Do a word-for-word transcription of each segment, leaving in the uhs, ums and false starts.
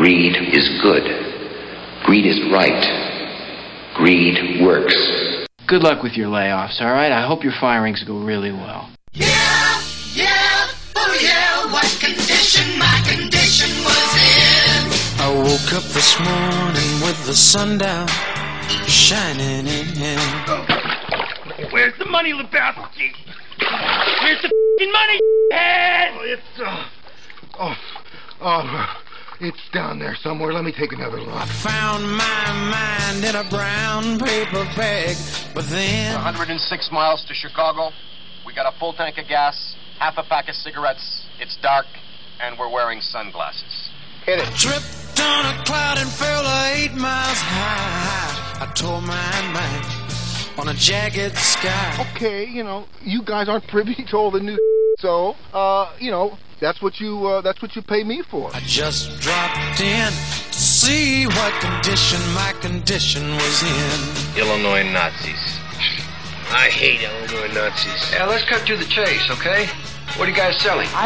Greed is good. Greed is right. Greed works. Good luck with your layoffs, all right? I hope your firings go really well. Yeah, yeah, oh yeah, what condition my condition was in. I woke up this morning with the sun down, shining in. Where's the money, Lebowski? Where's the f***ing money, head? Oh, it's, uh, oh, oh, it's down there somewhere. Let me take another look. I found my mind in a brown paper bag, but then... one hundred six miles to Chicago. We got a full tank of gas, half a pack of cigarettes. It's dark, and we're wearing sunglasses. Hit it. Tripped on a cloud and fell eight miles high. I tore my mind on a jagged sky. Okay, you know, you guys aren't privy to all the new so, uh, you know, that's what you, uh, that's what you pay me for. I just dropped in to see what condition my condition was in. Illinois Nazis. I hate Illinois Nazis. Yeah, let's cut to the chase, okay? What are you guys selling? I...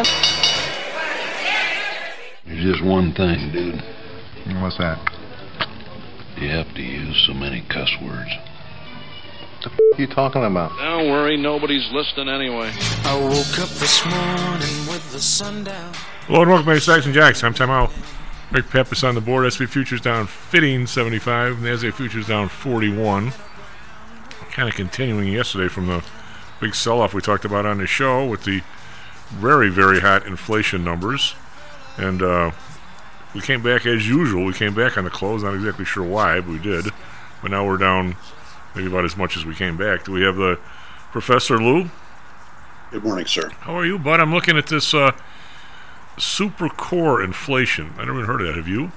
There's just one thing, dude. What's that? You have to use so many cuss words. What the f*** are you talking about? Don't worry, nobody's listening anyway. I woke up this morning with the sun down. Hello and welcome back to Stocks and Jacks. I'm Tim Out. Rick Pepis on the board. S and P futures down fifteen seventy-five. NASDAQ futures down forty-one. Kind of continuing yesterday from the big sell-off we talked about on the show with the very, very hot inflation numbers. And uh, we came back as usual. We came back on the close. Not exactly sure why, but we did. But now we're down maybe about as much as we came back. Do we have the Professor Lou? Good morning, sir. How are you, bud? I'm looking at this uh, super core inflation. I never even heard of that. Have you?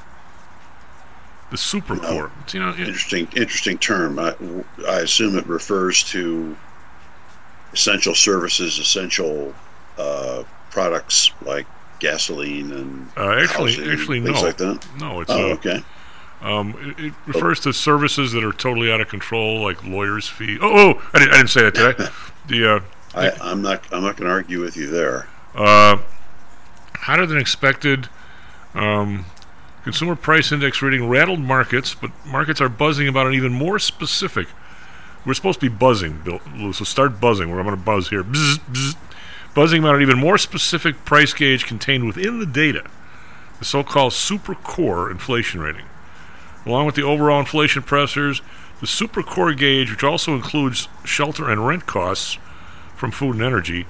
The super no. core. You know, interesting, interesting term. I, I assume it refers to essential services, essential uh, products like gasoline and uh, actually, housing, actually, things no, like that. No, it's oh, uh, okay. Um, it, it refers to services that are totally out of control, like lawyers' fees. Oh, oh, I didn't, I didn't say that, did I? the uh, I, I'm not, I'm not going to argue with you there. Uh, hotter than expected. Um, consumer price index reading rattled markets, but markets are buzzing about an even more specific. We're supposed to be buzzing, Bill, Lou, so start buzzing. Where I'm going to buzz here. Bzz, bzz. Buzzing about an even more specific price gauge contained within the data, the so-called super core inflation rating. Along with the overall inflation pressures, the super core gauge, which also includes shelter and rent costs from food and energy,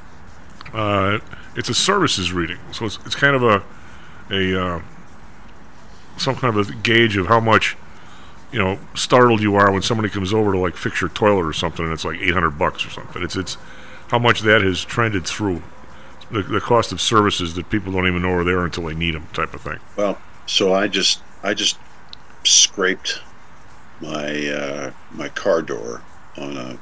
uh, it's a services reading. So it's it's kind of a a uh, some kind of a gauge of how much, you know, startled you are when somebody comes over to like fix your toilet or something, and it's like eight hundred bucks or something. It's it's how much that has trended through the the cost of services that people don't even know are there until they need them, type of thing. Well, so I just I just scraped my uh, my car door on a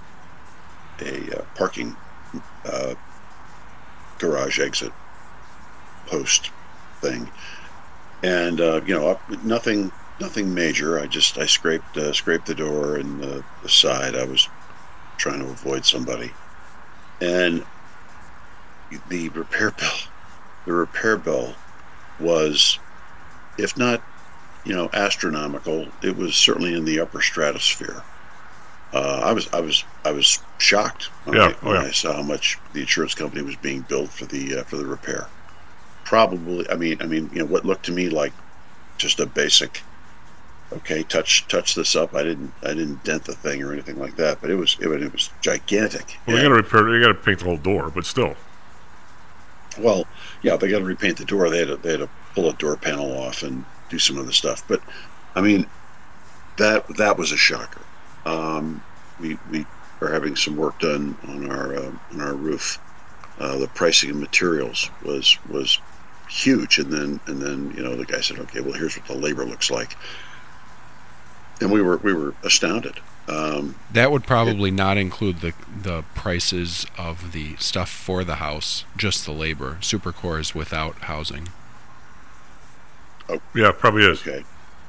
a uh, parking uh, garage exit post thing, and uh, you know nothing nothing major. I just I scraped uh, scraped the door and the, the side. I was trying to avoid somebody, and the repair bill the repair bill was, if not, you know, astronomical, it was certainly in the upper stratosphere. Uh, I was, I was, I was shocked when, yeah, I, when oh, yeah. I saw how much the insurance company was being billed for the uh, for the repair. Probably, I mean, I mean, you know, what looked to me like just a basic, okay, touch touch this up. I didn't, I didn't dent the thing or anything like that, but it was, it, it was gigantic. Well, they got to repair, they got to paint the whole door, but still. Well, yeah, they got to repaint the door. They had to, they had to pull a door panel off and do some other stuff. But I mean, that that was a shocker. Um, we we are having some work done on our uh, on our roof. Uh, the pricing of materials was was huge, and then and then you know the guy said, okay, well, here's what the labor looks like, and we were we were astounded. Um, that would probably it, not include the the prices of the stuff for the house, just the labor. Supercore is without housing. Oh, yeah, probably is. Okay.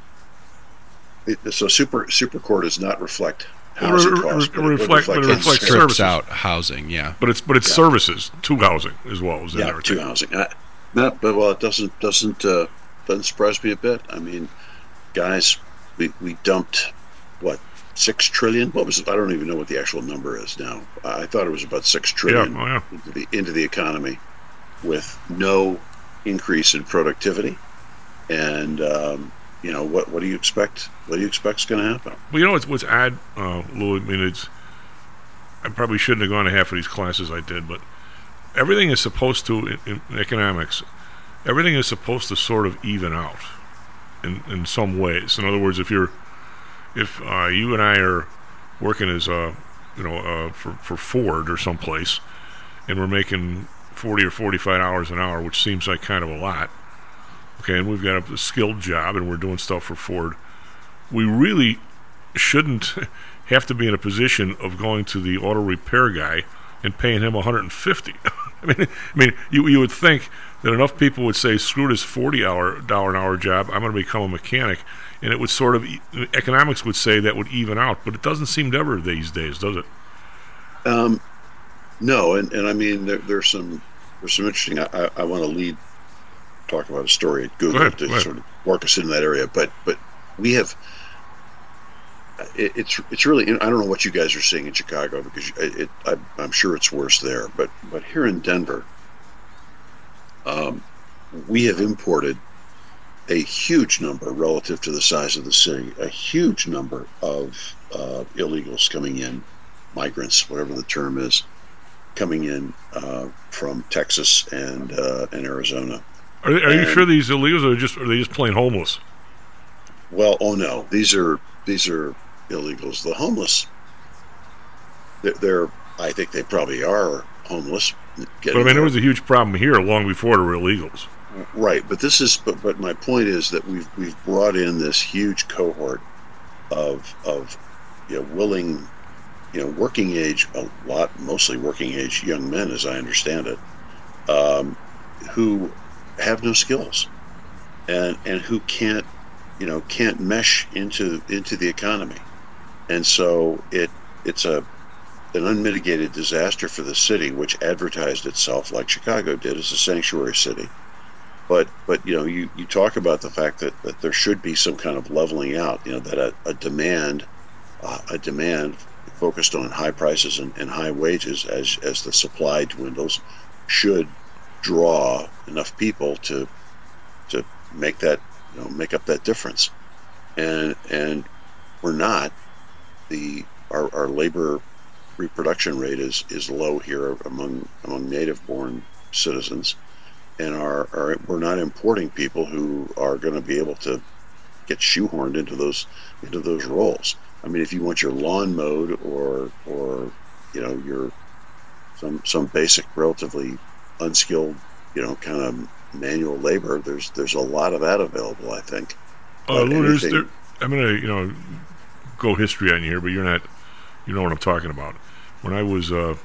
It, so super supercore does not reflect housing re- costs. Re- re- reflect, but it reflects services. Out housing, yeah. But it's but it's yeah. services to housing as well as in yeah, there. to housing. I, not, but well, it doesn't doesn't uh, doesn't surprise me a bit. I mean, guys, we we dumped what six trillion? What was it? I don't even know what the actual number is now. I thought it was about six trillion Yeah, oh, yeah. into the into the economy, with no increase in productivity. And um, you know, what what do you expect? What do you expect is going to happen? Well, you know what's, what's odd, uh, Lou? I mean, it's, I probably shouldn't have gone to half of these classes I did, but everything is supposed to, in, in economics, everything is supposed to sort of even out in, in some ways. In other words, if you're, if uh, you and I are working as, uh, you know, uh, for, for Ford or someplace, and we're making forty or forty-five dollars an hour, which seems like kind of a lot, okay, and we've got a skilled job and we're doing stuff for Ford, we really shouldn't have to be in a position of going to the auto repair guy and paying him one hundred fifty dollars. I mean, I mean, you you would think that enough people would say, screw this forty dollar an hour job, I'm going to become a mechanic, and it would sort of, economics would say that would even out, but it doesn't seem to ever these days, does it? Um, no, and, and I mean, there, there's some there's some interesting, I, I, I want to lead, talk about a story at Google ahead, to sort of work us in that area, but but we have, it, it's it's really, I don't know what you guys are seeing in Chicago, because it, it I, I'm sure it's worse there, but but here in Denver, um, we have imported a huge number relative to the size of the city, a huge number of uh, illegals coming in, migrants, whatever the term is, coming in uh, from Texas and uh, and Arizona. Are, are and, you sure these illegals are just are they just plain homeless? Well, oh no, these are these are illegals. The homeless, they're, they're I think they probably are homeless. But I mean, there was a huge problem here long before there were illegals. Right, but this is but, but my point is that we've we've brought in this huge cohort of of you know willing, you know working age, a lot mostly working age young men, as I understand it, um, who have no skills and and who can't you know can't mesh into into the economy, and so it it's a an unmitigated disaster for the city, which advertised itself like Chicago did as a sanctuary city. But but you know you, you talk about the fact that, that there should be some kind of leveling out. You know that a, a demand uh, a demand focused on high prices and, and high wages as as the supply dwindles should draw enough people to to make that you know make up that difference. And and we're not. The our, our labor reproduction rate is, is low here among among native born citizens. And are, are we're not importing people who are going to be able to get shoehorned into those into those roles. I mean, if you want your lawn mowed or or you know your some some basic, relatively unskilled, you know, kind of manual labor, there's there's a lot of that available, I think. Uh, Lou, there, I'm going to you know go history on you here, but you're not. You know what I'm talking about. When I was uh,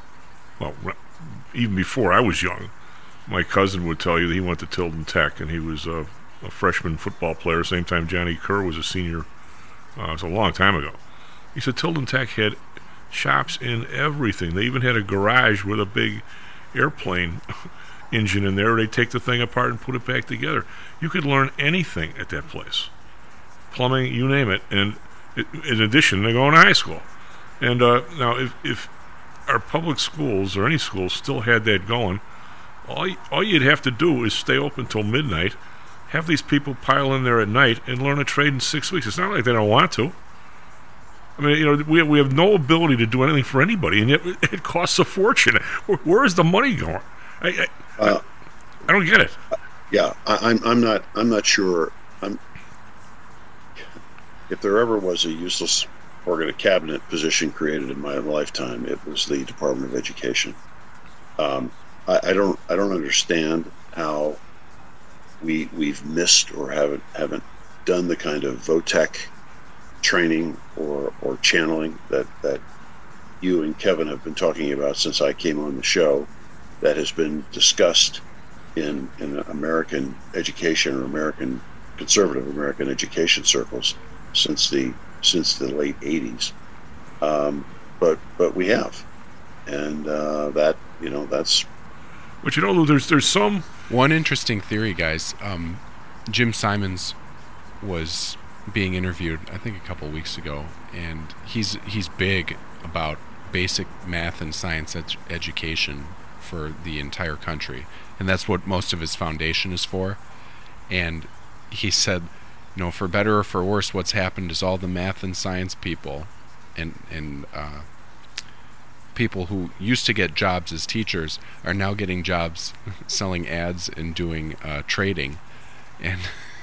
well, even before I was young, my cousin would tell you that he went to Tilden Tech, and he was uh, a freshman football player, same time Johnny Kerr was a senior. Uh, it was a long time ago. He said Tilden Tech had shops in everything. They even had a garage with a big airplane engine in there. They'd take the thing apart and put it back together. You could learn anything at that place. Plumbing, you name it. And it, in addition, they go to high school. And uh, now, if, if our public schools or any schools still had that going, All, all you'd have to do is stay open till midnight, have these people pile in there at night, and learn a trade in six weeks. It's not like they don't want to. I mean, you know, we we have no ability to do anything for anybody, and yet it costs a fortune. Where, where is the money going? I I, uh, I don't get it. Yeah, I, I'm I'm not I'm not sure. I'm if there ever was a useless organ cabinet position created in my lifetime, it was the Department of Education. Um, I don't. I don't understand how we we've missed or haven't haven't done the kind of VOTEC training or or channeling that that you and Kevin have been talking about since I came on the show. That has been discussed in in American education or American conservative American education circles since the since the late eighties. Um, but but we have, and uh, that you know that's. But you know, there's there's some one interesting theory, guys. Um, Jim Simons was being interviewed, I think, a couple weeks ago, and he's he's big about basic math and science ed- education for the entire country, and that's what most of his foundation is for. And he said, you know, for better or for worse, what's happened is all the math and science people and and uh, people who used to get jobs as teachers are now getting jobs selling ads and doing uh, trading, and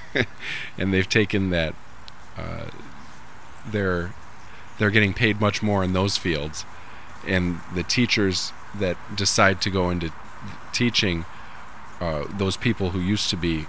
and they've taken that uh, they're they're getting paid much more in those fields, and the teachers that decide to go into teaching, uh, those people who used to be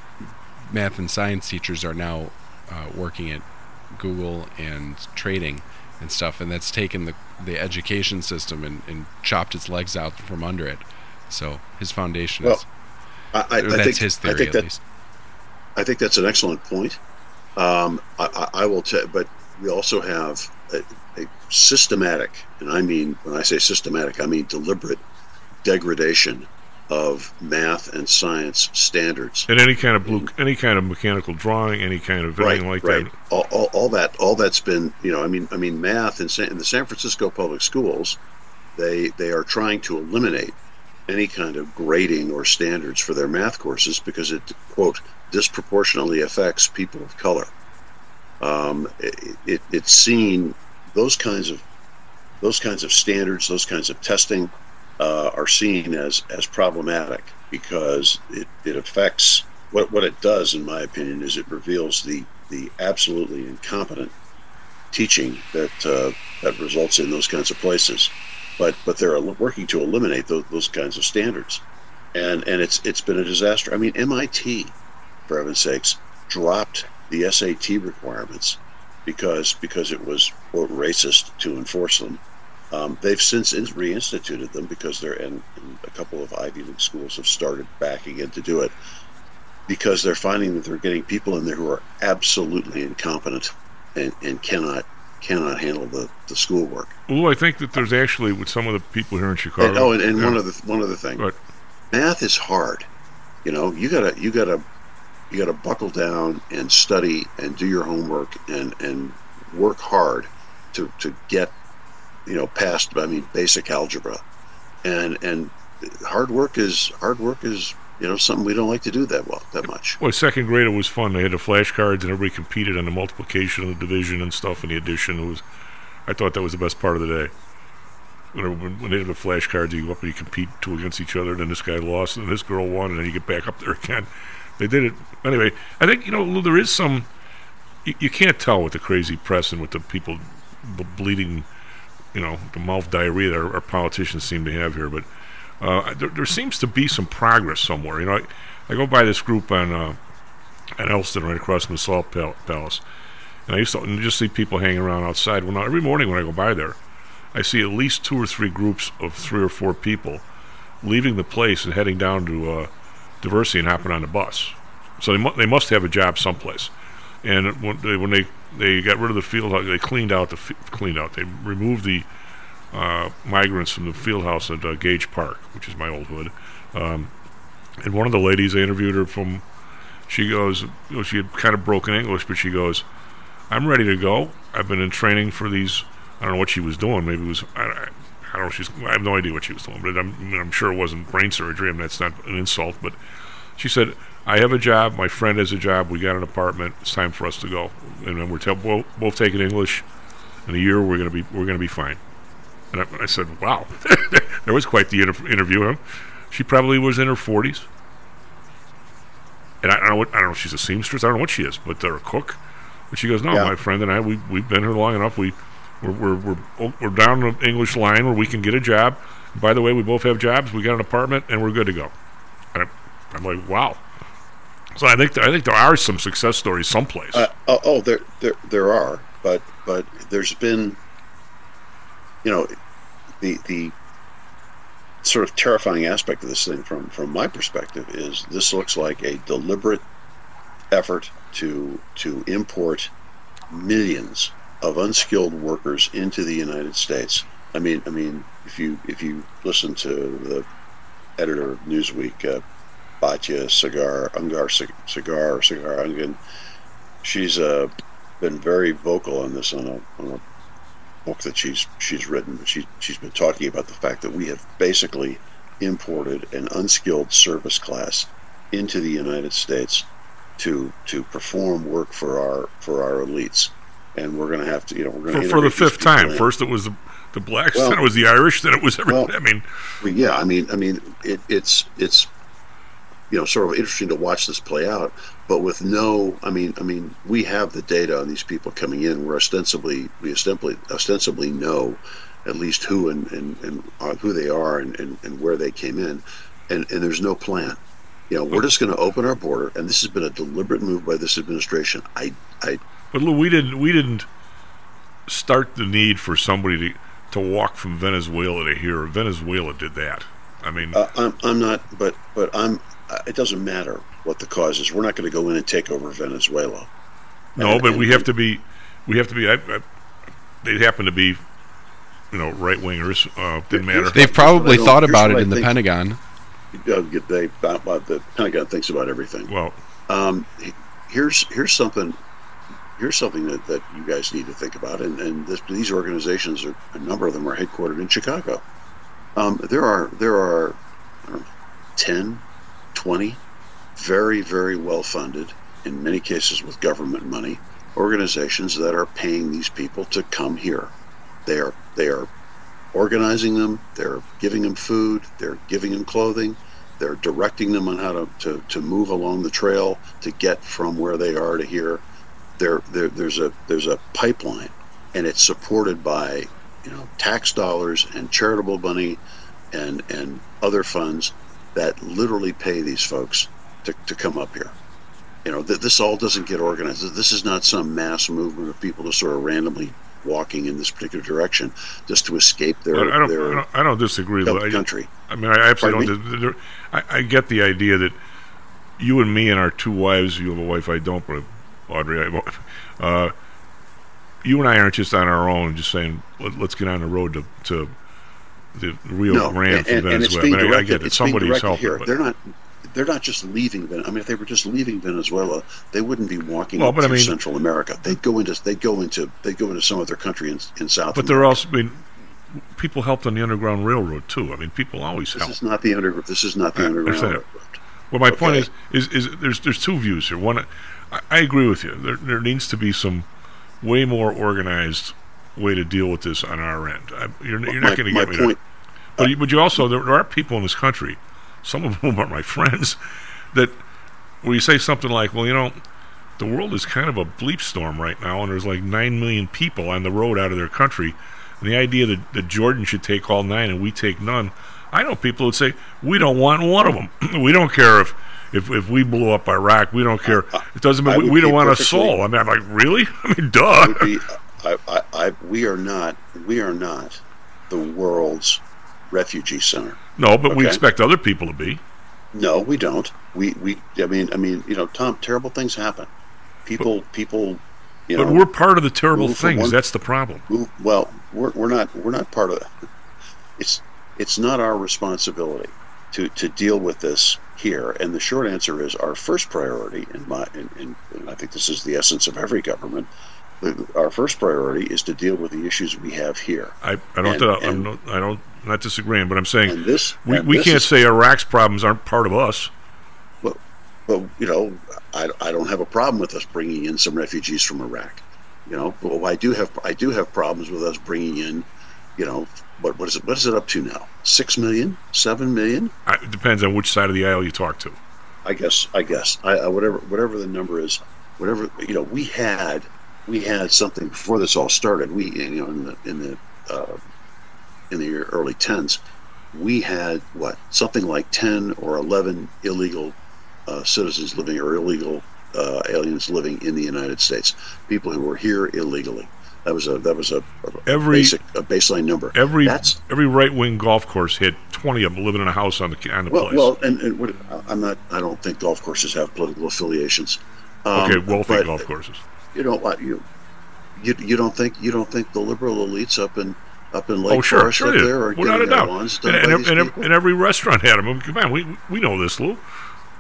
math and science teachers are now uh, working at Google and trading and stuff, and that's taken the the education system and, and chopped its legs out from under it. So his foundation well, is I, I, that's I think, his theory I think at that, least. I think that's an excellent point. Um, I, I, I will tell, but we also have a, a systematic, and I mean, when I say systematic, I mean deliberate degradation of math and science standards. And any kind of blue, any kind of mechanical drawing, any kind of anything right, like right. that. All, all, all that, all that's been, you know, I mean, I mean, math in, San, in the San Francisco public schools, they they are trying to eliminate any kind of grading or standards for their math courses because it, quote, disproportionately affects people of color. Um, it, it, it's seen those kinds of those kinds of standards, those kinds of testing uh, are seen as as problematic because it, it affects what what it does, in my opinion, is it reveals the the absolutely incompetent teaching that uh, that results in those kinds of places. But but they're working to eliminate those, those kinds of standards, and and it's it's been a disaster. I mean, M I T, for heaven's sakes, dropped the S A T requirements because because it was, quote, racist to enforce them. Um, they've since in, reinstituted them because they're and, and a couple of Ivy League schools have started back again to do it because they're finding that they're getting people in there who are absolutely incompetent and, and cannot cannot handle the, the schoolwork. Well, I think that there's actually with some of the people here in Chicago. And, oh, and, and yeah. one other one other thing, right. Math is hard. You know, you gotta you gotta you gotta buckle down and study and do your homework and, and work hard to, to get, you know, past, I mean, basic algebra, and and hard work is hard work is you know something we don't like to do that well that much. Well, second grade it was fun. They had the flashcards and everybody competed on the multiplication and the division and stuff and the addition. It was, I thought that was the best part of the day. When, when they had the flashcards, you go up and you compete two against each other. And then this guy lost and this girl won, and then you get back up there again. They did it anyway. I think you know Lou, there is some. You, you can't tell with the crazy press and with the people b- bleeding. You know, the mouth diarrhea that our, our politicians seem to have here, but uh, there, there seems to be some progress somewhere. You know, I, I go by this group on uh, at Elston, right across from the Salt Pal- Palace, and I used to just see people hanging around outside. Well, now every morning when I go by there, I see at least two or three groups of three or four people leaving the place and heading down to uh, Diversity and hopping on the bus. So they mu- they must have a job someplace. And when they when they, they got rid of the field house, they cleaned out the f- cleaned out. They removed the uh, migrants from the field house at uh, Gage Park, which is my old hood. Um, and one of the ladies, I interviewed her from. She goes, you know, she had kind of broken English, but she goes, "I'm ready to go. I've been in training for these." I don't know what she was doing. Maybe it was I, I, I don't know. She's I have no idea what she was doing, but I'm, I mean, I'm sure it wasn't brain surgery. I mean, that's not an insult, but she said, I have a job. My friend has a job. We got an apartment. It's time for us to go. And then we're te- both, both taking English. In a year, we're gonna be we're gonna be fine. And I, I said, wow, that was quite the inter- interview. Huh? She probably was in her forties. And I, I don't know what I don't know if she's a seamstress. I don't know what she is, but they're a cook. But she goes, no, Yeah. my friend and I, we we've been here long enough. We we're we're we're, we're down the English line where we can get a job. And by the way, we both have jobs. We got an apartment, and we're good to go. And I, I'm like, wow. So I think th- I think there are some success stories someplace. Uh, oh, oh, there, there, there are, but but there's been, you know, the the sort of terrifying aspect of this thing from from my perspective is this looks like a deliberate effort to to import millions of unskilled workers into the United States. I mean, I mean, if you if you listen to the editor of Newsweek, uh, Batya Cigar, Ungar Cig- Cigar, Cigar Ungin. She's uh, been very vocal on this on a, on a book that she's she's written. But she she's been talking about the fact that we have basically imported an unskilled service class into the United States to to perform work for our for our elites, and we're going to have to, you know, we're going to for, for the fifth time. In. First, it was the the blacks, well, then it was the Irish, then it was everybody. Well, I mean, yeah, I mean, I mean, it, it's it's you know sort of interesting to watch this play out, but with no, I mean, I mean, we have the data on these people coming in. We're ostensibly we ostensibly ostensibly know at least who and and, and uh, who they are and, and, and where they came in, and, and there's no plan. You know, we're just going to open our border, and this has been a deliberate move by this administration. I, I. But Lou, we didn't, we didn't start the need for somebody to, to walk from Venezuela to here. Venezuela did that. I mean, uh, I'm, I'm not, but, but I'm. Uh, it doesn't matter what the cause is. We're not going to go in and take over Venezuela. No, and, but and, we have to be, we have to be. I, I, they happen to be, you know, right wingers. Uh, didn't matter. They've probably thought about it in the Pentagon. Uh, they uh, the Pentagon thinks about everything. Well, um, here's here's something here's something that, that you guys need to think about, and, and this, these organizations are, a number of them are headquartered in Chicago. Um, there are there are I don't know, ten, twenty very very well funded, in many cases with government money, organizations that are paying these people to come here. They are they are. organizing them, they're giving them food, they're giving them clothing, they're directing them on how to, to, to move along the trail to get from where they are to here. There, there there's a there's a pipeline, and it's supported by, you know, tax dollars and charitable money and and other funds that literally pay these folks to, to come up here. You know, th- this all doesn't get organized. This is not some mass movement of people just sort of randomly walking in this particular direction just to escape their I don't, their I don't, I don't disagree with I, country. I mean, I absolutely Pardon don't. I, I get the idea that you and me and our two wives, you have a wife, I don't, but Audrey, I, uh, you and I aren't just on our own, just saying, Let, let's get on the road to, to the Rio no, Grande from and, Venezuela. And it's being I, mean, directed, I get it. Somebody's helping. Here. They're not. They're not just leaving. I mean, if they were just leaving Venezuela, they wouldn't be walking well, up but through I mean, Central America. They'd go into. They'd go into. They'd go into some other country in, in South. But America. they're also. I mean, people helped on the Underground Railroad too. I mean, people always this help. This is not the under. This is not the I, Underground Railroad. Well, my okay. point is, is, is there's there's two views here. One, I, I agree with you. There there needs to be some way more organized way to deal with this on our end. I, you're, you're not going to get me point, to. But you, but you also there, there are people in this country, some of whom are my friends, that where you say something like, well, you know, the world is kind of a bleep storm right now, and there's like nine million people on the road out of their country, and the idea that, that Jordan should take all nine and we take none, I know people would say, we don't want one of them. We don't care if, if if we blew up Iraq. We don't care. It doesn't mean we, we don't want a soul. I mean, I'm like, really? I mean, duh. I would be, I, I, I, we are not. We are not the world's refugee center. No, but okay? we expect other people to be. No, we don't. We we. I mean, I mean, you know, Tom. Terrible things happen. People, but, people. You but know, we're part of the terrible things. One, That's the problem. Move, well, we're we're not we're not part of it. It's it's not our responsibility to, to deal with this here. And the short answer is our first priority. In my, in, in, and I think this is the essence of every government. Our first priority is to deal with the issues we have here. I, I don't. And, uh, and, I'm not, I don't. I'm not disagreeing, but I'm saying this, we we this can't is, say Iraq's problems aren't part of us. Well, well, you know, I, I don't have a problem with us bringing in some refugees from Iraq. You know, well, I do have I do have problems with us bringing in, you know, what what is it? What is it up to now? Six million, seven million? I, it depends on which side of the aisle you talk to. I guess. I guess. I, I whatever whatever the number is, whatever you know, we had. We had something before this all started. We, you know, in the in the uh, in the early tens, we had what something like ten or eleven illegal uh, citizens living or illegal uh, aliens living in the United States. People who were here illegally. That was a that was a, a every basic a baseline number. Every That's, every right wing golf course hit twenty of them living in a house on the on the well, place. Well, and, and what, I'm not. I don't think golf courses have political affiliations. Um, okay, wealthy but, golf courses. You know what you, you you don't think you don't think the liberal elites up in up in Lake oh, sure, Forest sure up did. there are Without getting a doubt. lawns done and, by and, these and, people? and every restaurant had them. Come on, we we know this, Lou.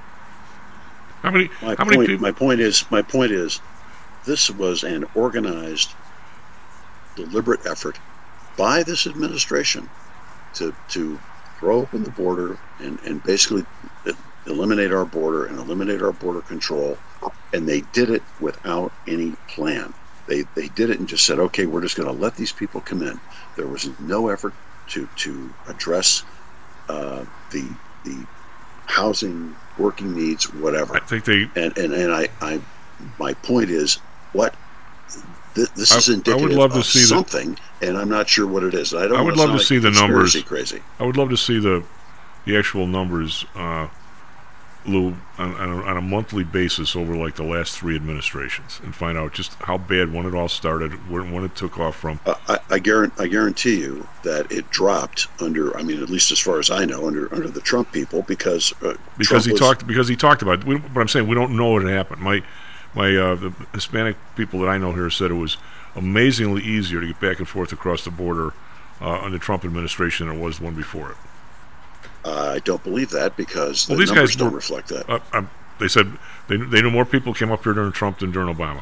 How many? My how many point, people? My point is, my point is, this was an organized, deliberate effort by this administration to to throw open the border and, and basically eliminate our border and eliminate our border control, and they did it without any plan. They they did it and just said, okay, we're just going to let these people come in. There was no effort to to address uh, the the housing, working needs, whatever. I think they and and, and I, I my point is what th- this is I, indicative I would love to of see something, the, and I'm not sure what it is. I don't. I would love to like see the numbers. Crazy. I would love to see the the actual numbers, uh, Lou, on, on, a, on a monthly basis over like the last three administrations, and find out just how bad when it all started, when, when it took off from. Uh, I, I guarantee, I guarantee you that it dropped under. I mean, at least as far as I know, under under the Trump people, because uh, because Trump he was, talked because he talked about it. We, but I'm saying we don't know what had happened. My my uh, the Hispanic people that I know here said it was amazingly easier to get back and forth across the border uh, under the Trump administration than it was the one before it. Uh, I don't believe that because the well, these numbers guys don't were, reflect that. Uh, um, they said they they knew more people came up here during Trump than during Obama.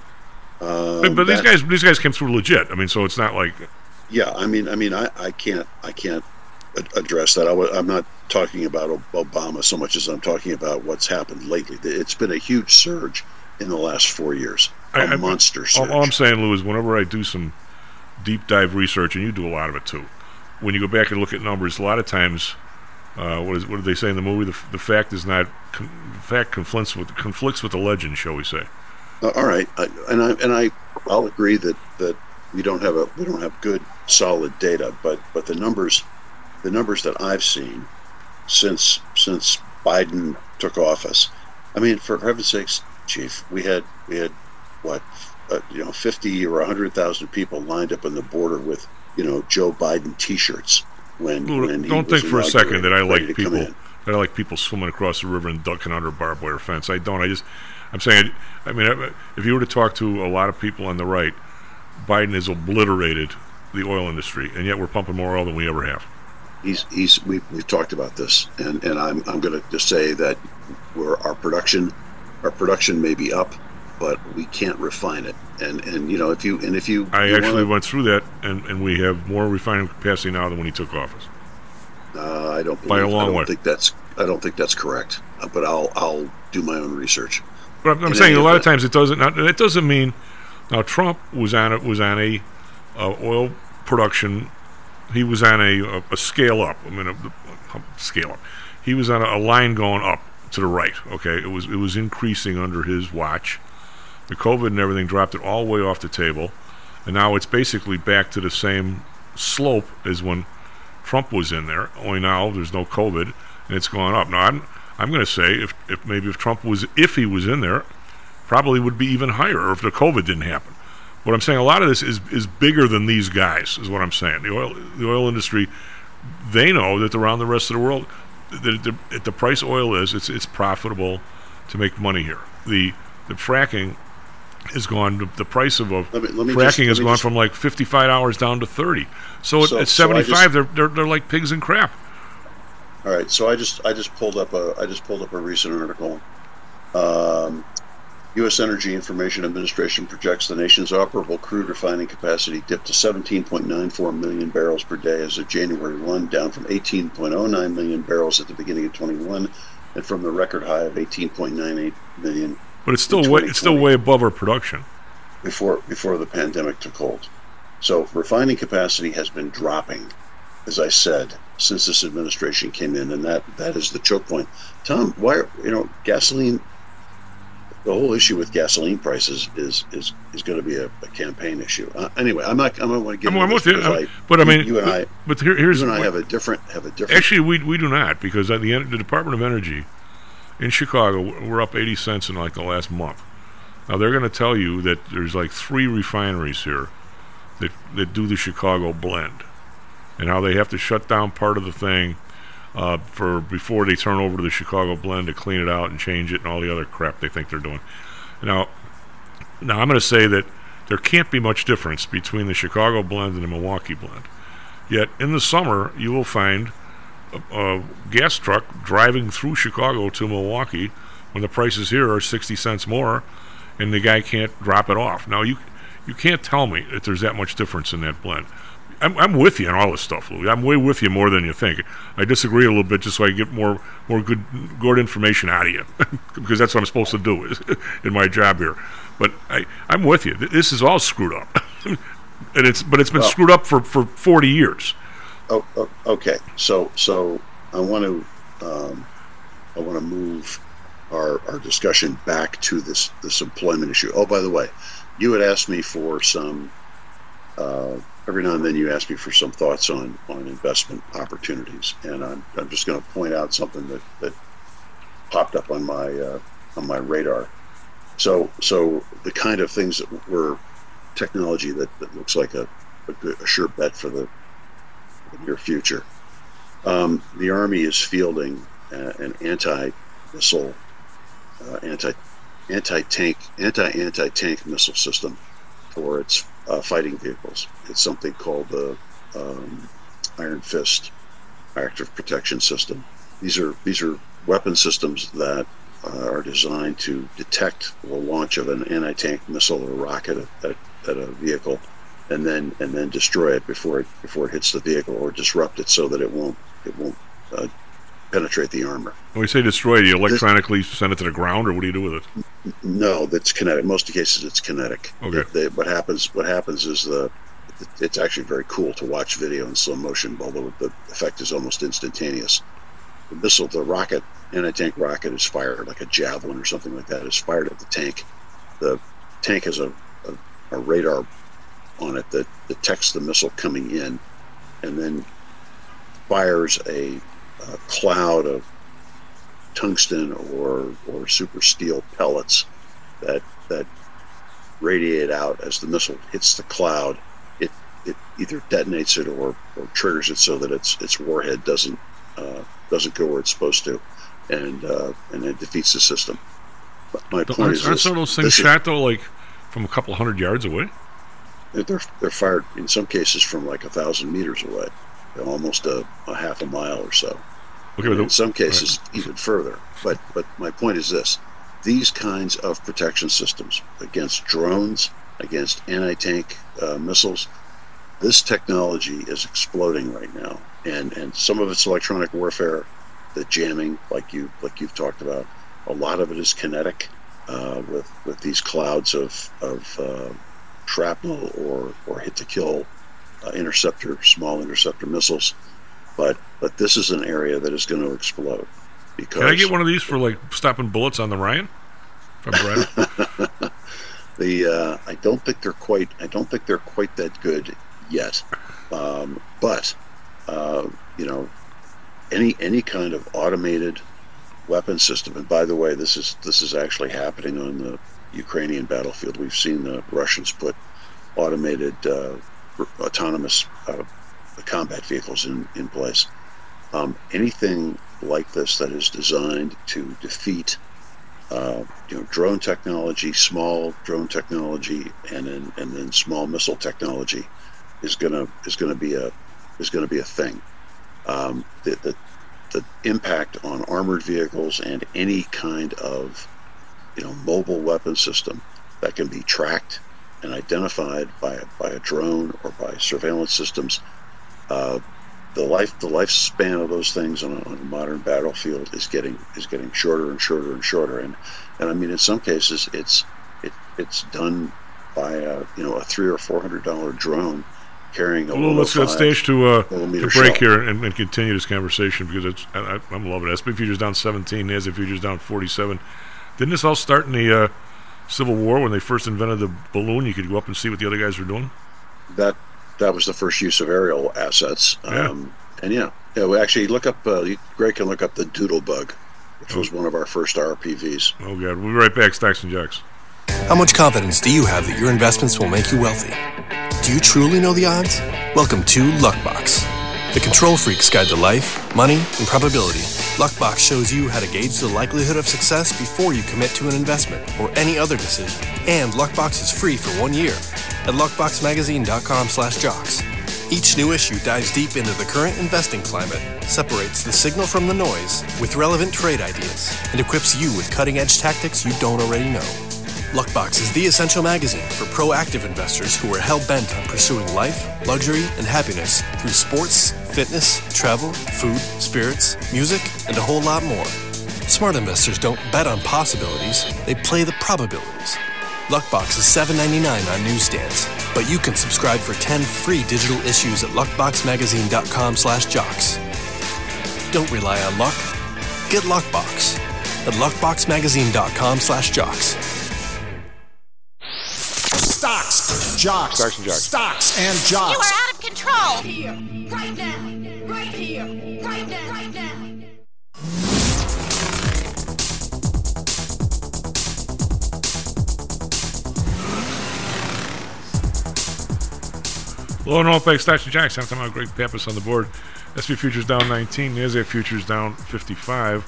Um, but but these that, guys these guys came through legit. I mean, so it's not like. Yeah, I mean, I mean, I, I can't I can't ad- address that. I w- I'm not talking about Obama so much as I'm talking about what's happened lately. It's been a huge surge in the last four years. A I, I, monster surge. All, all I'm saying, Lou, is whenever I do some deep dive research, and you do a lot of it too, when you go back and look at numbers, a lot of times. Uh, what is what did they say in the movie? The, the fact is not con- the fact conflicts with conflicts with the legend, shall we say? Uh, all right, I, and I and I I'll agree that, that we don't have a we don't have good solid data, but but the numbers the numbers that I've seen since since Biden took office, I mean, for heaven's sakes, Chief, we had we had what uh, you know fifty or a hundred thousand people lined up on the border with you know Joe Biden T-shirts. When, Lou, when don't think for a second that I like people that I like people swimming across the river and ducking under a barbed wire fence. I don't. I just I'm saying. I mean, if you were to talk to a lot of people on the right, Biden has obliterated the oil industry, and yet we're pumping more oil than we ever have. He's he's we we've talked about this, and, and I'm I'm going to just say that we're our production our production may be up, but we can't refine it. And and you know if you and if you I you actually wanna, went through that, and, and we have more refining capacity now than when he took office. Uh, I don't believe, by a long I don't way. think that's I don't think that's correct. Uh, but I'll I'll do my own research. But I'm, I'm In saying any a lot event, of times it doesn't. Not, it doesn't mean now Trump was on it was on a uh, oil production. He was on a, a, a scale up. I mean, a, a scale up. He was on a, a line going up to the right. Okay, it was it was increasing under his watch. The COVID and everything dropped it all the way off the table, and now it's basically back to the same slope as when Trump was in there. Only now there's no COVID, and it's gone up. Now I'm I'm going to say if, if maybe if Trump was if he was in there, probably would be even higher, or if the COVID didn't happen. What I'm saying, a lot of this is is bigger than these guys, is what I'm saying. The oil the oil industry, they know that around the rest of the world, that the, at the price oil is, it's it's profitable to make money here. The the fracking has gone. The price of a Let me- let me fracking just- let has me gone just- from like fifty-five dollars down to thirty. So, So- at, at so I seventy-five, just- they're, they're they're like pigs in crap. All right, so I just I just pulled up a I just pulled up a recent article. Um, U S Energy Information Administration projects the nation's operable crude refining capacity dipped to seventeen point nine four million barrels per day as of January first, down from eighteen point oh nine million barrels at the beginning of twenty-one, and from the record high of eighteen point nine eight million. But it's still way it's still way above our production. Before before the pandemic took hold. So refining capacity has been dropping, as I said, since this administration came in, and that, that is the choke point. Tom, why are, you know gasoline? The whole issue with gasoline prices is is, is going to be a, a campaign issue. Uh, anyway, I'm not. I'm not going to get. I'm, I'm into with this you, because I'm- but I mean, you and but, I, but here, here's you and I what- have a different have a different. Actually, we we do not, because at the end, the Department of Energy in Chicago, we're up eighty cents in like the last month. Now they're going to tell you that there's like three refineries here that that do the Chicago blend, and how they have to shut down part of the thing uh, for before they turn over to the Chicago blend to clean it out and change it and all the other crap they think they're doing. Now, now I'm going to say that there can't be much difference between the Chicago blend and the Milwaukee blend. Yet in the summer, you will find a, a gas truck driving through Chicago to Milwaukee when the prices here are sixty cents more, and the guy can't drop it off. Now, you you can't tell me that there's that much difference in that blend. I'm, I'm with you on all this stuff, Louis. I'm way with you more than you think. I disagree a little bit just so I get more more good good information out of you, because that's what I'm supposed to do in my job here. But I, I'm with you. This is all screwed up, and it's but it's been well, screwed up for, for forty years. Oh, oh, okay. So so I want to um, I want to move our our discussion back to this this employment issue. Oh, by the way, you had asked me for some. Uh, every now and then you ask me for some thoughts on, on investment opportunities, and I'm I'm just going to point out something that, that popped up on my uh, on my radar. So so the kind of things that were technology that, that looks like a, a, good, a sure bet for the, the near future. Um, the Army is fielding uh, an anti-missile, uh, anti anti-tank anti anti-tank missile system for its uh, fighting vehicles. It's something called the um, Iron Fist Active Protection System. These are these are weapon systems that uh, are designed to detect the launch of an anti-tank missile or rocket at, at a vehicle, and then and then destroy it before it before it hits the vehicle, or disrupt it so that it won't it won't uh, penetrate the armor. When we say destroy, do you electronically this, send it to the ground, or what do you do with it? No, that's kinetic. In most cases, it's kinetic. Okay. They, what happens? What happens is the. It's actually very cool to watch video in slow motion, although the effect is almost instantaneous. The missile, the rocket, anti-tank rocket, is fired like a javelin or something like that. Is fired at the tank. The tank has a, a, a radar on it that detects the missile coming in, and then fires a, a cloud of tungsten or or super steel pellets that that radiate out as the missile hits the cloud. It it either detonates it or, or triggers it so that its its warhead doesn't uh, doesn't go where it's supposed to, and uh, and it defeats the system. But my Don't, point aren't, is, aren't this, some of those things shot though, like from a couple hundred yards away? They're they're fired in some cases from like a thousand meters away, you know, almost a, a half a mile or so. Okay, in some cases right. even further. But but my point is this: these kinds of protection systems against drones, against anti-tank uh, missiles, this technology is exploding right now, and and some of it's electronic warfare, the jamming, like you like you've talked about. A lot of it is kinetic, uh, with with these clouds of of uh, shrapnel or or hit to kill uh, interceptor, small interceptor missiles. But but this is an area that is going to explode. Because can I get one of these for like stopping bullets on the Ryan? If I'm right. the uh, I don't think they're quite I don't think they're quite that good yet. Um, but uh, you know, any any kind of automated weapon system. And by the way, this is this is actually happening on the Ukrainian battlefield. We've seen the Russians put automated uh, autonomous uh, combat vehicles in, in place. Um, anything like this that is designed to defeat uh, you know, drone technology, small drone technology, and then and then small missile technology is gonna is gonna be a is gonna be a thing. Um, the, the the impact on armored vehicles and any kind of you know mobile weapon system that can be tracked and identified by a, by a drone or by surveillance systems. Uh, the life the lifespan of those things on a, on a modern battlefield is getting is getting shorter and shorter and shorter, and and I mean in some cases it's it it's done by a you know a three or four hundred dollar drone carrying a well, let's get stage to uh to break shell. here and, and continue this conversation because it's I, I'm loving it. S and P futures down seventeen, NASDAQ futures down forty-seven. Didn't this all start in the uh, Civil War when they first invented the balloon? You could go up and see what the other guys were doing. That. That was the first use of aerial assets. Yeah. Um, and yeah, yeah, we actually look up, uh, Greg can look up the Doodle Bug, which oh. was one of our first R P Vs. Oh, God. We'll be right back, Stacks and Jacks. How much confidence do you have that your investments will make you wealthy? Do you truly know the odds? Welcome to Luckbox, the control freak's guide to life, money, and probability. Luckbox shows you how to gauge the likelihood of success before you commit to an investment or any other decision. And Luckbox is free for one year at luckbox magazine dot com slash jocks. Each new issue dives deep into the current investing climate, separates the signal from the noise with relevant trade ideas, and equips you with cutting-edge tactics you don't already know. Luckbox is the essential magazine for proactive investors who are hell-bent on pursuing life, luxury, and happiness through sports, fitness, travel, food, spirits, music, and a whole lot more. Smart investors don't bet on possibilities, they play the probabilities. Luckbox is seven ninety-nine on newsstands, but you can subscribe for ten free digital issues at luckboxmagazine.com slash jocks. Don't rely on luck. Get Luckbox at luckboxmagazine.com slash jocks. Stocks, jocks, Stocks and jocks. Stocks and jocks. You are out of control. Here, right now, right here, right now, right now. Low and OPEC stocks and jocks. Time out. Greg Pappas on the board. S and P futures down nineteen. NASDAQ futures down fifty-five.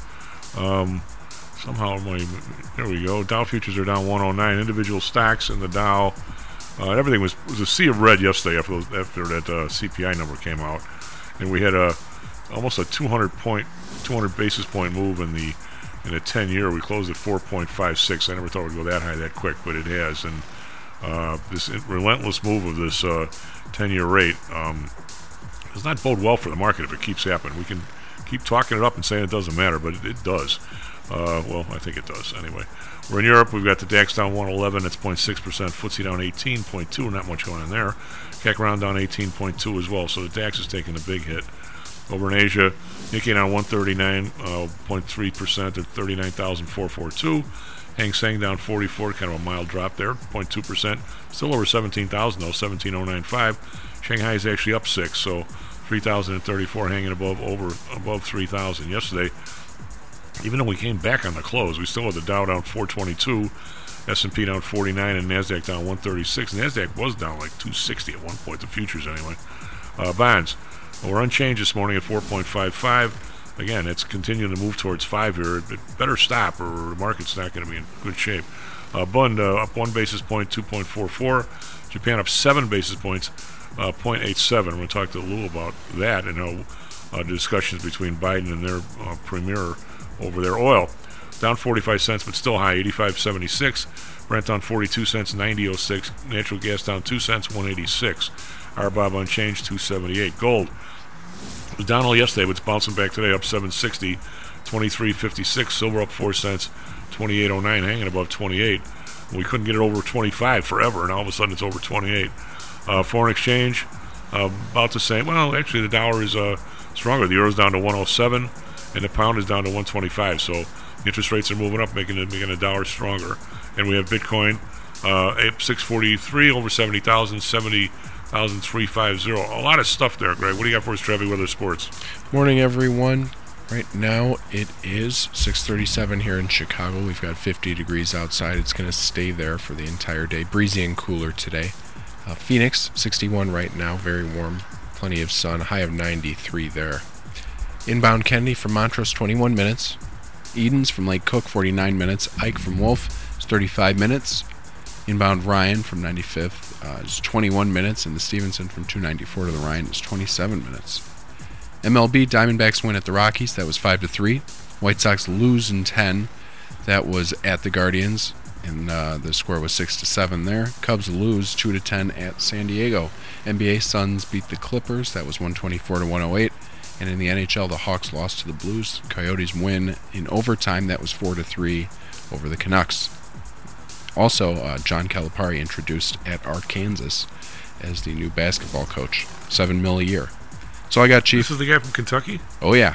Um, somehow, my, there we go. Dow futures are down one oh nine. Individual stocks in the Dow. Uh, everything was, was a sea of red yesterday after those, after that uh, C P I number came out, and we had a almost a two hundred point, two hundred basis point move in the in a ten year. We closed at four point five six. I never thought it would go that high that quick, but it has. And uh, this relentless move of this uh, ten year rate um, does not bode well for the market if it keeps happening. We can keep talking it up and saying it doesn't matter, but it, it does. Uh, well, I think it does anyway. We're in Europe. We've got the DAX down one eleven. That's zero point six percent. F T S E down eighteen point two. Not much going on there. C A C round down eighteen point two as well. So the DAX is taking a big hit. Over in Asia, Nikkei down one thirty-nine, uh, zero point three percent at thirty-nine thousand four hundred forty-two. Hang Seng down forty-four, kind of a mild drop there, zero point two percent. Still over seventeen thousand though, seventeen thousand ninety-five. Shanghai is actually up six, so three thousand thirty-four hanging above over above three thousand. Yesterday, even though we came back on the close, we still had the Dow down four twenty-two, S and P down forty-nine, and NASDAQ down one thirty-six. NASDAQ was down like two sixty at one point, the futures anyway. Uh, bonds, well, we're unchanged this morning at four point five five. Again, it's continuing to move towards five here. It better stop or the market's not going to be in good shape. Uh, Bund uh, up one basis point, two point four four. Japan up seven basis points, uh, zero point eight seven. We're going to talk to Lou about that and how uh, discussions between Biden and their uh, premier over their oil. Down forty-five cents, but still high, eighty-five seventy-six. Brent down forty-two cents, ninety oh six. Natural gas down two cents, one eighty-six. R B O B unchanged, two seventy-eight. Gold it was down all yesterday, but it's bouncing back today, up seven sixty, twenty-three fifty-six. Silver up four cents, twenty-eight oh nine, hanging above twenty-eight. We couldn't get it over twenty-five forever, and all of a sudden it's over twenty-eight. Uh, foreign exchange, uh, about the same. Well, actually, the dollar is uh, stronger. The euro's down to one oh seven, and the pound is down to one twenty-five. So interest rates are moving up, making, it, making the dollar stronger. And we have Bitcoin uh, six forty-three, over seventy thousand, seventy thousand three fifty. A lot of stuff there, Greg. What do you got for us, Trevi Weather Sports? Morning, everyone. Right now it is six thirty-seven here in Chicago. We've got fifty degrees outside. It's going to stay there for the entire day. Breezy and cooler today. Uh, Phoenix, sixty-one right now. Very warm. Plenty of sun. High of ninety-three there. Inbound Kennedy from Montrose, twenty-one minutes. Edens from Lake Cook, forty-nine minutes. Ike from Wolf is thirty-five minutes. Inbound Ryan from ninety-fifth uh, is twenty-one minutes. And the Stevenson from two ninety-four to the Ryan is twenty-seven minutes. M L B, Diamondbacks win at the Rockies. That was five to three. White Sox lose in ten. That was at the Guardians, and uh, the score was six to seven there. Cubs lose two to ten at San Diego. N B A, Suns beat the Clippers. That was one twenty-four to one oh eight. And in the N H L, the Hawks lost to the Blues. Coyotes win in overtime. That was four to three over the Canucks. Also, uh, John Calipari introduced at Arkansas as the new basketball coach. Seven mil a year. So I got Chief. This is the guy from Kentucky? Oh, yeah.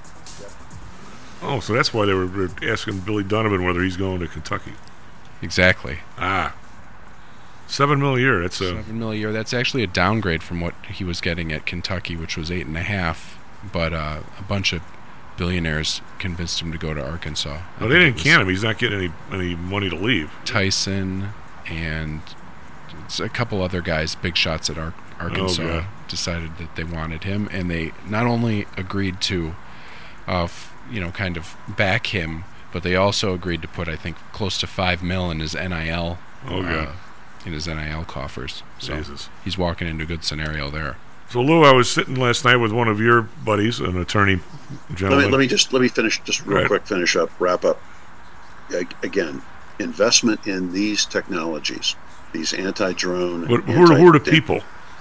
Oh, so that's why they were asking Billy Donovan whether he's going to Kentucky. Exactly. Ah. Seven mil a year. That's a Seven mil a year. That's actually a downgrade from what he was getting at Kentucky, which was eight and a half. But uh, a bunch of billionaires convinced him to go to Arkansas. No, they didn't can him. He's not getting any, any money to leave. Tyson and a couple other guys, big shots at Ar- Arkansas, oh, decided that they wanted him, and they not only agreed to, uh, f- you know, kind of back him, but they also agreed to put, I think, close to five mil in his N I L. Oh, uh, God. In his N I L coffers. So Jesus. He's walking into a good scenario there. So Lou, I was sitting last night with one of your buddies, an attorney gentleman. Let me, let me just let me finish just real Right. quick. Finish up. Wrap up. A- Again, investment in these technologies, these anti-drone. But and who, are, who are the anti- people?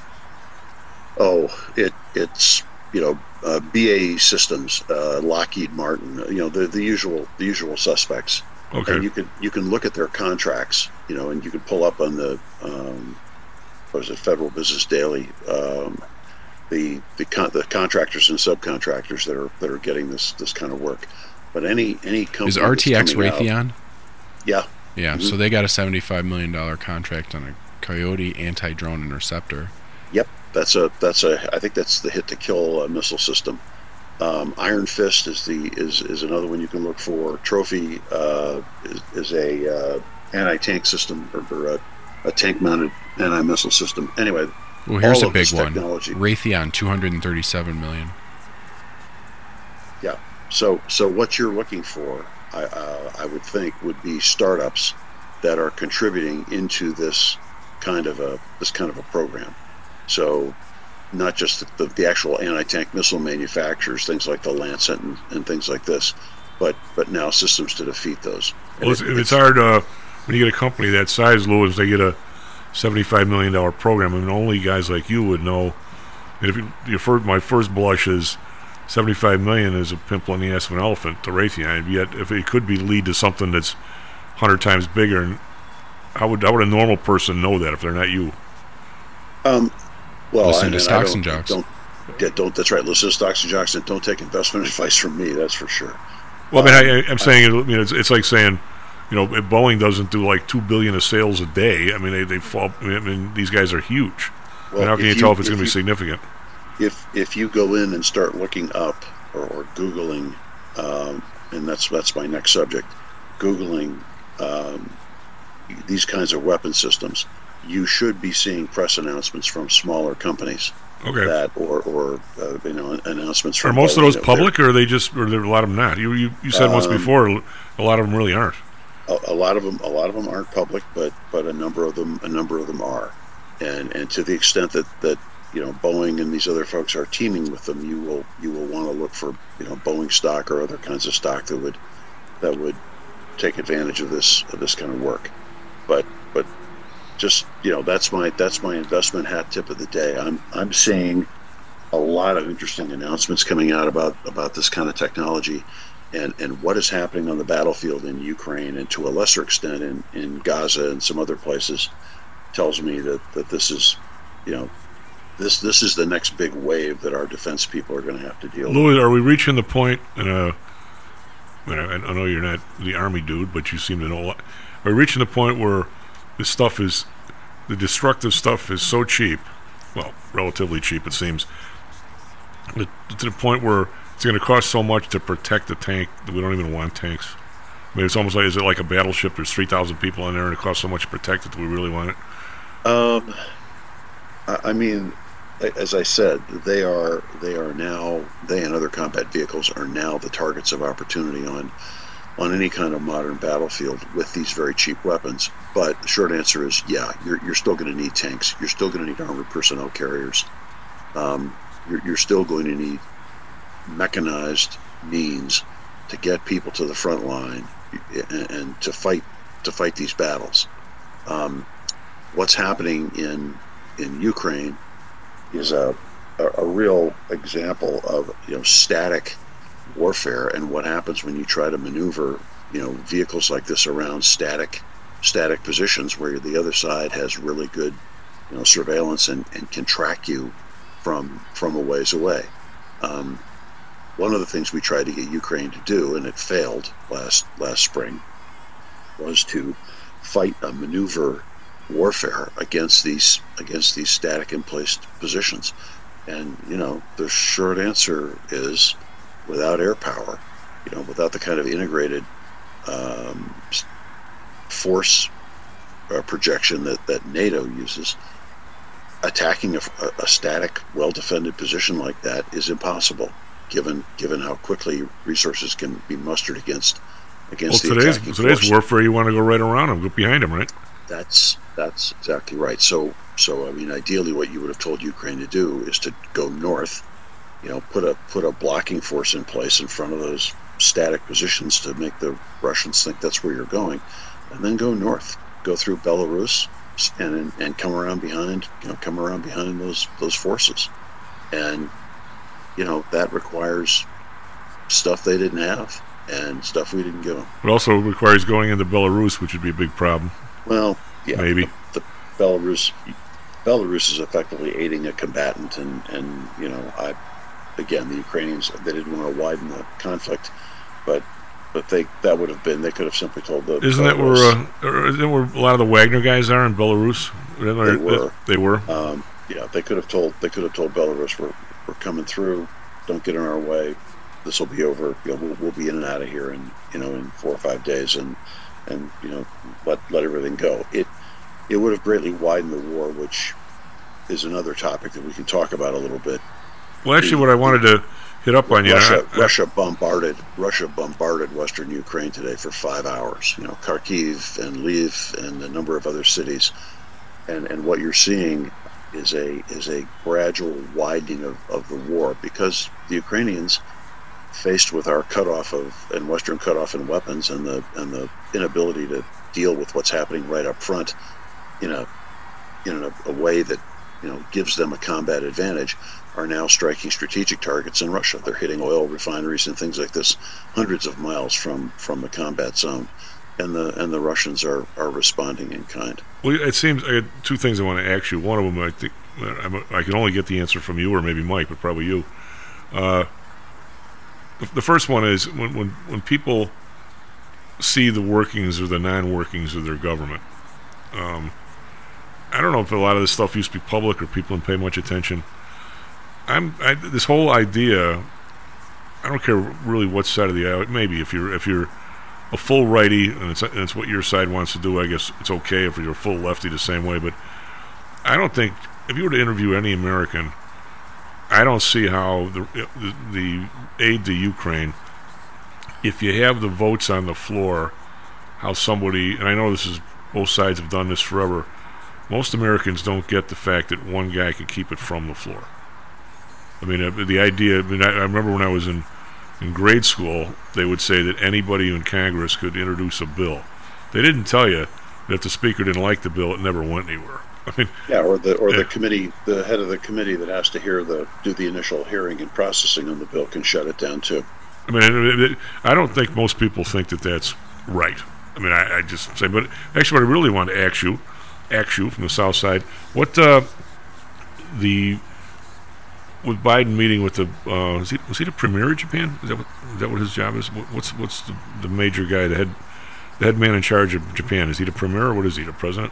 Oh, it it's you know uh, B A E Systems, uh, Lockheed Martin. You know the the usual the usual suspects. Okay. And you can you can look at their contracts. You know, and you can pull up on the um, what was it, Federal Business Daily. Um, the the con- the contractors and subcontractors that are that are getting this this kind of work. But any any company Is R T X that's coming out- Raytheon? Yeah. Yeah, Mhm. so they got a seventy-five million dollars contract on a Coyote anti-drone interceptor. Yep, that's a that's a I think that's the hit to kill uh, missile system. Um, Iron Fist is the is, is another one you can look for. Trophy uh, is, is a uh, anti-tank system or, or a, a tank-mounted anti-missile system. Anyway, Well, here's all a of big this one. technology. Raytheon, two hundred thirty-seven million dollars. Yeah. So so what you're looking for, I uh, I would think, would be startups that are contributing into this kind of a this kind of a program. So not just the, the, the actual anti-tank missile manufacturers, things like the Lancet and, and things like this, but but now systems to defeat those. Well, it's, it's hard uh, when you get a company that size, Louis. They get a seventy-five million dollar program. I mean, only guys like you would know. And if you, your first, my first blush is seventy-five million is a pimple on the ass of an elephant to Raytheon. Yet, if it could be lead to something that's hundred times bigger, and how would how would a normal person know that if they're not you? Um, well, Listen I, to and Stocks I and don't, Jocks. Don't, yeah, don't. That's right. Listen to Stocks and Jocks, and don't take investment advice from me. That's for sure. Well, I mean, Um, I, I'm saying, you know, it's, it's like saying, you know, if Boeing doesn't do like two billion of sales a day. I mean, they they fall. I mean, these guys are huge. Well, and how can you, if tell you- if it's if going to be you- significant? If if you go in and start looking up or, or googling, um, and that's that's my next subject, googling um, these kinds of weapon systems, you should be seeing press announcements from smaller companies. Okay. That or or uh, you know announcements Are from most of Boeing those that public, or are they just, or are there a lot of them not? You you, you said once Um, before, a lot of them really aren't. a, a lot of them a lot of them aren't public, but but a number of them a number of them are, and and to the extent that that you know Boeing and these other folks are teaming with them, you will you will want to look for you know Boeing stock or other kinds of stock that would that would take advantage of this of this kind of work. But but just you know that's my that's my investment hat tip of the day. I'm I'm seeing a lot of interesting announcements coming out about about this kind of technology. And, and what is happening on the battlefield in Ukraine and to a lesser extent in, in Gaza and some other places tells me that, that this is, you know, this this is the next big wave that our defense people are going to have to deal with. Louis, are we reaching the point? And uh, I, mean, I I know you're not the Army dude, but you seem to know a lot. Are we reaching the point where this stuff is, the destructive stuff is so cheap, well, relatively cheap it seems, to to the point where it's going to cost so much to protect the tank that we don't even want tanks? I mean, it's almost like, is it like a battleship? There's three thousand people in there, and it costs so much to protect it that we really want it? Um, I, I mean, a- as I said, they are they are now they and other combat vehicles are now the targets of opportunity on on any kind of modern battlefield with these very cheap weapons. But the short answer is, yeah, you're you're still going to need tanks. You're still going to need armored personnel carriers. Um, you're you're still going to need mechanized means to get people to the front line and, and to fight to fight these battles. Um, what's happening in in Ukraine is a, a a real example of you know static warfare and what happens when you try to maneuver you know vehicles like this around static static positions where the other side has really good you know surveillance and, and can track you from from a ways away. Um, One of the things we tried to get Ukraine to do, and it failed last last spring, was to fight a maneuver warfare against these against these static in place positions. And you know, the short answer is, without air power, you know, without the kind of integrated um, force uh, projection that that NATO uses, attacking a, a static, well-defended position like that is impossible. Given given how quickly resources can be mustered against against Well, the today's attacking today's force. warfare, you want to go right around them, go behind them, right? That's That's exactly right. So, so I mean, ideally, what you would have told Ukraine to do is to go north. You know, put a put a blocking force in place in front of those static positions to make the Russians think that's where you're going, and then go north, go through Belarus, and and come around behind, you know, come around behind those those forces, and you know that requires stuff they didn't have and stuff we didn't give them. It also requires going into Belarus, which would be a big problem. Well, yeah, maybe the, the Belarus Belarus is effectively aiding a combatant, and and you know I. Again, the Ukrainians, they didn't want to widen the conflict, but but they that would have been, they could have simply told the Isn't that where, uh, or isn't that where a lot of the Wagner guys are in Belarus? They were. They were? Um, yeah, they could have told they could have told Belarus, we're, we're coming through, don't get in our way, this will be over, you know, we'll, we'll be in and out of here in, you know, in four or five days, and, and you know, let, let everything go. It, it would have greatly widened the war, which is another topic that we can talk about a little bit. Well, actually, what I wanted to hit up on you, Russia, I, I, Russia bombarded Russia bombarded Western Ukraine today for five hours. You know, Kharkiv and Lviv and a number of other cities, and and what you're seeing is a is a gradual widening of, of the war, because the Ukrainians, faced with our cutoff of and Western cutoff in weapons and the and the inability to deal with what's happening right up front in a in a, a way that you know gives them a combat advantage, are now striking strategic targets in Russia. They're hitting oil refineries and things like this, hundreds of miles from, from the combat zone, and the and the Russians are, are responding in kind. Well, it seems I had two things I want to ask you. One of them, I think I can only get the answer from you or maybe Mike, but probably you. Uh, the, the first one is when, when when people see the workings or the non-workings of their government. Um, I don't know if a lot of this stuff used to be public or people didn't pay much attention. I'm I, this whole idea. I don't care really what side of the aisle. Maybe if you're if you're a full righty and it's and it's what your side wants to do, I guess it's okay. If you're a full lefty, the same way. But I don't think if you were to interview any American, I don't see how the the, the aid to Ukraine, if you have the votes on the floor, how somebody, and I know this is both sides have done this forever. Most Americans don't get the fact that one guy can keep it from the floor. I mean, uh, the idea, I mean, I, I remember when I was in, in grade school, they would say that anybody in Congress could introduce a bill. They didn't tell you that if the speaker didn't like the bill, it never went anywhere. I mean, yeah, or the or yeah. the committee, the head of the committee that has to hear the do the initial hearing and processing on the bill can shut it down too. I mean, it, it, I don't think most people think that that's right. I mean, I, I just say, but actually, what I really want to ask you, ask you from the South Side, what uh, the with Biden meeting with the uh, is he, was he the premier of Japan? Is that what, is that what his job is? What, what's what's the, the major guy, the head the head man in charge of Japan? Is he the premier or what is he, the president?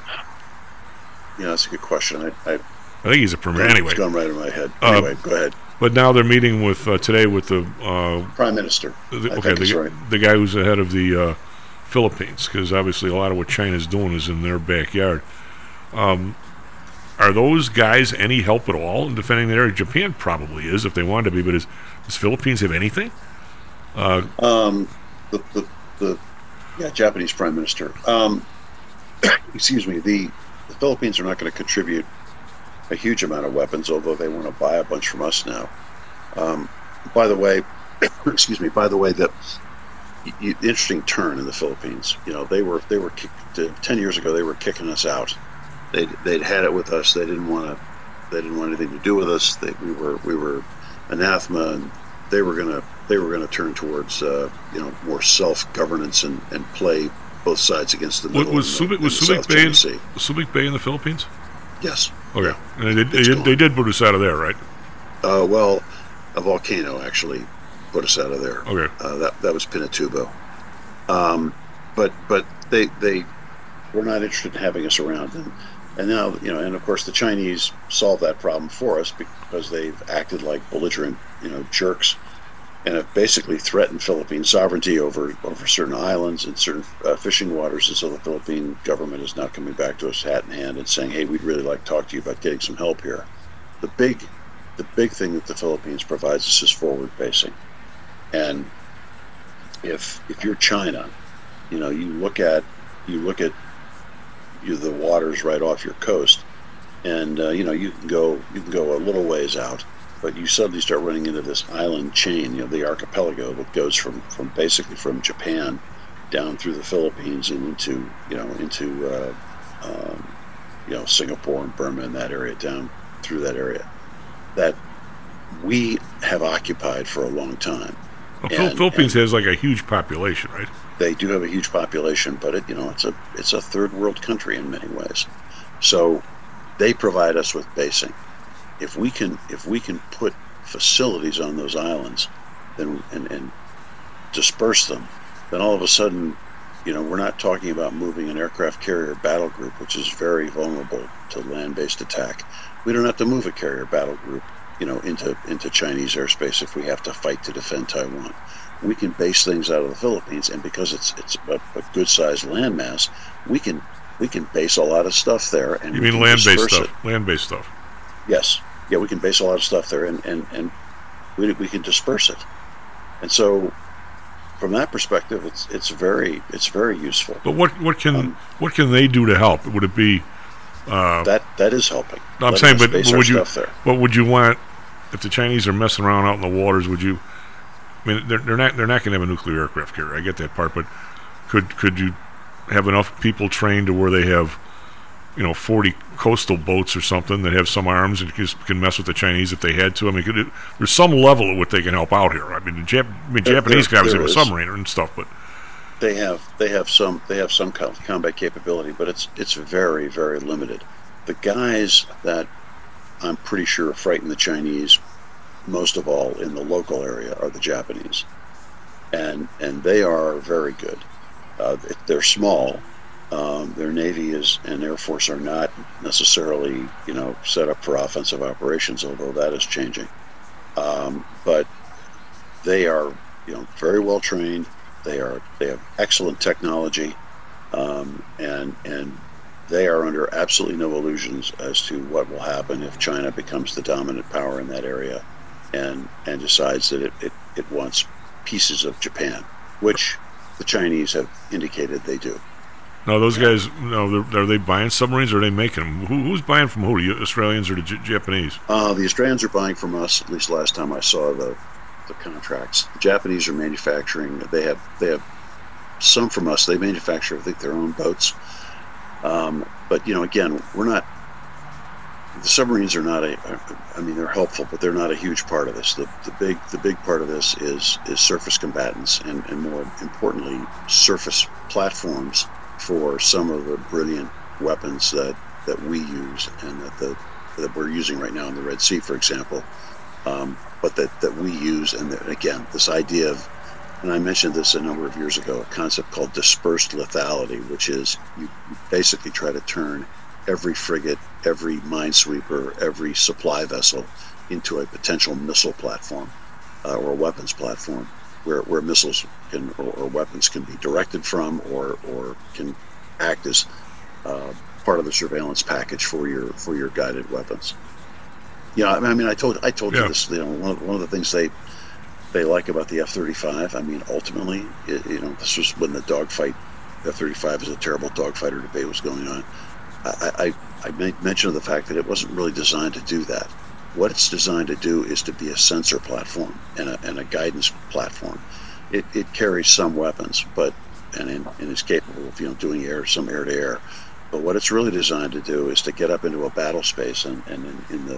Yeah, that's a good question. I I, I think he's a premier. Anyway, it's gone right in my head. Uh, Anyway, go ahead. But now they're meeting with uh, today with the uh, Prime Minister. The, I okay, think the, he's right. the guy who's the head of the uh, Philippines, because obviously a lot of what China's doing is in their backyard. Um, are those guys any help at all in defending their area? Japan probably is if they wanted to be, but is, does Philippines have anything? Uh, um, the, the the yeah, Japanese Prime Minister. Um, excuse me. The the Philippines are not going to contribute a huge amount of weapons, although they want to buy a bunch from us now. Um, by the way, excuse me. By the way, that y- interesting turn in the Philippines. You know, they were they were kicked, uh, ten years ago. They were kicking us out. They'd they'd had it with us. They didn't want to. They didn't want anything to do with us. They, we were we were anathema, and they were gonna they were gonna turn towards uh, you know more self governance and, and play both sides against the middle. Was Subic was Subic Bay in, was Subic Bay in the Philippines? Yes. Okay. Yeah. And they did, they did, they did put us out of there, right? Uh, well, a volcano actually put us out of there. Okay. Uh, that that was Pinatubo. Um, but but they they were not interested in having us around, and and now you know, and of course the Chinese solved that problem for us because they've acted like belligerent you know jerks, and have basically threatened Philippine sovereignty over over certain islands and certain uh, fishing waters, and so the Philippine government is now coming back to us hat in hand and saying, hey, we'd really like to talk to you about getting some help here. The big the big thing that the Philippines provides us is forward facing, and if if you're China, you know you look at you look at you the water's right off your coast, and uh, you know you can go you can go a little ways out, but you suddenly start running into this island chain, you know, the archipelago that goes from, from basically from Japan down through the Philippines and into you know into uh, um, you know Singapore and Burma and that area, down through that area that we have occupied for a long time. Well, and, Philippines and has like a huge population, right? They do have a huge population, but it, you know, it's a it's a third world country in many ways. So they provide us with basing. If we can if we can put facilities on those islands, then and, and disperse them, then all of a sudden, you know, we're not talking about moving an aircraft carrier battle group, which is very vulnerable to land-based attack. We don't have to move a carrier battle group, you know, into into Chinese airspace if we have to fight to defend Taiwan. We can base things out of the Philippines, and because it's it's a, a good-sized landmass, we can we can base a lot of stuff there. And you we mean can land-based disperse stuff? it. Land-based stuff. Yes, yeah, we can base a lot of stuff there, and and and we we can disperse it. And so, from that perspective, it's it's very it's very useful. But what what can um, what can they do to help? Would it be uh, that that is helping? No, I'm Letting saying, us but base what our would you stuff there. what would you want if the Chinese are messing around out in the waters? Would you? I mean, they're, they're not they're not going to have a nuclear aircraft carrier. I get that part, but could could you have enough people trained to where they have, you know, forty coastal boats or something that have some arms and just can mess with the Chinese if they had to? I mean, could it, there's some level at what they can help out here. I mean, the Jap- I mean, There- Japanese there- guys there have a is. submarine and stuff, but They have they have some they have some com- combat capability, but it's it's very very limited. The guys that I'm pretty sure frighten the Chinese most of all in the local area are the Japanese, and and they are very good. Uh, they're small. Um, their Navy is and Air Force are not necessarily you know set up for offensive operations, although that is changing. Um, but they are you know very well trained. They are they have excellent technology, um, and and they are under absolutely no illusions as to what will happen if China becomes the dominant power in that area, and and decides that it, it, it wants pieces of Japan, which the Chinese have indicated they do. no, those guys, no, they're- are they buying submarines or are they making them? Who, who's buying from who? The Australians or the J- Japanese? Uh, the Australians are buying from us. At least last time I saw the the contracts. The Japanese are manufacturing. They have they have some from us. They manufacture, I think, their own boats. Um, but you know, again, we're not. The submarines are not a. I mean, they're helpful, but they're not a huge part of this. The the big the big part of this is is surface combatants, and and more importantly, surface platforms for some of the brilliant weapons that that we use and that the that we're using right now in the Red Sea, for example. Um, but that, that we use, and that, again, this idea of, and I mentioned this a number of years ago, a concept called dispersed lethality, which is you basically try to turn every frigate, every minesweeper, every supply vessel into a potential missile platform uh, or weapons platform, where, where missiles can or, or weapons can be directed from, or or can act as uh, part of the surveillance package for your for your guided weapons. Yeah, I mean, I told I told Yeah. you this. You know, one of, one of the things they they like about the F thirty-five. I mean, ultimately, it, you know, this was when the dogfight, F thirty-five is a terrible dogfighter debate was going on. I I, I made mention of the fact that it wasn't really designed to do that. What it's designed to do is to be a sensor platform and a and a guidance platform. It it carries some weapons, but and and, and is capable of you know doing air some air to air. But what it's really designed to do is to get up into a battle space, and and in, in the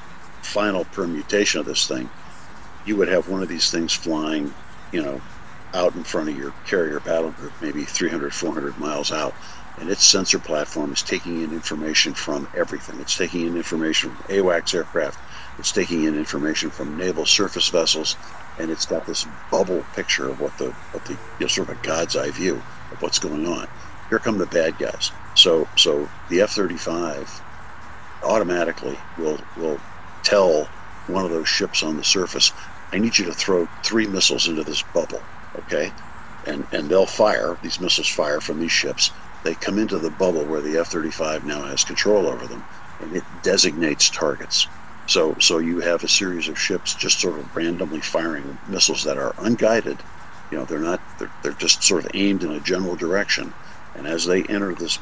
final permutation of this thing, you would have one of these things flying, you know, out in front of your carrier battle group, maybe three hundred, four hundred miles out, and its sensor platform is taking in information from everything. It's taking in information from AWACS aircraft, it's taking in information from naval surface vessels, and it's got this bubble picture of what the, what the you know, sort of a God's eye view of what's going on. Here come the bad guys. So, so the F thirty-five automatically will will tell one of those ships on the surface, I need you to throw three missiles into this bubble, okay? And and they'll fire, these missiles fire from these ships. They come into the bubble where the F thirty-five now has control over them, and it designates targets. So so you have a series of ships just sort of randomly firing missiles that are unguided. You know, they're not, they're, they're just sort of aimed in a general direction. And as they enter this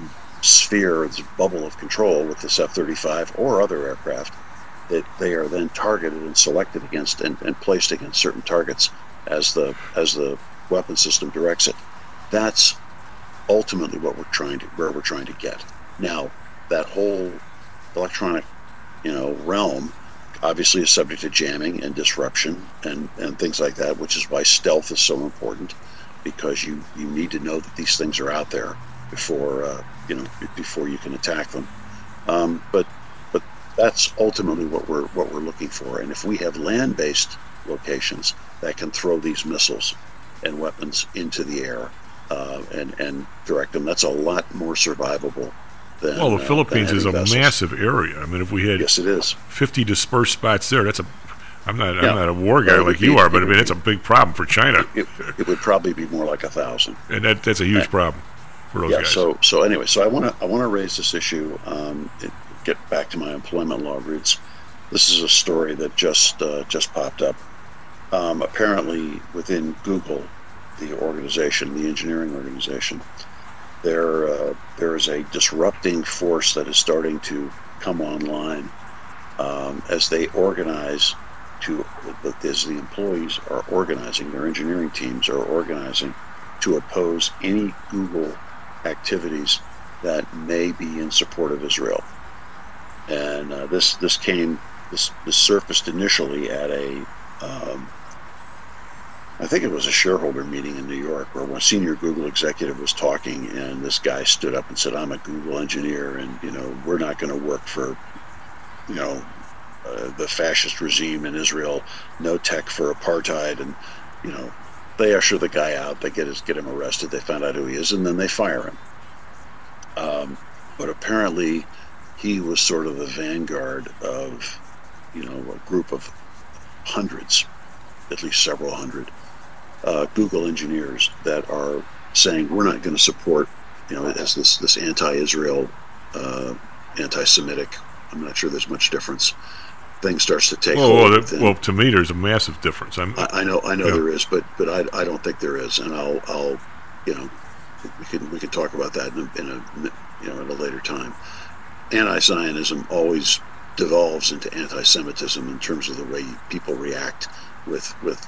sphere, this bubble of control with this F thirty-five or other aircraft, that they are then targeted and selected against and, and placed against certain targets as the as the weapon system directs it. That's ultimately what we're trying to where we're trying to get. Now, that whole electronic, you know, realm obviously is subject to jamming and disruption and, and things like that, which is why stealth is so important, because you, you need to know that these things are out there before uh, you know before you can attack them. Um, but but that's ultimately what we're what we're looking for. And if we have land-based locations that can throw these missiles and weapons into the air uh, and and direct them, that's a lot more survivable. Than, well, the uh, Philippines is a vessels. massive area. I mean, if we had yes, it is fifty dispersed spots there, that's a. I'm not. Yeah. I'm not a war guy Well, like be, you are, but I mean, be, it's a big problem for China. It, it would probably be more like a thousand, and that that's a huge and, problem for those yeah, guys. So so anyway, so I want to I want to raise this issue. Um, it, get back to my employment law roots. This is a story that just uh, just popped up. Um, apparently, within Google, the organization, the engineering organization, there uh, there is a disrupting force that is starting to come online um, as they organize to as the employees are organizing, their engineering teams are organizing to oppose any Google activities that may be in support of Israel. And uh, this this came this this surfaced initially at a um, I think it was a shareholder meeting in New York where one senior Google executive was talking, and this guy stood up and said, "I'm a Google engineer, and you know we're not going to work for you know uh, the fascist regime in Israel. No tech for apartheid." And you know they usher the guy out, they get his get him arrested, they find out who he is, and then they fire him. Um, but apparently, he was sort of the vanguard of you know a group of hundreds, at least several hundred. Uh, Google engineers that are saying we're not going to support, you know, as this this anti-Israel, uh, anti-Semitic. I'm not sure there's much difference. Thing starts to take well, hold. Well, that, well, to me, there's a massive difference. I'm, I, I know, I know yeah. there is, but but I, I don't think there is, and I'll I'll you know we can we can talk about that in a, in a you know at a later time. Anti-Zionism always devolves into anti-Semitism in terms of the way people react with with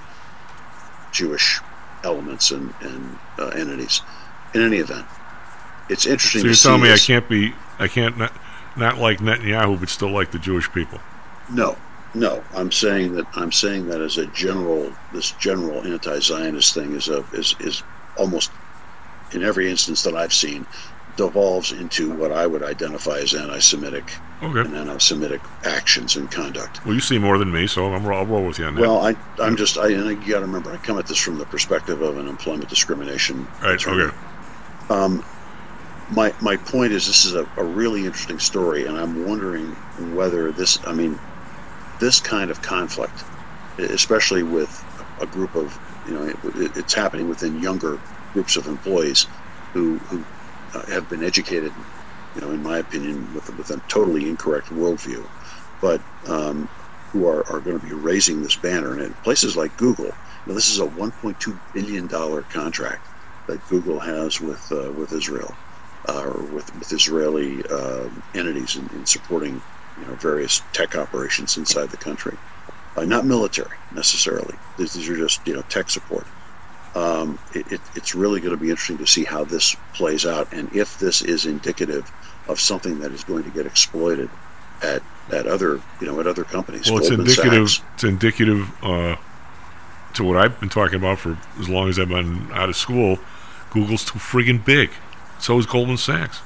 Jewish elements and, and uh, entities. In any event, it's interesting. So you're to telling see me this. I can't be, I can't not, not like Netanyahu, but still like the Jewish people? No, no. I'm saying that I'm saying that as a general, this general anti-Zionist thing is a is is almost in every instance that I've seen devolves into what I would identify as anti-Semitic okay. and anti-Semitic actions and conduct. Well, you see more than me, so I'm, I'll roll with you on that. Well, I, I'm just, I, and you got to remember, I come at this from the perspective of an employment discrimination right, attorney. Okay. Um, my my point is, this is a, a really interesting story, and I'm wondering whether this, I mean, this kind of conflict, especially with a group of, you know, it, it's happening within younger groups of employees who who uh, have been educated, you know, in my opinion, with with a totally incorrect worldview, but um, who are, are going to be raising this banner. And in places like Google, now this is a one point two billion dollars contract that Google has with uh, with Israel, uh, or with, with Israeli uh, entities in, in supporting, you know, various tech operations inside the country. Uh, not military necessarily. These, these are just, you know, tech support. Um, it, it, it's really going to be interesting to see how this plays out, and if this is indicative of something that is going to get exploited at at other, you know, at other companies. Well, it's Goldman indicative. Sachs. It's indicative uh, to what I've been talking about for as long as I've been out of school. Google's too friggin' big. So is Goldman Sachs.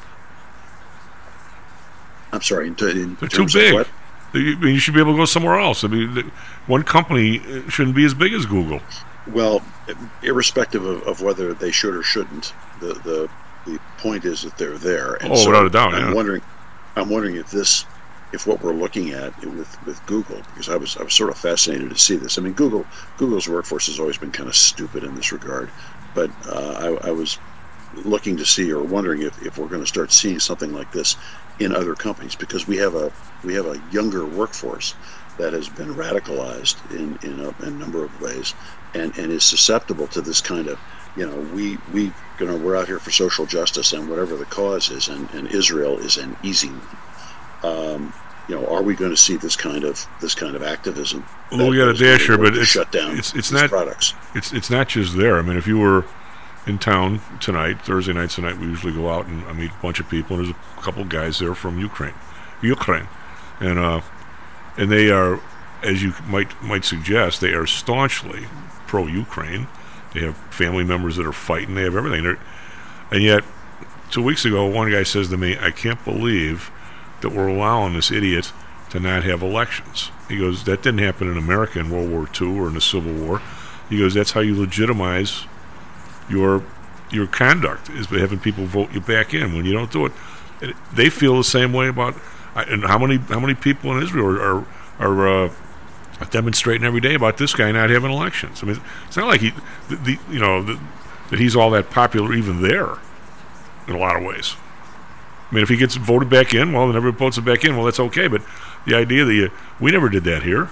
I'm sorry. In t- in They're too terms of big. what? I mean, you should be able to go somewhere else. I mean, the, one company shouldn't be as big as Google. Well, irrespective of, of whether they should or shouldn't, the, the the point is that they're there. And Oh, so without a doubt, I'm yeah. wondering, I'm wondering if this, if what we're looking at with, with Google, because I was I was sort of fascinated to see this. I mean, Google Google's workforce has always been kind of stupid in this regard, but uh, I, I was looking to see or wondering if, if we're going to start seeing something like this in other companies, because we have a we have a younger workforce that has been radicalized in in a, in a number of ways, and, and is susceptible to this kind of you know, we we you know we're out here for social justice and whatever the cause is, and, and Israel is an easy one. Um, you know, are we going to see this kind of this kind of activism? Well, we got a dasher, but it's shut down it's it's these not products. It's it's not just there. I mean, if you were in town tonight, Thursday nights tonight, we usually go out and I meet a bunch of people, and there's a couple of guys there from Ukraine, Ukraine, and uh, and they are, as you might might suggest, they are staunchly pro-Ukraine. They have family members that are fighting. They have everything. They're, and yet, two weeks ago, one guy says to me, "I can't believe that we're allowing this idiot to not have elections." He goes, "That didn't happen in America in World War Two or in the Civil War." He goes, "That's how you legitimize your your conduct, is by having people vote you back in when you don't do it." And they feel the same way about. And how many how many people in Israel are are, are uh, demonstrating every day about this guy not having elections? I mean, it's not like he, the, the you know, the, that he's all that popular even there. In a lot of ways. I mean, if he gets voted back in, well, then everybody votes him back in. Well, that's okay. But the idea that you, we never did that here.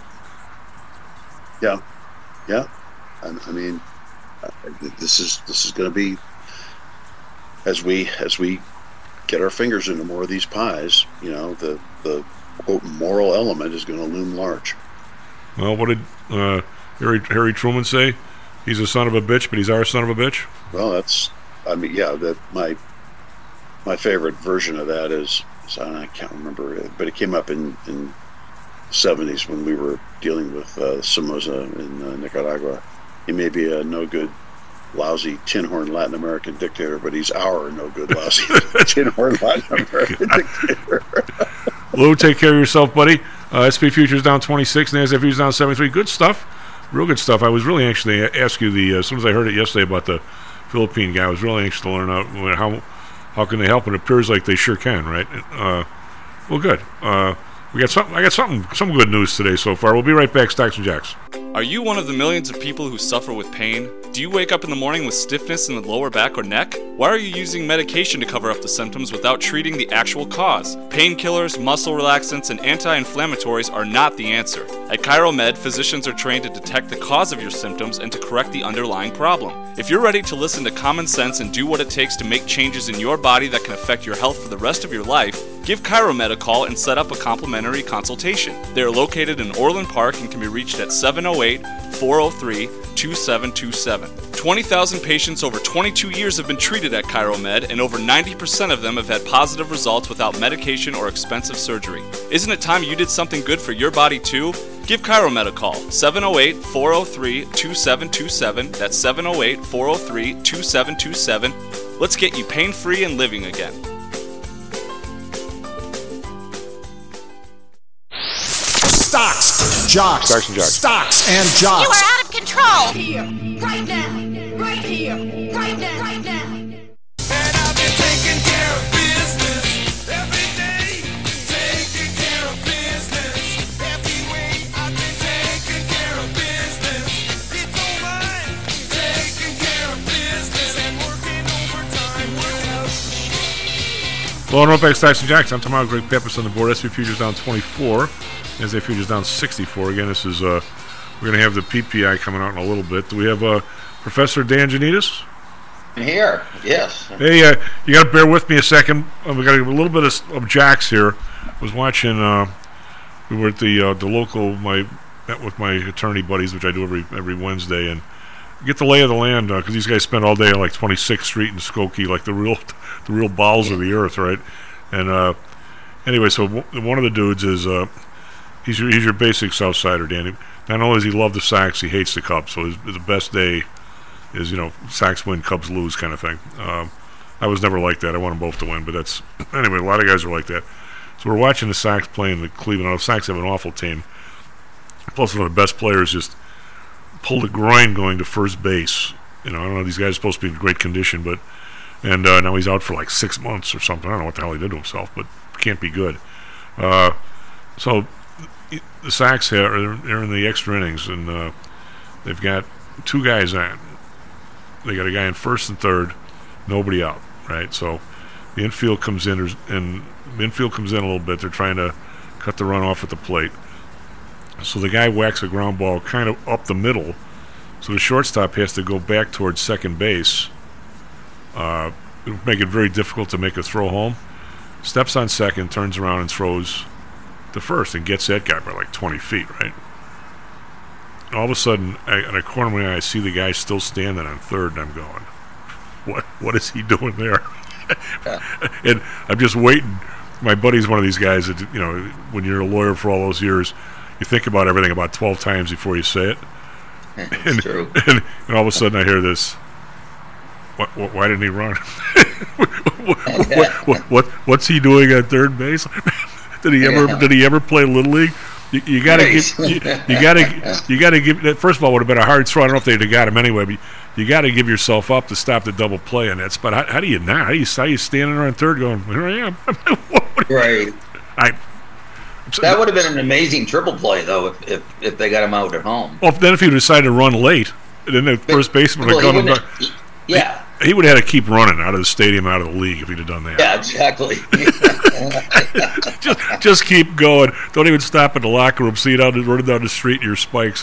Yeah, yeah. I, I mean, uh, this is this is going to be as we as we get our fingers into more of these pies. You know, the the quote moral element is going to loom large. Well, what did uh, Harry Harry Truman say? He's a son of a bitch, but he's our son of a bitch. Well, that's. I mean, yeah. That my. My favorite version of that is, I can't remember it, but it came up in, in the seventies when we were dealing with uh, Somoza in uh, Nicaragua. He may be a no-good, lousy, tin-horn Latin American dictator, but he's our no-good, lousy, tin-horn Latin American dictator. Lou, take care of yourself, buddy. Uh, S and P futures down twenty-six, NASDAQ futures down seventy-three. Good stuff. Real good stuff. I was really anxious to ask you, the uh, as soon as I heard it yesterday about the Philippine guy, I was really anxious to learn out how... How can they help? And it appears like they sure can, right? Uh, well, good. Uh, we got something. I got something. Some good news today so far. We'll be right back. Stocks and Jacks. Are you one of the millions of people who suffer with pain? Do you wake up in the morning with stiffness in the lower back or neck? Why are you using medication to cover up the symptoms without treating the actual cause? Painkillers, muscle relaxants, and anti-inflammatories are not the answer. At ChiroMed, physicians are trained to detect the cause of your symptoms and to correct the underlying problem. If you're ready to listen to common sense and do what it takes to make changes in your body that can affect your health for the rest of your life, give ChiroMed a call and set up a complimentary consultation. They are located in Orland Park and can be reached at seven oh eight, four oh three, two seven two seven. twenty thousand patients over twenty-two years have been treated at ChiroMed, and over ninety percent of them have had positive results without medication or expensive surgery. Isn't it time you did something good for your body too? Give ChiroMed a call, seven oh eight, four oh three, two seven two seven. That's seven oh eight, four oh three, two seven two seven. Let's get you pain-free and living again. Stocks, jocks, Stocks and jocks. Stocks and jocks. You are out of control. Here, right now, right here, right now, right now. And I've been taking care of business every day. Taking care of business every way. I've been taking care of business. It's all mine. Taking care of business and working overtime. Well, welcome back, Stocks and Jacks. I'm tomorrow. Greg Pappas on the board. S and P futures down twenty-four. NASDAQ futures down sixty-four. Again, this is uh, we're going to have the P P I coming out in a little bit. Do we have uh, Professor Dan Janitas? Here, yes. Hey, uh, you got to bear with me a second. Uh, we got a little bit of, of Jacks here. I was watching. Uh, we were at the uh, the local. My met with my attorney buddies, which I do every every Wednesday, and get the lay of the land because uh, these guys spend all day on like twenty-sixth Street in Skokie, like the real the real bowels of the earth, right? And uh, anyway, so w- one of the dudes is. Uh, He's your, he's your basic Southsider, Danny. Not only does he love the Sox, he hates the Cubs. So his, the best day is, you know, Sox win, Cubs lose kind of thing. Um, I was never like that. I want them both to win, but that's... Anyway, a lot of guys are like that. So we're watching the Sox playing the Cleveland. The Sox have an awful team. Plus, one of the best players just pulled a groin going to first base. You know, I don't know, these guys are supposed to be in great condition, but... And uh, now he's out for like six months or something. I don't know what the hell he did to himself, but can't be good. Uh, so... The Sox are they're in the extra innings, and uh, they've got two guys on. They got a guy in first and third, nobody out, right? So the infield comes in, and the infield comes in a little bit. They're trying to cut the run off at the plate. So the guy whacks a ground ball kind of up the middle, So the shortstop has to go back towards second base. Uh, it'll make it very difficult to make a throw home. Steps on second, turns around and throws to first and gets that guy by like twenty feet, right? All of a sudden, I, in a corner of my eye, I see the guy still standing on third, and I'm going, what What is he doing there? And I'm just waiting. My buddy's one of these guys that, you know, when you're a lawyer for all those years, you think about everything about twelve times before you say it. That's and, true. And, and all of a sudden I hear this, what, what, why didn't he run? what, what, what, what, what's he doing at third base? Did he ever Yeah. Did he ever play Little League? You, you gotta Right. give you, you gotta you gotta give that. First of all, would have been a hard throw. I don't know if they'd have got him anyway, but you got to give yourself up to stop the double play on that spot. How, how do you not? How do you how you standing there on third going, here I am? Right. I. That would have been an amazing triple play, though, if if, if they got him out at home. Well, then if he decided to run late, then the first baseman would Well, have he gone. wouldn't Back. have- Yeah. He, he would have had to keep running out of the stadium, out of the league, if he'd have done that. Yeah, exactly. just, just keep going. Don't even stop at the locker room. See it out, running down the street in your spikes.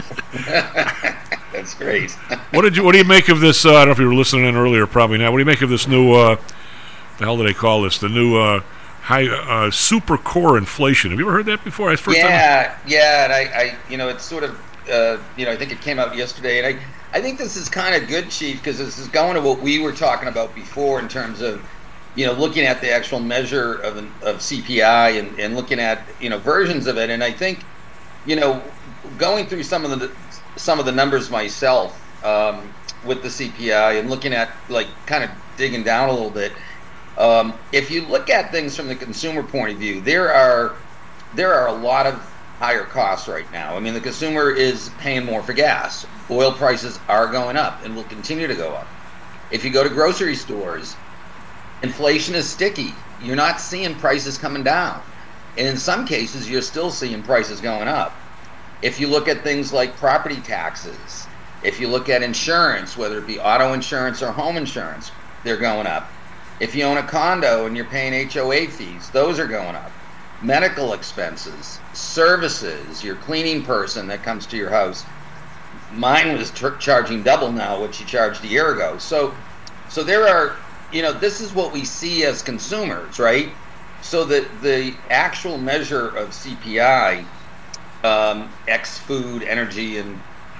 That's great. What did you? What do you make of this? Uh, I don't know if you were listening in earlier. Probably not. What do you make of this new? Uh, the hell do they call this? The new uh, high uh, super core inflation. Have you ever heard that before? That's the first time. Yeah, yeah, and I, I, you know, it's sort of, uh, you know, I think it came out yesterday, and I, I think this is kind of good, Chief, because this is going to what we were talking about before in terms of, you know, looking at the actual measure of of C P I and, and looking at, you know, versions of it, and I think, you know, going through some of the some of the numbers myself um, with the C P I and looking at, like, kind of digging down a little bit. Um, if you look at things from the consumer point of view, there are there are a lot of higher costs right now. I mean, the consumer is paying more for gas. Oil prices are going up and will continue to go up. If you go to grocery stores, inflation is sticky. You're not seeing prices coming down. And in some cases, you're still seeing prices going up. If you look at things like property taxes, if you look at insurance, whether it be auto insurance or home insurance, they're going up. If you own a condo and you're paying H O A fees, those are going up. Medical expenses, services, your cleaning person that comes to your house. Mine was tr- charging double now what she charged a year ago. So, so there are, you know, this is what we see as consumers, right? So the the actual measure of C P I, um, X food, energy, and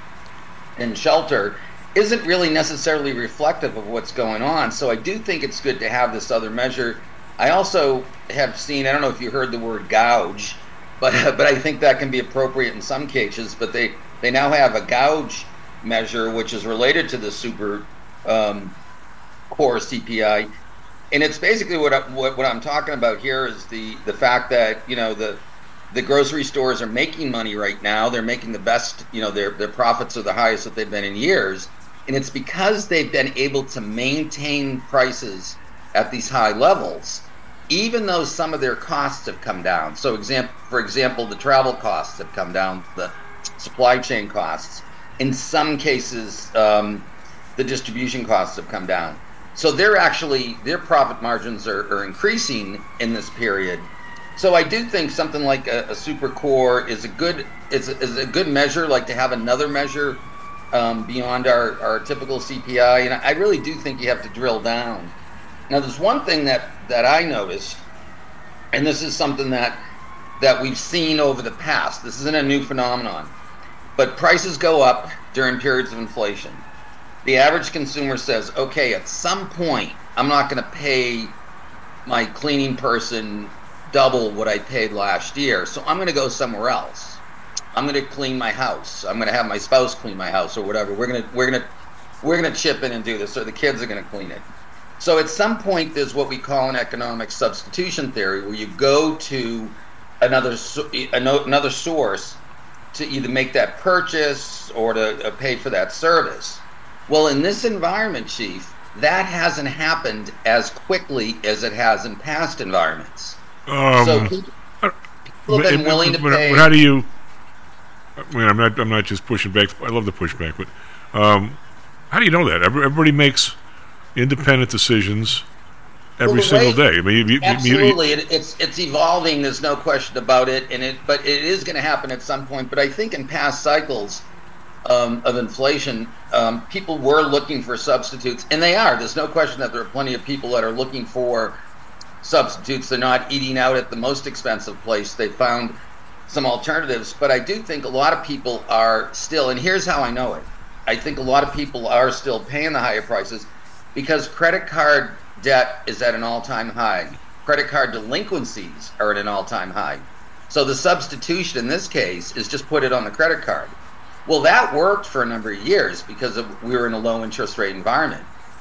and shelter, isn't really necessarily reflective of what's going on. So I do think it's good to have this other measure. I also have seen, I don't know if you heard the word gouge, but but I think that can be appropriate in some cases. But they, they now have a gouge measure, which is related to the super um, core C P I. And it's basically what, I, what what I'm talking about here is the, the fact that, you know, the the grocery stores are making money right now. They're making the best, you know, their their profits are the highest that they've been in years. And it's because they've been able to maintain prices at these high levels, even though some of their costs have come down. So, example, for example, the travel costs have come down, the supply chain costs. In some cases, um, the distribution costs have come down. So they're actually, their profit margins are, are increasing in this period. So I do think something like a, a super core is a good is a, is a good measure, like to have another measure um, beyond our, our typical C P I. And I really do think you have to drill down. Now, there's one thing that, that I noticed, and this is something that that we've seen over the past. This isn't a new phenomenon, but prices go up during periods of inflation. The average consumer says, okay, at some point, I'm not going to pay my cleaning person double what I paid last year, so I'm going to go somewhere else. I'm going to clean my house. I'm going to have my spouse clean my house or whatever. We're going to we're going to we're going to chip in and do this, or the kids are going to clean it. So at some point, there's what we call an economic substitution theory, where you go to another another source to either make that purchase or to pay for that service. Well, in this environment, Chief, that hasn't happened as quickly as it has in past environments. Um, so people, people have been but, willing to but, pay. But how do you? I mean, I'm not. I'm not just pushing back. I love the pushback, but um, how do you know that? Everybody makes independent decisions every Well, single way- day. I mean, you, you, absolutely, You, it, it's it's evolving. There's no question about it, and it but it is going to happen at some point. But I think in past cycles, um, of inflation, um, people were looking for substitutes, and they are. There's no question that there are plenty of people that are looking for substitutes. They're not eating out at the most expensive place. They found some alternatives, but I do think a lot of people are still, and here's how I know it. I think a lot of people are still paying the higher prices because credit card debt is at an all-time high. Credit card delinquencies are at an all-time high. So the substitution in this case is just put it on the credit card. Well, that worked for a number of years because of, we were in a low interest rate environment.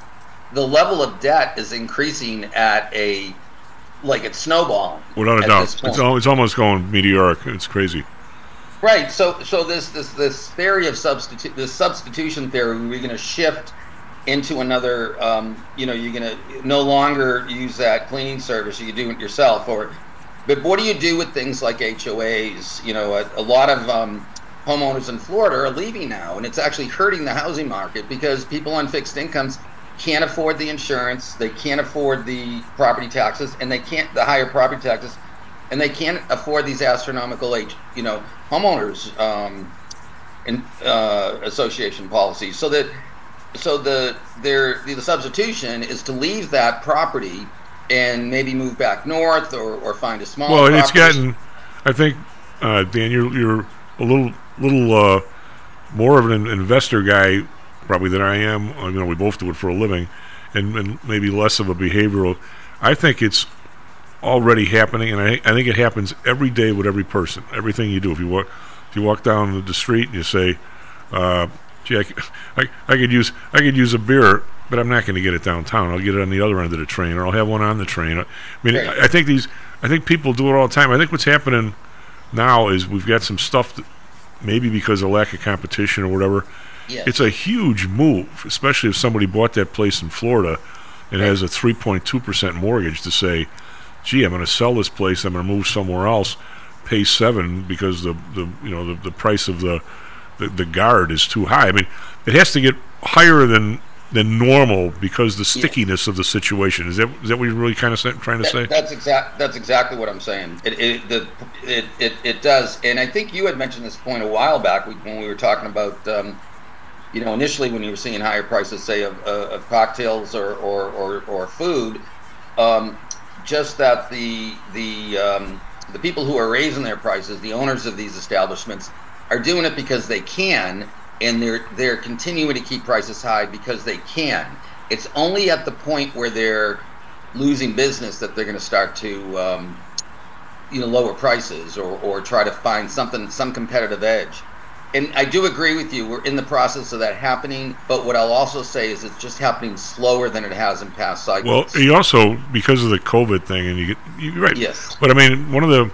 The level of debt is increasing at a, like it's snowballing. Without a doubt. It's, al- it's almost going meteoric. It's crazy. Right. So so this this this theory of substitu- this substitution theory, we're going to shift into another, um, you know, you're going to no longer use that cleaning service. You do it yourself. Or, but what do you do with things like H O As? You know, a, a lot of um, homeowners in Florida are leaving now, and it's actually hurting the housing market because people on fixed incomes can't afford the insurance, they can't afford the property taxes, and they can't the higher property taxes, and they can't afford these astronomical age, you know, homeowners um, in, uh, association policies. So that so the their the substitution is to leave that property and maybe move back north or, or find a small. Well, property. It's getting. I think, uh, Dan, you're you're a little little uh, more of an investor guy probably than I am. You know, we both do it for a living, and, and maybe less of a behavioral. I think it's already happening, and I, I think it happens every day with every person. Everything you do, if you walk, if you walk down the street and you say, uh, "Gee, I, I, I could use I could use a beer," but I'm not going to get it downtown. I'll get it on the other end of the train, or I'll have one on the train. I mean, right. I, I think these, I think people do it all the time. I think what's happening now is we've got some stuff that maybe because of lack of competition or whatever. Yes. It's a huge move, especially if somebody bought that place in Florida and right. has a three point two percent mortgage to say, gee, I'm going to sell this place, I'm going to move somewhere else, pay seven because the, the you know the, the price of the, the the guard is too high. I mean, it has to get higher than than normal because the stickiness yeah. of the situation. Is that is that what you're really kind of say, trying to that, say? That's exact. That's exactly what I'm saying. It it, the, it it it does, and I think you had mentioned this point a while back when we were talking about. Um, You know, initially when you were seeing higher prices, say of, uh, of cocktails or or, or, or food, um, just that the the um, the people who are raising their prices, the owners of these establishments, are doing it because they can, and they're they're continuing to keep prices high because they can. It's only at the point where they're losing business that they're going to start to um, you know lower prices or or try to find something some competitive edge. And I do agree with you. We're in the process of that happening. But what I'll also say is it's just happening slower than it has in past cycles. Well, you also, because of the COVID thing, and you get, you're right. Yes. But I mean, one of the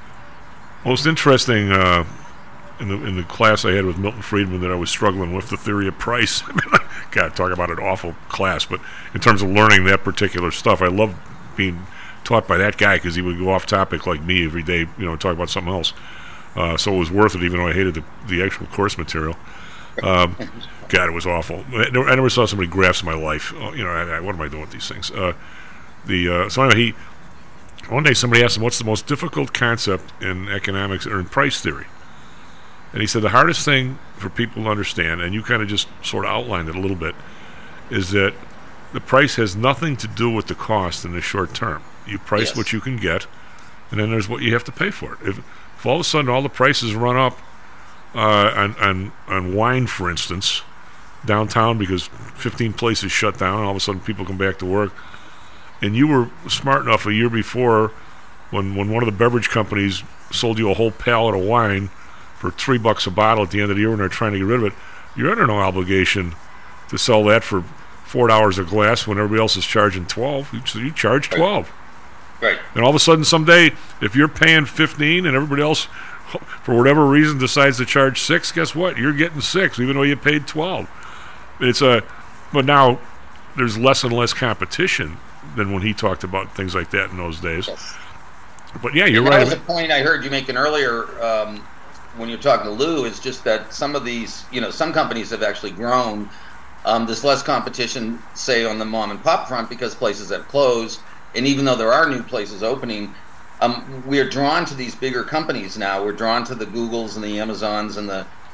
most interesting uh, in the in the class I had with Milton Friedman that I was struggling with, the theory of price. I mean, God, talk about an awful class. But in terms of learning that particular stuff, I love being taught by that guy because he would go off topic like me every day, you know, talk about something else. Uh, so it was worth it, even though I hated the, the actual course material. Um, God, it was awful. I never, I never saw somebody grasp my life. Oh, you know, I, I, what am I doing with these things? Uh, the uh, so anyway, he one day somebody asked him, "What's the most difficult concept in economics or in price theory?" And he said the hardest thing for people to understand, and you kind of just sort of outlined it a little bit, is that the price has nothing to do with the cost in the short term. You price yes. what you can get, and then there's what you have to pay for it. If If all of a sudden all the prices run up uh, on, on on wine, for instance, downtown because fifteen places shut down, and all of a sudden people come back to work, and you were smart enough a year before when, when one of the beverage companies sold you a whole pallet of wine for three bucks a bottle at the end of the year when they're trying to get rid of it, you're under no obligation to sell that for four dollars a glass when everybody else is charging twelve. So you charge twelve. Right. And all of a sudden, someday, if you're paying fifteen and everybody else, for whatever reason, decides to charge six, guess what? You're getting six, even though you paid twelve. It's a, but now there's less and less competition than when he talked about things like that in those days. Yes. But yeah, you're and right. That was a point I heard you making earlier um, when you were talking to Lou. Is just that some of these, you know, some companies have actually grown. Um, there's less competition, say, on the mom and pop front because places have closed. And even though there are new places opening, um, we are drawn to these bigger companies now. We're drawn to the Googles and the Amazons and the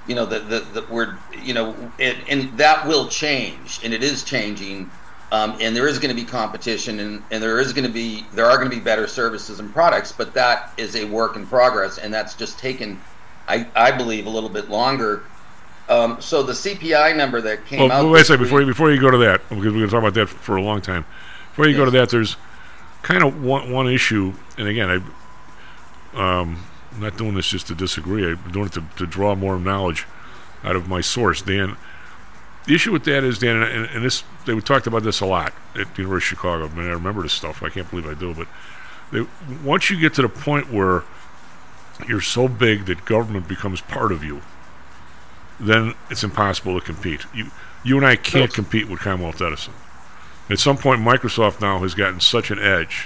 you know, the the, the we're you know, it, and that will change, and it is changing. Um, and there is going to be competition, and, and there is going to be there are going to be better services and products, but that is a work in progress, and that's just taken, I, I believe, a little bit longer. Um, so the C P I number that came well, out. Well, wait a second before you before you go to that, because we're going to talk about that for a long time. Before you yes. go to that, there's kind of one one issue, and again, I um, I'm not doing this just to disagree. I'm doing it to, to draw more knowledge out of my source, Dan. The issue with that is, Dan, and, and this they we talked about this a lot at the University of Chicago. I mean, I remember this stuff. I can't believe I do, but they, once you get to the point where you're so big that government becomes part of you, then it's impossible to compete. You, you and I can't compete with Commonwealth Edison. At some point, Microsoft now has gotten such an edge.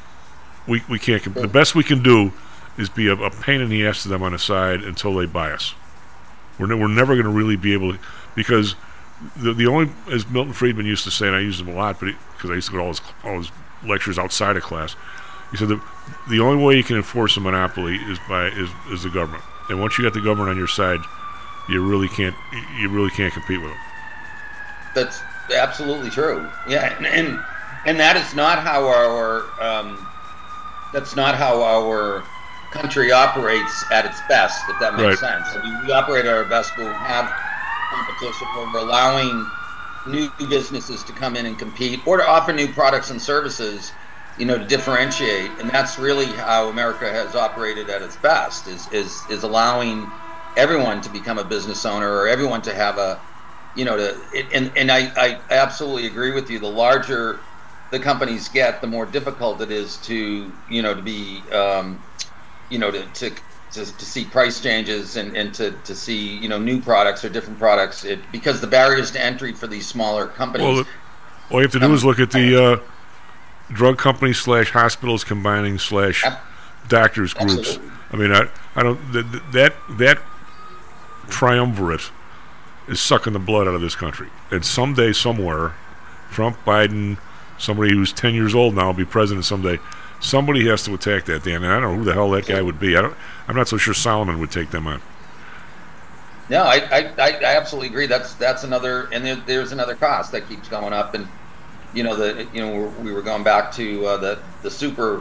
We we can't. Comp- the best we can do is be a, a pain in the ass to them on the side until they buy us. We're ne- we're never going to really be able to, because. The the only, as Milton Friedman used to say, and I use him a lot, but because I used to go to all his, all his lectures outside of class, he said the the only way you can enforce a monopoly is by is, is the government, and once you got the government on your side, you really can't you really can't compete with them. That's absolutely true. Yeah, and and, and that is not how our um, that's not how our country operates at its best. If that makes right. sense, I mean, we operate at our best when we have competition, where we're allowing new businesses to come in and compete, or to offer new products and services, you know, to differentiate. And that's really how America has operated at its best, is is is allowing everyone to become a business owner, or everyone to have a, you know, to it, and and I, I absolutely agree with you. The larger the companies get, the more difficult it is to, you know, to be, um, you know, to to To, to see price changes and, and to, to see, you know, new products or different products, it, because the barriers to entry for these smaller companies. Well, all you have to do um, is look at the uh, drug companies slash hospitals combining slash ab- doctors groups. Absolutely. I mean, I I don't th- that that triumvirate is sucking the blood out of this country. And someday, somewhere, Trump, Biden, somebody who's ten years old now will be president someday. Somebody has to attack that, Dan, and I don't know who the hell that guy would be. I don't. I'm not so sure Solomon would take them on. No, I, I, I absolutely agree. That's that's another, and there, there's another cost that keeps going up, and you know the you know we were going back to uh, the the super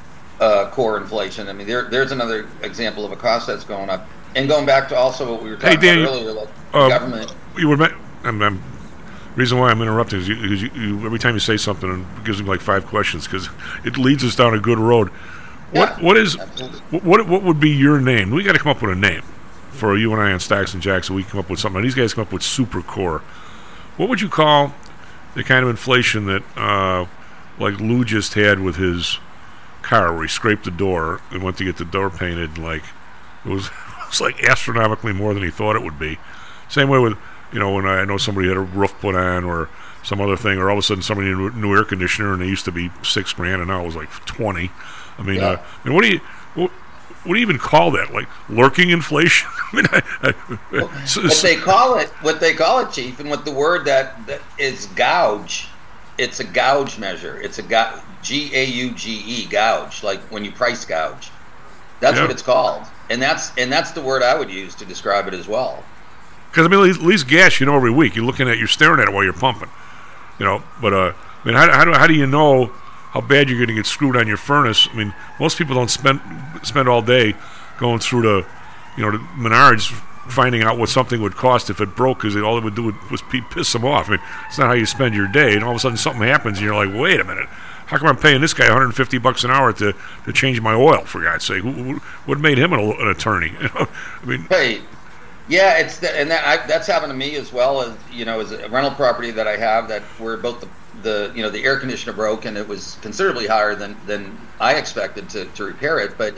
uh, core inflation. I mean, there there's another example of a cost that's going up, and going back to also what we were talking hey, Dan, about earlier, like uh, government. You were. I'm, I'm, reason why I'm interrupting is you, because you, you, every time you say something, it gives me like five questions because it leads us down a good road. What yeah, what is what what would be your name? We got to come up with a name for you and I on Stocks and Jacks, so we come up with something. And these guys come up with super core. What would you call the kind of inflation that uh, like Lou just had with his car, where he scraped the door and went to get the door painted? Like it was, it was like astronomically more than he thought it would be. Same way with, you know, when I know somebody had a roof put on or some other thing, or all of a sudden somebody had a new air conditioner and they used to be six grand and now it was like twenty. I mean, yeah. uh, I mean, what do you what, what do you even call that? Like lurking inflation? I mean, I, I, well, so, what they call it, what they call it, Chief, and what the word that, that is gouge. It's a gouge measure. It's a go- G A U G E, gouge, like when you price gouge. That's yeah. what it's called, and that's and that's the word I would use to describe it as well. Because I mean, at least gas, you know, every week you're looking at, you're staring at it while you're pumping, you know. But uh, I mean, how, how do how do you know how bad you're going to get screwed on your furnace? I mean, most people don't spend spend all day going through the, you know, the Menards finding out what something would cost if it broke, because all it would do was piss them off. I mean, it's not how you spend your day. And all of a sudden something happens, and you're like, wait a minute, how come I'm paying this guy one hundred fifty bucks an hour to, to change my oil? For God's sake, who, who, what made him an, an attorney? You know, I mean, hey. Yeah, it's the, and that I, that's happened to me as well. As you know, as a rental property that I have, that where both the, the you know the air conditioner broke, and it was considerably higher than, than I expected to, to repair it. But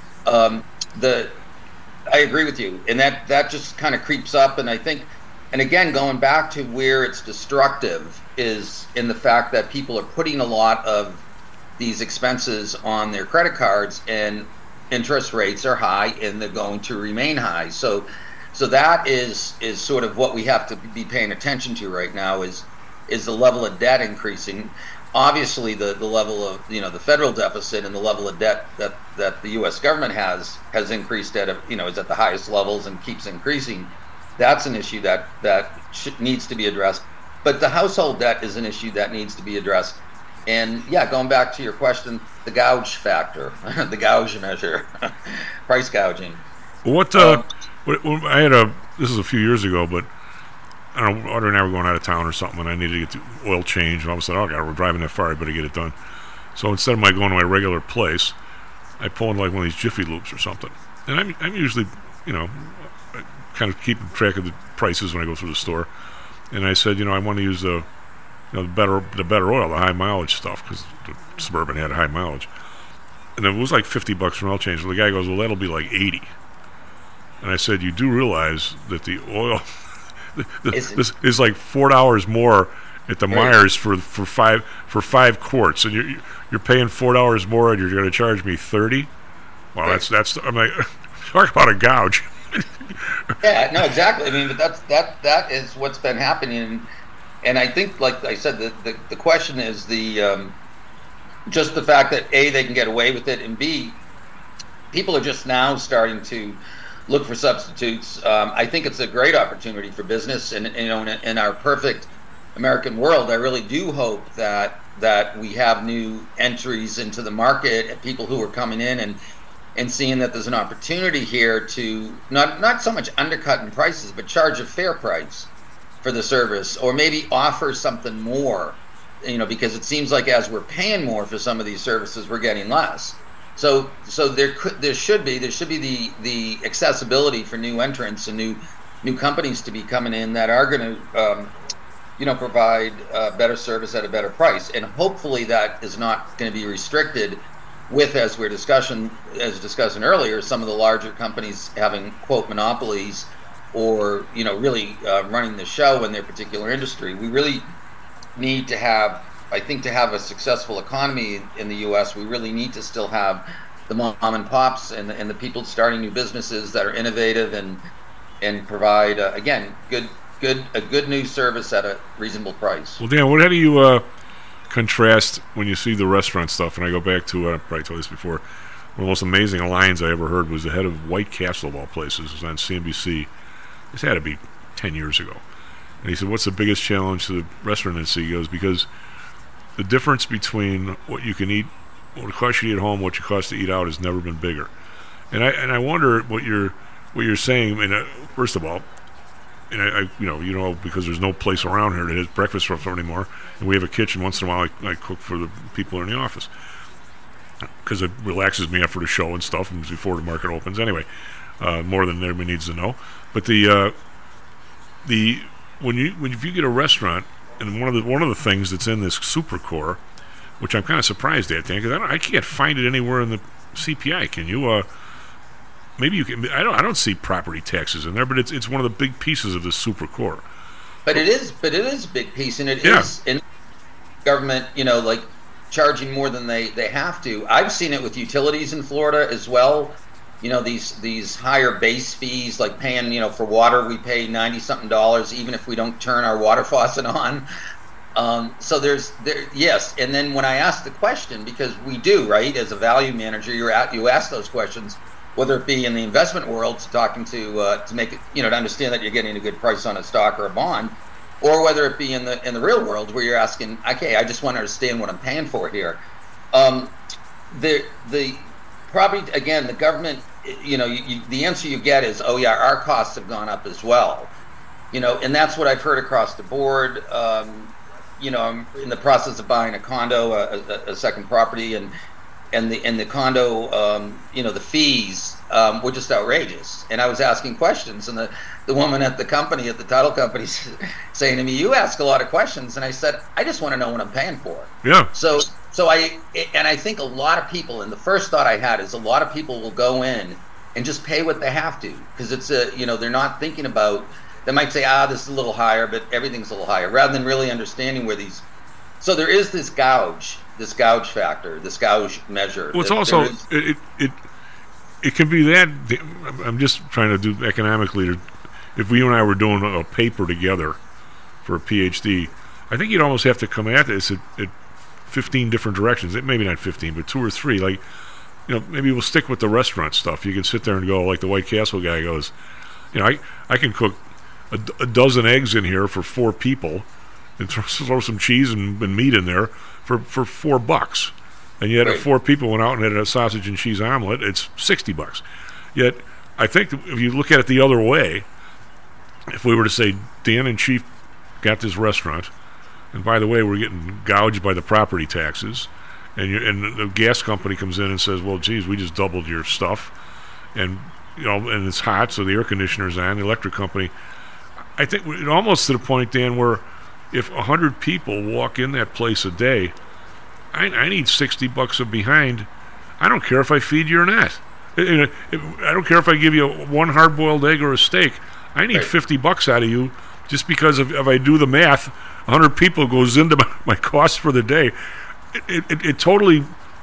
um, the I agree with you, and that, that just kind of creeps up. And I think, and again, going back to where it's destructive is in the fact that people are putting a lot of these expenses on their credit cards, and interest rates are high, and they're going to remain high. So. So that is is sort of what we have to be paying attention to right now, is is the level of debt increasing. obviously the, the level of, you know, the federal deficit and the level of debt that, that the U S government has has increased at a, you know, is at the highest levels and keeps increasing. That's an issue that that should, needs to be addressed. But the household debt is an issue that needs to be addressed. And yeah, going back to your question, the gouge factor, the gouge measure, price gouging. What, uh, um, what, what I had a, this is a few years ago, but I don't know, Audrey and I were going out of town or something, and I needed to get the oil changed, and all of a sudden, oh, God, we're driving that far, I better get it done. So instead of my going to my regular place, I pull in like one of these Jiffy Lubes or something. And I'm, I'm usually, you know, kind of keeping track of the prices when I go through the store. And I said, you know, I want to use the, you know, the better, the better oil, the high mileage stuff, because the Suburban had high mileage. And it was like fifty bucks for an oil change. So the guy goes, well, that'll be like eighty. And I said, you do realize that the oil this is like four dollars more at the Myers for for five for five quarts, and you're you're paying four dollars more, and you're going to charge me thirty. Well, right. that's that's I'm like, talk about a gouge. Yeah, no, exactly. I mean, but that's that that is what's been happening, and, and I think, like I said, the the, the question is the um, just the fact that A, they can get away with it, and B, people are just now starting to look for substitutes. Um, I think it's a great opportunity for business, and, and you know, in, in our perfect American world, I really do hope that that we have new entries into the market and people who are coming in and and seeing that there's an opportunity here to not not so much undercut in prices, but charge a fair price for the service, or maybe offer something more, you know, because it seems like as we're paying more for some of these services, we're getting less. So, so there could, there should be, there should be the, the accessibility for new entrants and new, new companies to be coming in that are going to, um, you know, provide uh, better service at a better price. And hopefully that is not going to be restricted with, as we're discussing, as discussing earlier, some of the larger companies having quote monopolies, or you know, really uh, running the show in their particular industry. We really need to have. I think to have a successful economy in the U S, we really need to still have the mom and pops and the, and the people starting new businesses that are innovative and and provide uh, again good good a good new service at a reasonable price. Well, Dan, what how do you uh, contrast when you see the restaurant stuff? And I go back to uh, I probably told this before. One of the most amazing lines I ever heard was the head of White Castle of all places. It was on C N B C. This had to be ten years ago, and he said, "What's the biggest challenge to the restaurant industry?" He goes, "Because the difference between what you can eat, what it costs you to eat at home, what you cost to eat out, has never been bigger." And I and I wonder what you're what you're saying. I mean, uh, first of all, and I, I you know you know because there's no place around here that has breakfast for anymore, and we have a kitchen. Once in a while, I, I cook for the people in the office because it relaxes me after the show and stuff, and before the market opens. Anyway, uh, more than everybody needs to know. But the uh, the when you when if you get a restaurant. And one of the one of the things that's in this SuperCore, which I'm kind of surprised at, Dan, because I, I can't find it anywhere in the C P I. Can you? Uh, maybe you can. I don't. I don't see property taxes in there, but it's it's one of the big pieces of this SuperCore. But it is. But it is a big piece, and it yeah. is in government. You know, like charging more than they they have to. I've seen it with utilities in Florida as well. You know, these these higher base fees, like paying, you know, for water, we pay ninety something dollars, even if we don't turn our water faucet on. Um, so there's there, yes. And then when I ask the question, because we do, right, as a value manager, you're at, you ask those questions, whether it be in the investment world, talking to uh, to make it, you know, to understand that you're getting a good price on a stock or a bond, or whether it be in the in the real world where you're asking, okay, I just want to understand what I'm paying for here. Um, the the Probably, again, the government, you know, you, you, the answer you get is, oh, yeah, our costs have gone up as well. You know, and that's what I've heard across the board. Um, you know, I'm in the process of buying a condo, a, a, a second property, and and the and the condo, um, you know, the fees um, were just outrageous. And I was asking questions, and the, the woman at the company, at the title company, saying to me, you ask a lot of questions. And I said, I just want to know what I'm paying for. Yeah. So... So I, and I think a lot of people, and the first thought I had is a lot of people will go in and just pay what they have to, because it's a, you know, they're not thinking about, they might say, ah, this is a little higher, but everything's a little higher, rather than really understanding where these, so there is this gouge, this gouge factor, this gouge measure. Well, it's also, is, it, it, it can be that, I'm just trying to do economically, to, if we and I were doing a paper together for a PhD, I think you'd almost have to come at this at, at fifteen different directions. It maybe not fifteen, but two or three. Like, you know, maybe we'll stick with the restaurant stuff. You can sit there and go, like the White Castle guy goes, you know, I I can cook a, a dozen eggs in here for four people, and throw, throw some cheese and, and meat in there for, for four bucks. And yet, Right. if four people went out and had a sausage and cheese omelet, it's sixty bucks. Yet, I think that if you look at it the other way, if we were to say Dan and Chief got this restaurant, and by the way, we're getting gouged by the property taxes, and you, and the gas company comes in and says, well, geez, we just doubled your stuff, and you know, and it's hot, so the air conditioner's on. The electric company, I think it almost to the point, Dan, where if a hundred people walk in that place a day, I, I need sixty bucks of behind. I don't care if I feed you or not. I I don't care if I give you one hard-boiled egg or a steak. I need Right. fifty bucks out of you just because if, if I do the math, a hundred people goes into my, my cost for the day. It, it, it totally,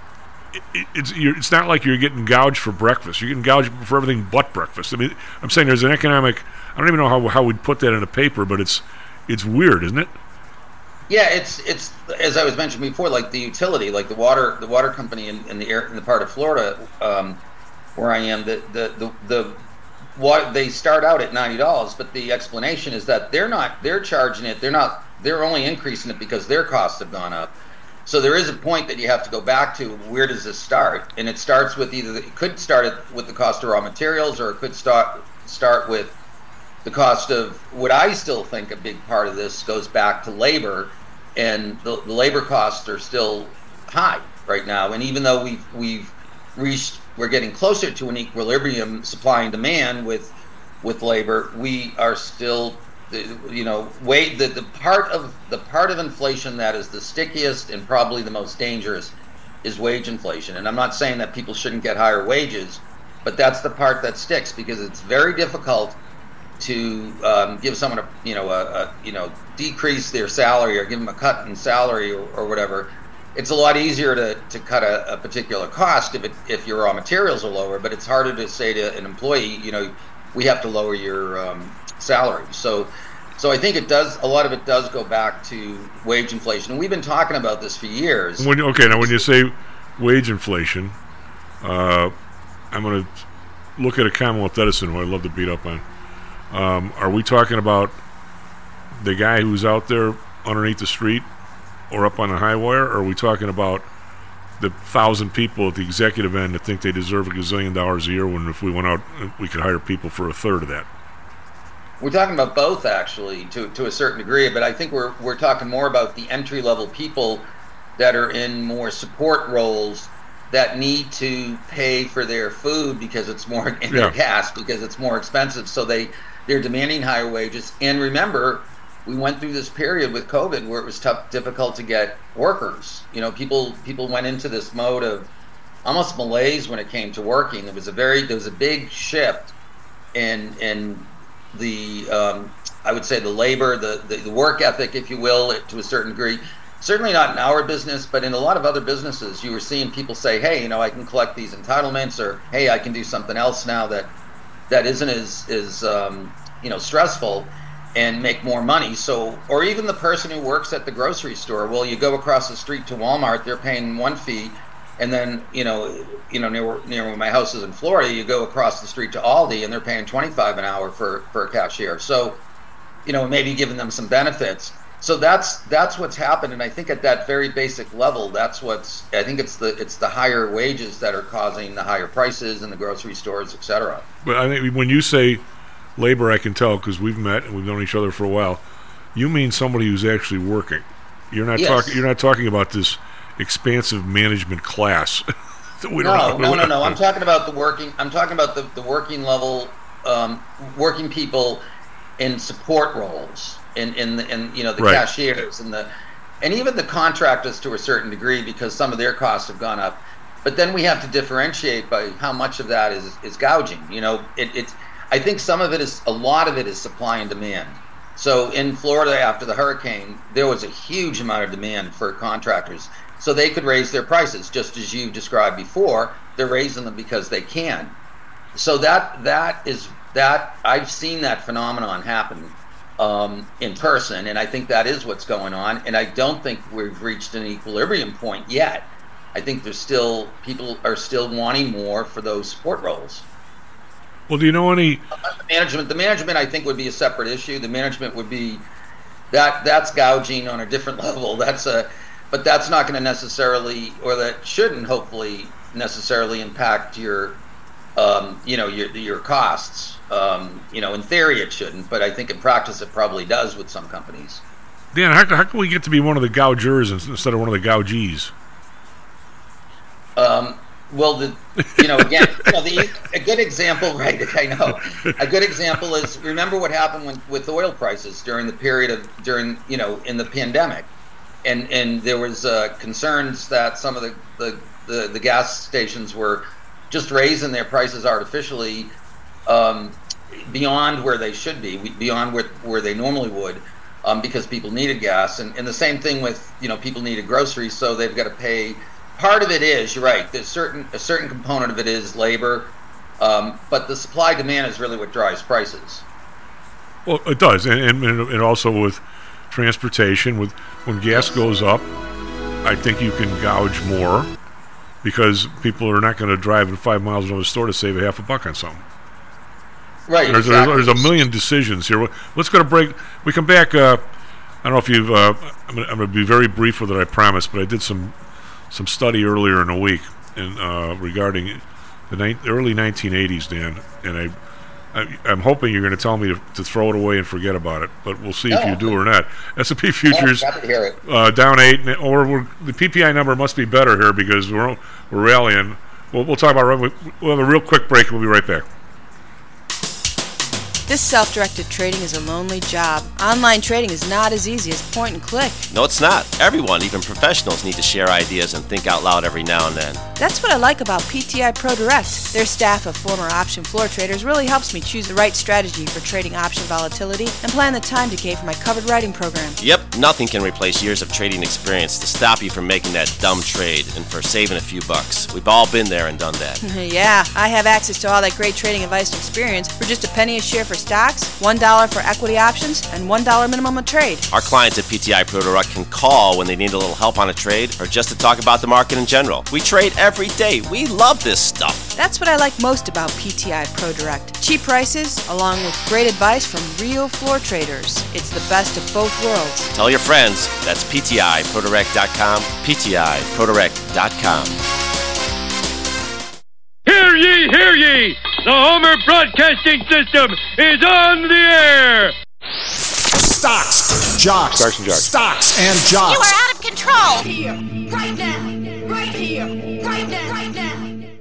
it, it's you're, it's not like you're getting gouged for breakfast. You're getting gouged for everything but breakfast. I mean, I'm saying there's an economic, I don't even know how, how we'd put that in a paper, but it's it's weird, isn't it? Yeah, it's it's as I was mentioning before, like the utility, like the water the water company in, in the air in the part of Florida um, where I am, the the the, the what they start out at ninety dollars, but the explanation is that they're not they're charging it, they're not they're only increasing it because their costs have gone up. So there is a point that you have to go back to, where does this start? And it starts with either, it could start it with the cost of raw materials, or it could start start with the cost of, what I still think a big part of this goes back to labor, and the, the labor costs are still high right now. And even though we've we've reached, we're getting closer to an equilibrium, supply and demand with with labor, we are still, you know, wait the, the part of the part of inflation that is the stickiest and probably the most dangerous is wage inflation. And I'm not saying that people shouldn't get higher wages, but that's the part that sticks, because it's very difficult to um, give someone a you know a, a you know decrease their salary or give them a cut in salary or, or whatever. It's a lot easier to, to cut a, a particular cost if it, if your raw materials are lower, but it's harder to say to an employee, you know, we have to lower your um, salary. So, so I think it does. A lot of it does go back to wage inflation, and we've been talking about this for years. When, okay, now when you say wage inflation, uh, I'm going to look at a Commonwealth Edison who I love to beat up on. Um, are we talking about the guy who's out there underneath the street or up on the high wire, or are we talking about the thousand people at the executive end that think they deserve a gazillion dollars a year, when if we went out, we could hire people for a third of that? We're talking about both, actually, to to a certain degree, but I think we're we're talking more about the entry level people that are in more support roles that need to pay for their food because it's more in their Yeah. gas because it's more expensive. So they they're demanding higher wages. And remember, we went through this period with COVID where it was tough, difficult to get workers. You know, people people went into this mode of almost malaise when it came to working. There was a very there was a big shift in in the um, I would say the labor, the, the the work ethic, if you will, to a certain degree. Certainly not in our business, but in a lot of other businesses, you were seeing people say, "Hey, you know, I can collect these entitlements," or "Hey, I can do something else now that that isn't as as um, you know stressful, and make more money." So, or even the person who works at the grocery store. Well, you go across the street to Walmart, they're paying one fee, and then you know, you know, near near where my house is in Florida, you go across the street to Aldi, and they're paying twenty-five an hour for for a cashier. So, you know, maybe giving them some benefits. So that's that's what's happened, and I think at that very basic level, that's what's. I think it's the it's the higher wages that are causing the higher prices in the grocery stores, et cetera. But I think when you say labor, I can tell because we've met and we've known each other for a while. You mean somebody who's actually working. You're not Yes. talking. You're not talking about this expansive management class. that we No, don't no, no, no. I'm talking about the working. I'm talking about the, the working level, um, working people in support roles, in in the, in you know the Right. cashiers and the, and even the contractors to a certain degree, because some of their costs have gone up. But then we have to differentiate by how much of that is is gouging. You know, it, it's. I think some of it is, a lot of it is supply and demand. So in Florida after the hurricane, there was a huge amount of demand for contractors. So they could raise their prices, just as you described before. They're raising them because they can. So that that is that I've seen that phenomenon happen um, in person, and I think that is what's going on. And I don't think we've reached an equilibrium point yet. I think there's still people are still wanting more for those support roles. Well, do you know any the management? The management, I think, would be a separate issue. The management would be that that's gouging on a different level. That's a, but that's not going to necessarily, or that shouldn't hopefully necessarily impact your, um, you know, your your costs. Um, you know, in theory it shouldn't, but I think in practice it probably does with some companies. Dan, how, how can we get to be one of the gougers instead of one of the gougees? Um, well, the you know again, you know, the, a good example, right? I know a good example is remember what happened when, with oil prices during the period of during you know in the pandemic, and and there was uh, concerns that some of the, the the the gas stations were just raising their prices artificially um, beyond where they should be, beyond where where they normally would, um, because people needed gas, and and the same thing with you know people needed groceries, so they've got to pay. Part of it is, you're right, there's certain a certain component of it is labor, um, but the supply demand is really what drives prices. Well, it does, and, and and also with transportation, with when gas goes up, I think you can gouge more because people are not going to drive five miles to the store to save a half a buck on something. Right. There's, exactly. there's, there's a million decisions here. Let's go to break. We come back. Uh, I don't know if you've. Uh, I'm going to be very brief with it, I promise, but I did some. some study earlier in the week in, uh, regarding the ni- early nineteen eighties, Dan, and I, I, I'm hoping you're going to tell me to, to throw it away and forget about it, but we'll see no. if you do or not. S and P futures oh, to hear it. Uh, down eight, or we're, the P P I number must be better here because we're we're rallying. We'll, we'll talk about. We'll have a real quick break. We'll be right back. This self-directed trading is a lonely job. Online trading is not as easy as point and click. No, it's not. Everyone, even professionals, need to share ideas and think out loud every now and then. That's what I like about P T I Pro Direct. Their staff of former option floor traders really helps me choose the right strategy for trading option volatility and plan the time decay for my covered writing program. Yep, nothing can replace years of trading experience to stop you from making that dumb trade and for saving a few bucks. We've all been there and done that. Yeah, I have access to all that great trading advice and experience for just a penny a share for stocks, one dollar for equity options, and one dollar minimum a trade. Our clients at P T I Pro Direct can call when they need a little help on a trade or just to talk about the market in general. We trade every day. We love this stuff. That's what I like most about P T I Pro Direct. Cheap prices, along with great advice from real floor traders. It's the best of both worlds. Tell your friends. That's P T I Pro Direct dot com, P T I Pro Direct dot com. Hear ye, hear ye! The Homer Broadcasting System is on the air! Stocks, jocks, Stocks and jocks. Stocks and jocks. You are out of control! Here, right now, right here, right now, right now.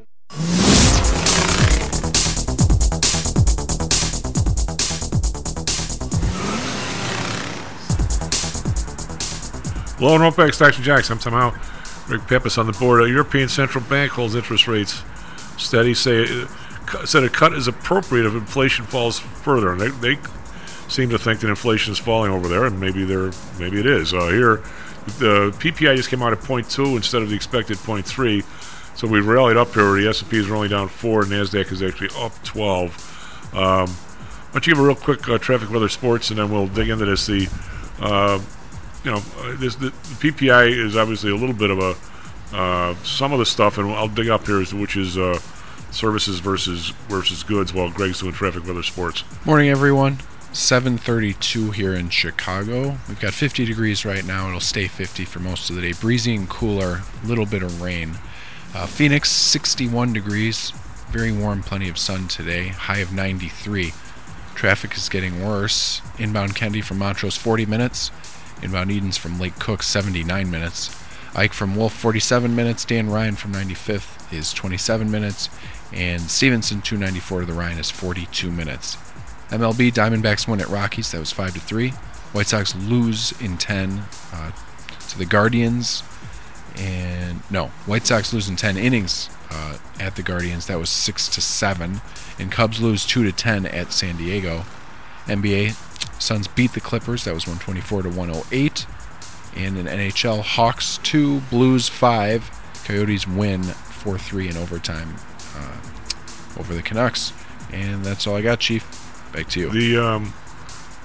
Hello and welcome back, Stocks and Jocks. I'm Tom Howe. Rick Pepis on the board. A European Central Bank holds interest rates steady. Say, uh, said a cut is appropriate if inflation falls further. And they, they seem to think that inflation is falling over there, and maybe they're maybe it is. Uh, here, the P P I just came out at zero point two instead of the expected zero point three. So we've rallied up here. The S and Ps are only down four. NASDAQ is actually up twelve. Um, why don't you give a real quick uh, traffic weather sports, and then we'll dig into this. The uh, you know, uh, this, the, the P P I is obviously a little bit of a uh, some of the stuff, and I'll dig up here, is, which is uh, services versus versus goods, while Greg's doing traffic weather sports. Morning, everyone. seven thirty-two here in Chicago. We've got fifty degrees right now. It'll stay fifty for most of the day. Breezy and cooler, a little bit of rain. Uh, Phoenix, sixty-one degrees. Very warm, plenty of sun today. High of ninety-three. Traffic is getting worse. Inbound Kennedy from Montrose, forty minutes. Inbound Edens from Lake Cook, seventy-nine minutes. Ike from Wolf, forty-seven minutes. Dan Ryan from ninety-fifth is twenty-seven minutes. And Stevenson, two ninety-four to the Ryan, is forty-two minutes. M L B, Diamondbacks win at Rockies. That was five to three. White Sox lose in ten uh, to the Guardians. And no, White Sox lose in ten innings uh, at the Guardians. That was six to seven. And Cubs lose two to ten at San Diego. N B A, Suns beat the Clippers. That was one twenty-four to one oh eight. And in N H L, Hawks two, Blues five. Coyotes win four three in overtime uh, over the Canucks. And that's all I got, Chief. Back to you. The um,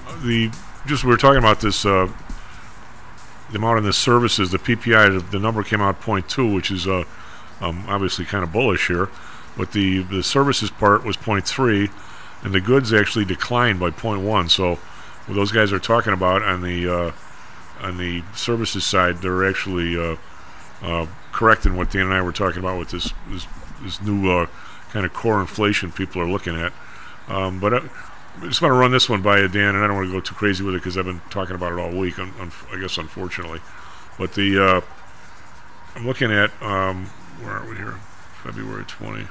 the just we were talking about this uh, the amount in the services, the P P I, the, the number came out zero point two, which is uh, um, obviously kind of bullish here. But the the services part was zero point three, and the goods actually declined by zero point one. So what those guys are talking about on the uh, on the services side, they're actually uh, uh, correcting what Dan and I were talking about with this this, this new uh, kind of core inflation people are looking at. Um, but I, I just want to run this one by you, Dan, and I don't want to go too crazy with it because I've been talking about it all week, un, un, I guess, unfortunately. But the uh, I'm looking at, um, where are we here? February twentieth.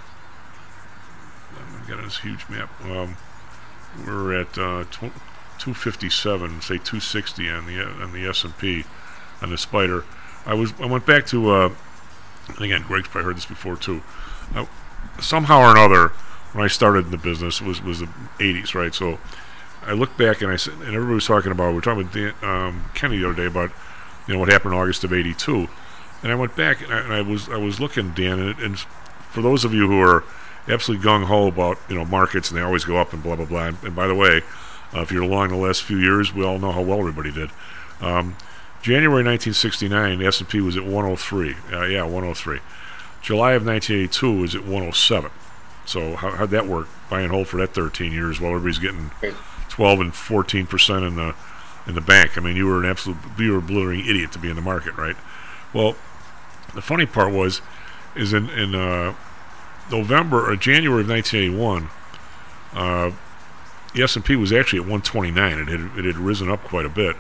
I've got this huge map. Um, we're at uh, two fifty-seven, say two sixty on the on the S and P, on the Spider. I was I went back to, uh, and again, Greg's probably heard this before too. I, somehow or another, when I started in the business, it was was the eighties, right? So I looked back and I said, and everybody was talking about, we were talking with Dan, um, Kenny the other day about, you know, what happened in August of eighty-two, and I went back and I, and I was I was looking, Dan, and, and for those of you who are absolutely gung ho about, you know, markets and they always go up and blah blah blah. And, and by the way, uh, if you're along the last few years, we all know how well everybody did. Um, January nineteen sixty-nine, the S and P was at one oh three. Uh, yeah, one oh three. July of nineteen eighty-two was at one oh seven. So how, how'd that work? Buy and hold for that thirteen years while everybody's getting twelve and fourteen percent in the in the bank. I mean, you were an absolute, you were a blithering idiot to be in the market, right? Well, the funny part was, is in in uh, November or January of nineteen eighty-one, uh, the S and P was actually at one twenty-nine. It had it had risen up quite a bit,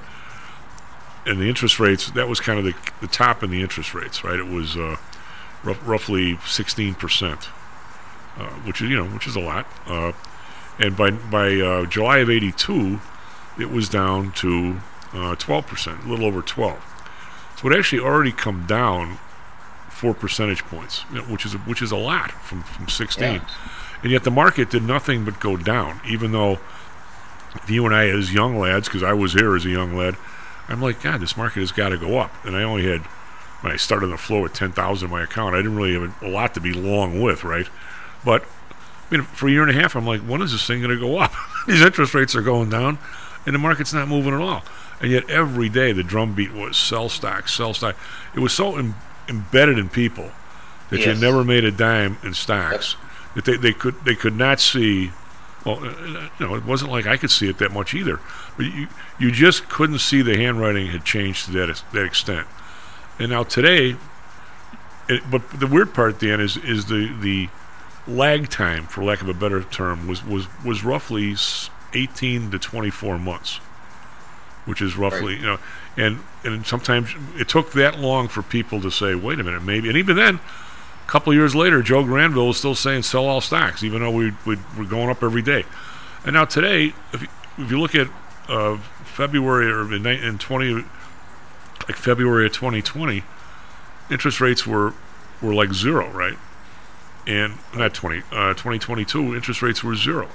and the interest rates, that was kind of the the top in the interest rates, right? It was uh, r- roughly sixteen percent. Uh, which is, you know, which is a lot, uh, and by by uh, July of eighty-two, it was down to uh, twelve percent, a little over twelve. So it actually already come down four percentage points, you know, which is a, which is a lot from from sixteen, yeah. And yet the market did nothing but go down. Even though you and I, as young lads, because I was here as a young lad, I'm like, God, this market has got to go up. And I only had, when I started on the floor with ten thousand in my account, I didn't really have a lot to be long with, right? But I mean, for a year and a half, I'm like, when is this thing going to go up? These interest rates are going down, and the market's not moving at all. And yet every day the drumbeat was sell stock, sell stock. It was so em- embedded in people that yes. you never made a dime in stocks. Yep. That they, they could they could not see. Well, you know, it wasn't like I could see it that much either. But you you just couldn't see the handwriting had changed to that that extent. And now today, it, but the weird part at the end is is the the lag time, for lack of a better term, was, was, was roughly eighteen to twenty-four months, which is roughly, right. you know, and and sometimes it took that long for people to say, wait a minute, maybe, and even then, a couple of years later, Joe Granville was still saying sell all stocks, even though we we we're going up every day. And now today, if you, if you look at uh, February or in, in twenty, like February of twenty twenty, interest rates were were like zero, right? And not twenty, uh, twenty twenty-two, interest rates were zero.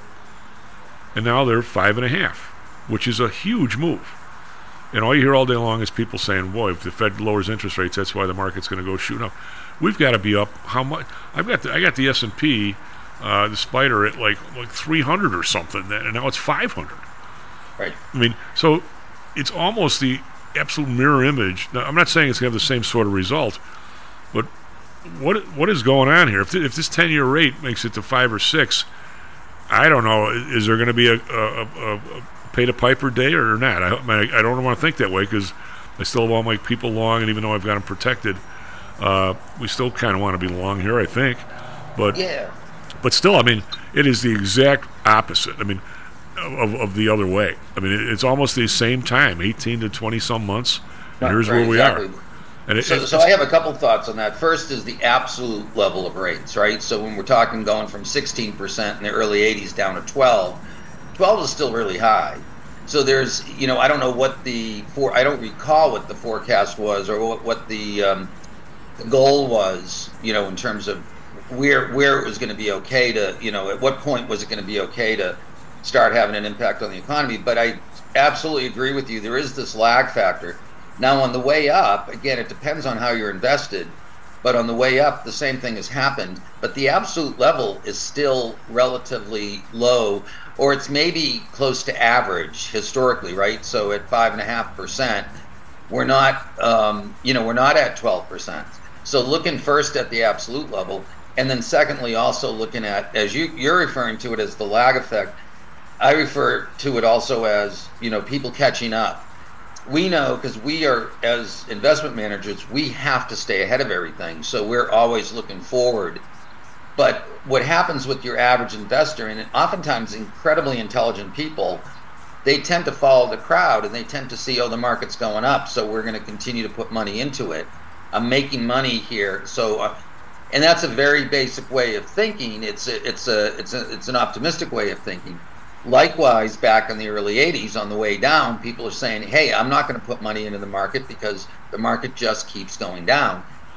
And now they're five and a half, which is a huge move. And all you hear all day long is people saying, boy, if the Fed lowers interest rates, that's why the market's going to go shooting up. We've got to be up. How much? I've got the, I got the S and P, uh, the Spider, at like like three hundred or something, and now it's five hundred. Right. I mean, so it's almost the absolute mirror image. Now, I'm not saying it's going to have the same sort of result, but What what is going on here? If th- if this ten-year rate makes it to five or six, I don't know. Is, is there going to be a, a, a, a pay-to-piper day or not? I, I, I don't want to think that way because I still want my people long, and even though I've got them protected, uh, we still kind of want to be long here, I think. But yeah. But still, I mean, it is the exact opposite. I mean, of, of the other way. I mean, it, it's almost the same time, eighteen to twenty some months. And here's right, where we exactly. are. And it, so, so I have a couple thoughts on that. First is the absolute level of rates, right? So when we're talking going from sixteen percent in the early eighties down to twelve, twelve is still really high. So there's, you know, I don't know what the for I don't recall what the forecast was or what, what the, um, the goal was, you know, in terms of where where it was going to be okay to, you know, at what point was it going to be okay to start having an impact on the economy. But I absolutely agree with you. There is this lag factor. Now, on the way up, again, it depends on how you're invested. but on the way up, the same thing has happened. But the absolute level is still relatively low, or it's maybe close to average historically, right? So at five and a half percent, we're not, um, you know, we're not at twelve percent. So looking first at the absolute level, and then secondly, also looking at, as you, you're referring to it as the lag effect, I refer to it also as, you know, people catching up. We know, because we are, as investment managers, we have to stay ahead of everything. So we're always looking forward. But what happens with your average investor, and oftentimes incredibly intelligent people, they tend to follow the crowd and they tend to see, oh, the market's going up, so we're going to continue to put money into it. I'm making money here, so, uh, and that's a very basic way of thinking. It's a, it's a, it's a, it's an optimistic way of thinking. Likewise, back in the early eighties, on the way down, people are saying, hey, I'm not going to put money into the market because the market just keeps going down.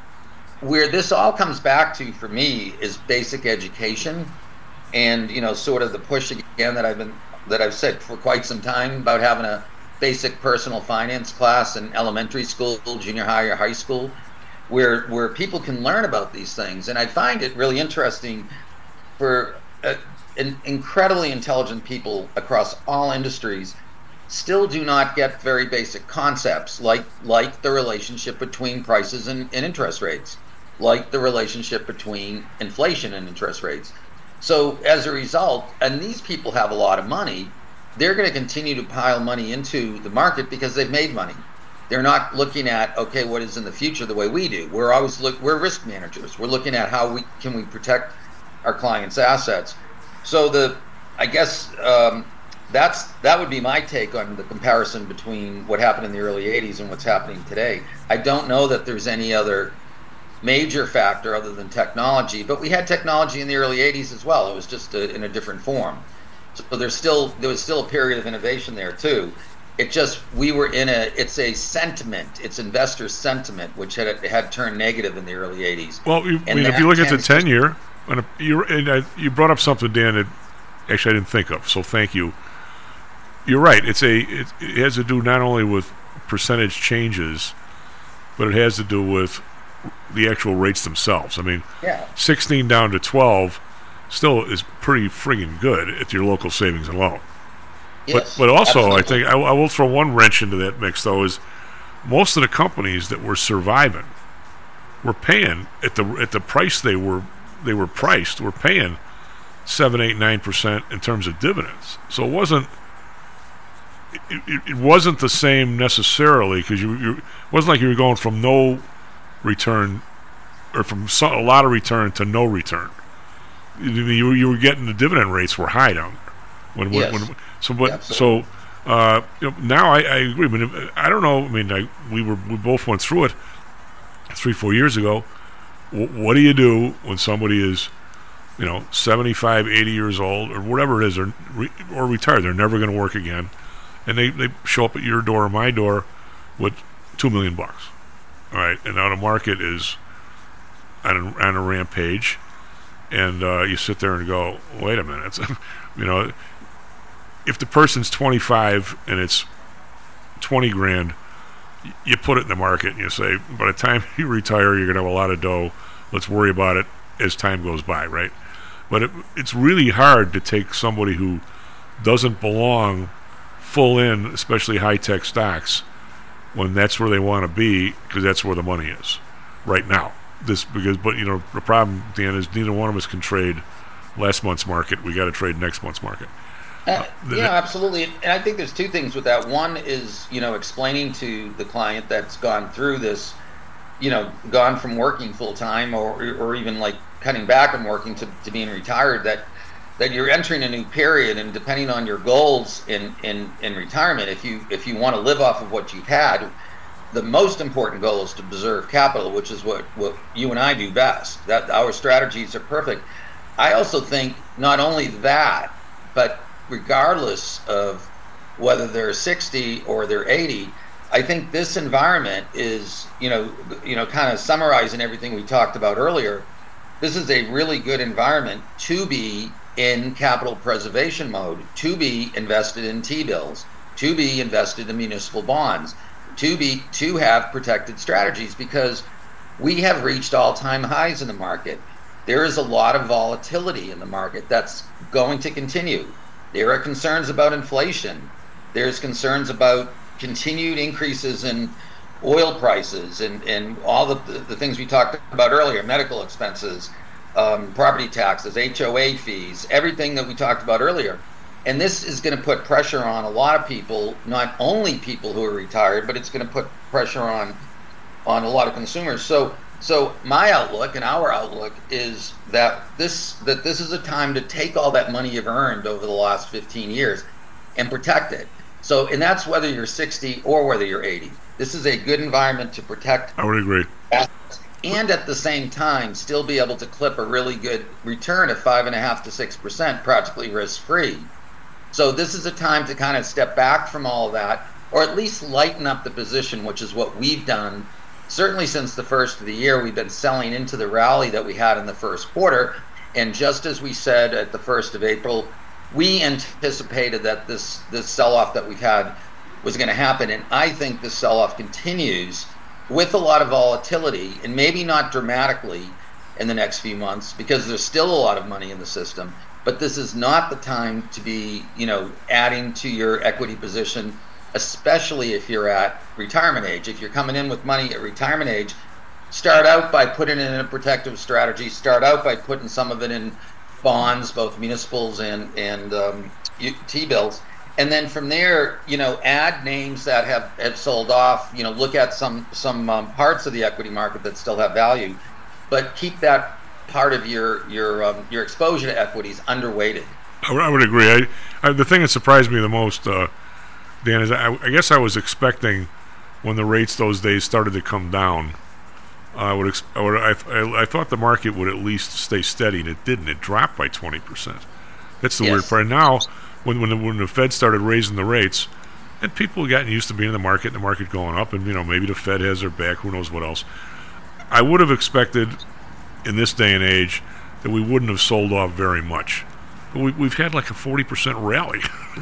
Where this all comes back to, for me, is basic education, and, you know, sort of the push again that I've been, that I've said for quite some time about having a basic personal finance class in elementary school, junior high, or high school, where where people can learn about these things. And I find it really interesting for uh, in, incredibly intelligent people across all industries still do not get very basic concepts, like like the relationship between prices and, and interest rates, like the relationship between inflation and interest rates. So as a result, and these people have a lot of money, they're going to continue to pile money into the market because they've made money. They're not looking at, okay, what is in the future the way we do. We're always look, we're risk managers. We're looking at how we can we protect our clients' assets. So the, I guess um, that's that would be my take on the comparison between what happened in the early eighties and what's happening today. I don't know that there's any other major factor other than technology, but we had technology in the early eighties as well. It was just a, in a different form. So there's still there was still a period of innovation there too. It just, we were in a, it's a sentiment, it's investor sentiment, which had had turned negative in the early eighties. Well, you, I mean, if you look at the ten-year, and you and I, you brought up something, Dan, that actually I didn't think of, so thank you. You're right. It's a it, it has to do not only with percentage changes, but it has to do with the actual rates themselves. I mean, yeah. sixteen down to twelve still is pretty friggin' good at your local savings and loan. Yes, but but also, absolutely. I think I, I will throw one wrench into that mix, though, is most of the companies that were surviving were paying at the at the price they were they were priced. Were paying seven, eight, nine percent in terms of dividends. So it wasn't it, it, it wasn't the same necessarily, because you, you it wasn't like you were going from no return or from so, a lot of return to no return. You, you, you were getting the dividend rates were high down there. When, Yes. when, when, so but Yeah, so uh, you know, now I, I agree. I mean, I don't know. I mean, I, we were we both went through it three four years ago. W- what do you do when somebody is, you know, seventy-five, eighty years old or whatever it is, or re- or retired? They're never going to work again, and they, they show up at your door or my door with two million bucks. All right, and now the market is on a, on a rampage, and uh, you sit there and go, wait a minute, you know. If the person's twenty-five and it's twenty grand, y- you put it in the market and you say, by the time you retire, you're going to have a lot of dough. Let's worry about it as time goes by, right? But it, it's really hard to take somebody who doesn't belong full in, especially high-tech stocks, when that's where they want to be, because that's where the money is right now. This because, but you know, the problem, Dan, is neither one of us can trade last month's market. We got to trade next month's market. Uh, yeah, absolutely. And I think there's two things with that. One is, you know, explaining to the client that's gone through this, you know, gone from working full time or or even like cutting back on working to, to being retired, that that you're entering a new period, and depending on your goals in, in, in retirement, if you if you want to live off of what you've had, the most important goal is to preserve capital, which is what, what you and I do best. That our strategies are perfect. I also think not only that, but regardless of whether they're sixty or they're eighty, I think this environment is, you know, you know, kind of summarizing everything we talked about earlier. This is a really good environment to be in capital preservation mode, to be invested in T-bills, to be invested in municipal bonds, to be to have protected strategies, because we have reached all-time highs in the market. There is a lot of volatility in the market that's going to continue. There are concerns about inflation. There's concerns about continued increases in oil prices and, and all the, the, the things we talked about earlier, medical expenses, um, property taxes, H O A fees, everything that we talked about earlier. And this is going to put pressure on a lot of people, not only people who are retired, but it's going to put pressure on on a lot of consumers. So so my outlook and our outlook is that this that this is a time to take all that money you've earned over the last fifteen years and protect it. So, and that's whether you're sixty or whether you're eighty. This is a good environment to protect. I would agree. Assets, and at the same time, still be able to clip a really good return of five and a half to six percent, practically risk-free. So this is a time to kind of step back from all of that, or at least lighten up the position, which is what we've done. Certainly since the first of the year, we've been selling into the rally that we had in the first quarter. And just as we said at the first of April, we anticipated that this, this sell-off that we've had was going to happen. And I think this sell-off continues with a lot of volatility, and maybe not dramatically in the next few months, because there's still a lot of money in the system. But this is not the time to be, you know, adding to your equity position, especially if you're at retirement age. If you're coming in with money at retirement age, start out by putting it in a protective strategy. Start out by putting some of it in bonds, both municipals and and um, T-bills, and then from there, you know, add names that have, have sold off. You know, look at some some um, parts of the equity market that still have value, but keep that part of your your um, your exposure to equities underweighted. I, I would agree. I, I, the thing that surprised me the most, uh, Dan, is I, I guess I was expecting when the rates those days started to come down. I would, ex- I, would I, I, I thought the market would at least stay steady, and it didn't. It dropped by twenty percent. That's the Yes. weird part. Now, when when the, when the Fed started raising the rates, and people had gotten used to being in the market, and the market going up, and you know maybe the Fed has their back. Who knows what else? I would have expected in this day and age that we wouldn't have sold off very much. But we, we've had like a forty percent rally.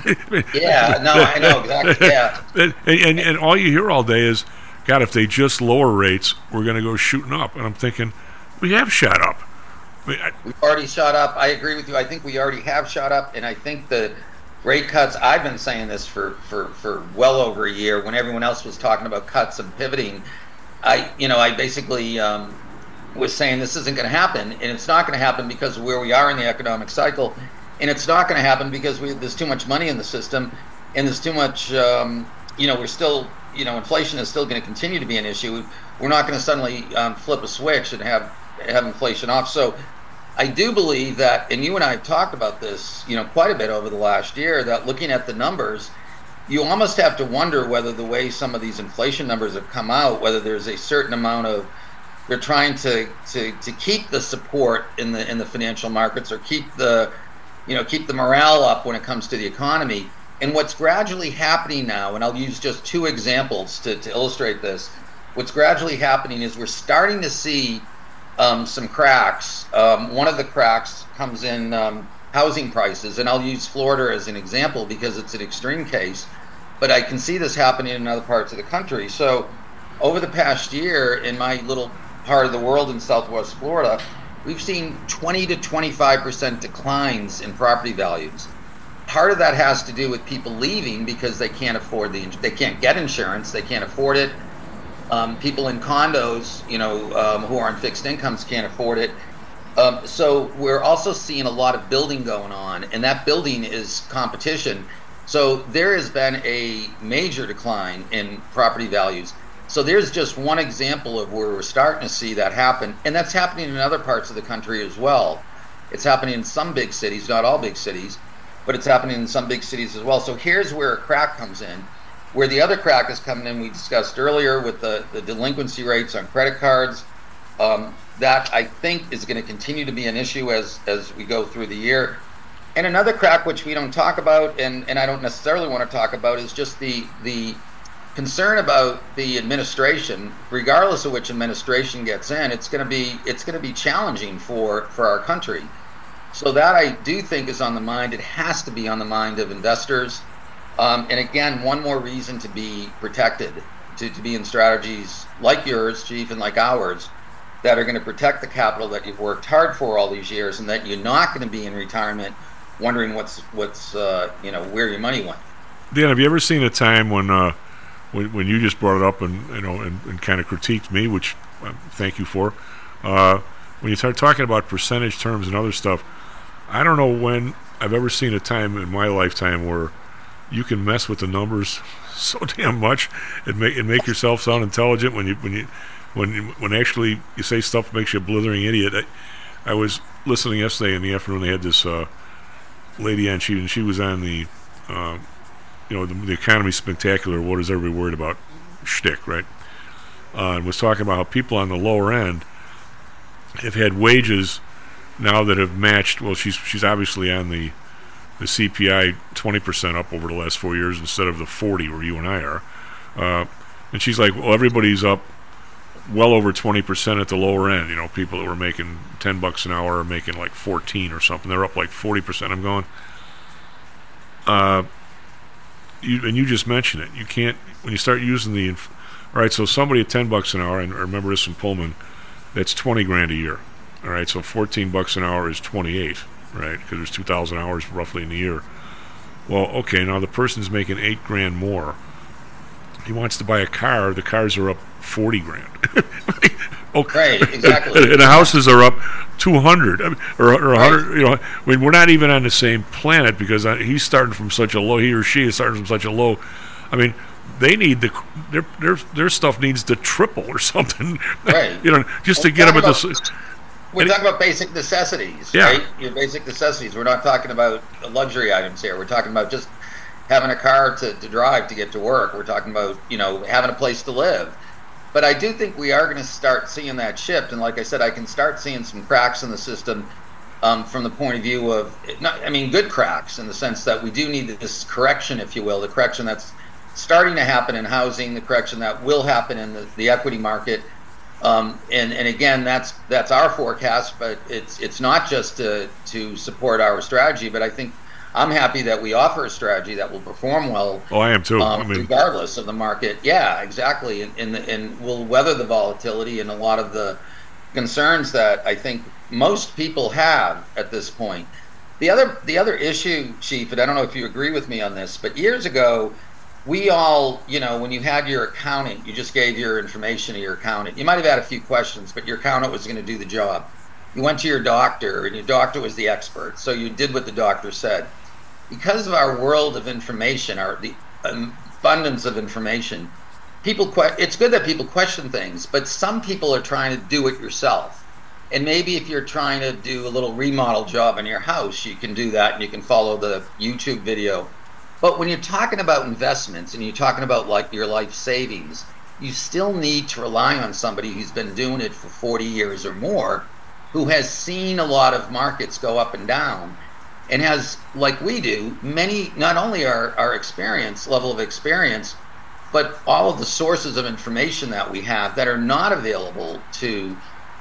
Yeah, no, I know exactly. Yeah, and, and and all you hear all day is, God, if they just lower rates, we're going to go shooting up. And I'm thinking, we have shot up. I mean, I, we've already shot up. I agree with you. I think we already have shot up, and I think the rate cuts, I've been saying this for, for, for well over a year, when everyone else was talking about cuts and pivoting. I, you know, I basically um, was saying this isn't going to happen, and it's not going to happen because of where we are in the economic cycle, and it's not going to happen because we, there's too much money in the system, and there's too much, um, you know, we're still, you know, inflation is still going to continue to be an issue. We're not going to suddenly um, flip a switch and have have inflation off. So I do believe that, and you and I have talked about this, you know, quite a bit over the last year, that looking at the numbers, you almost have to wonder whether the way some of these inflation numbers have come out, whether there's a certain amount of, they're trying to, to, to keep the support in the in the financial markets, or keep the, you know, keep the morale up when it comes to the economy. And what's gradually happening now, and I'll use just two examples to, to illustrate this, what's gradually happening is we're starting to see um, some cracks. Um, one of the cracks comes in um, housing prices, and I'll use Florida as an example because it's an extreme case, but I can see this happening in other parts of the country. So over the past year, in my little part of the world in Southwest Florida, we've seen twenty to twenty-five percent declines in property values. Part of that has to do with people leaving because they can't afford the, they can't get insurance, they can't afford it. Um, people in condos, you know, um, who are on fixed incomes can't afford it. Um, so we're also seeing a lot of building going on, and that building is competition. So there has been a major decline in property values. So there's just one example of where we're starting to see that happen, and that's happening in other parts of the country as well. It's happening in some big cities, not all big cities, but it's happening in some big cities as well. So here's where a crack comes in. Where the other crack is coming in, we discussed earlier with the, the delinquency rates on credit cards. Um, that, I think, is going to continue to be an issue as, as we go through the year. And another crack, which we don't talk about, and, and I don't necessarily want to talk about, is just the, the concern about the administration. Regardless of which administration gets in, it's going to be it's going to be challenging for, for our country. So that, I do think, is on the mind. It has to be on the mind of investors. Um, and again, one more reason to be protected, to, to be in strategies like yours, Chief, and like ours, that are going to protect the capital that you've worked hard for all these years, and that you're not going to be in retirement wondering what's what's uh, you know where your money went. Dan, have you ever seen a time when uh, when, when you just brought it up and you know and, and kind of critiqued me, which uh, thank you for, uh, when you start talking about percentage terms and other stuff? I don't know when I've ever seen a time in my lifetime where you can mess with the numbers so damn much and make and make yourself sound intelligent when you when you when you, when actually you say stuff that makes you a blithering idiot. I, I was listening yesterday in the afternoon. They had this uh, lady on, she and she was on the uh, you know the, the Economy Spectacular. What is everybody worried about? Shtick, right? Uh, and was talking about how people on the lower end have had wages now that have matched. Well, she's she's obviously on the the C P I twenty percent up over the last four years instead of the forty where you and I are. Uh, and she's like, well, everybody's up well over twenty percent at the lower end. You know, people that were making ten bucks an hour are making like fourteen or something. They're up like forty percent. I'm going, uh, you, and you just mentioned it. You can't, when you start using the, inf- all right, so somebody at ten bucks an hour, and I remember this from Pullman, that's twenty grand a year. All right, so fourteen bucks an hour is twenty-eight. Right, because there's two thousand hours roughly in the year. Well, okay, now the person's making eight grand more. He wants to buy a car. The cars are up forty grand. Okay. Right, exactly. And the houses are up two hundred, I mean, or, or one hundred. Right. You know, I mean, we're not even on the same planet because I, he's starting from such a low. He or she is starting from such a low. I mean, they need the their their their stuff needs to triple or something. Right. You know, just well, to get them at the. We're talking about basic necessities, yeah. right? Your basic necessities. We're not talking about luxury items here. We're talking about just having a car to, to drive to get to work. We're talking about, you know, having a place to live. But I do think we are going to start seeing that shift. And like I said, I can start seeing some cracks in the system um, from the point of view of, not, I mean, good cracks in the sense that we do need this correction, if you will, the correction that's starting to happen in housing, the correction that will happen in the, the equity market. Um, and, and again, that's that's our forecast, but it's it's not just to to support our strategy. But I think I'm happy that we offer a strategy that will perform well. Oh, I am too. Um, I mean, regardless of the market. Yeah, exactly. And and, the, and will weather the volatility and a lot of the concerns that I think most people have at this point. The other the other issue, Chief, and I don't know if you agree with me on this, but years ago, we all, you know, when you had your accountant, you just gave your information to your accountant. You might have had a few questions, but your accountant was going to do the job. You went to your doctor, and your doctor was the expert, so you did what the doctor said. Because of our world of information, our the abundance of information, people que- it's good that people question things, but some people are trying to do it yourself. And maybe if you're trying to do a little remodel job in your house, you can do that, and you can follow the YouTube video. But when you're talking about investments and you're talking about like your life savings, you still need to rely on somebody who's been doing it for forty years or more, who has seen a lot of markets go up and down, and has, like we do, many, not only our, our experience, level of experience, but all of the sources of information that we have that are not available to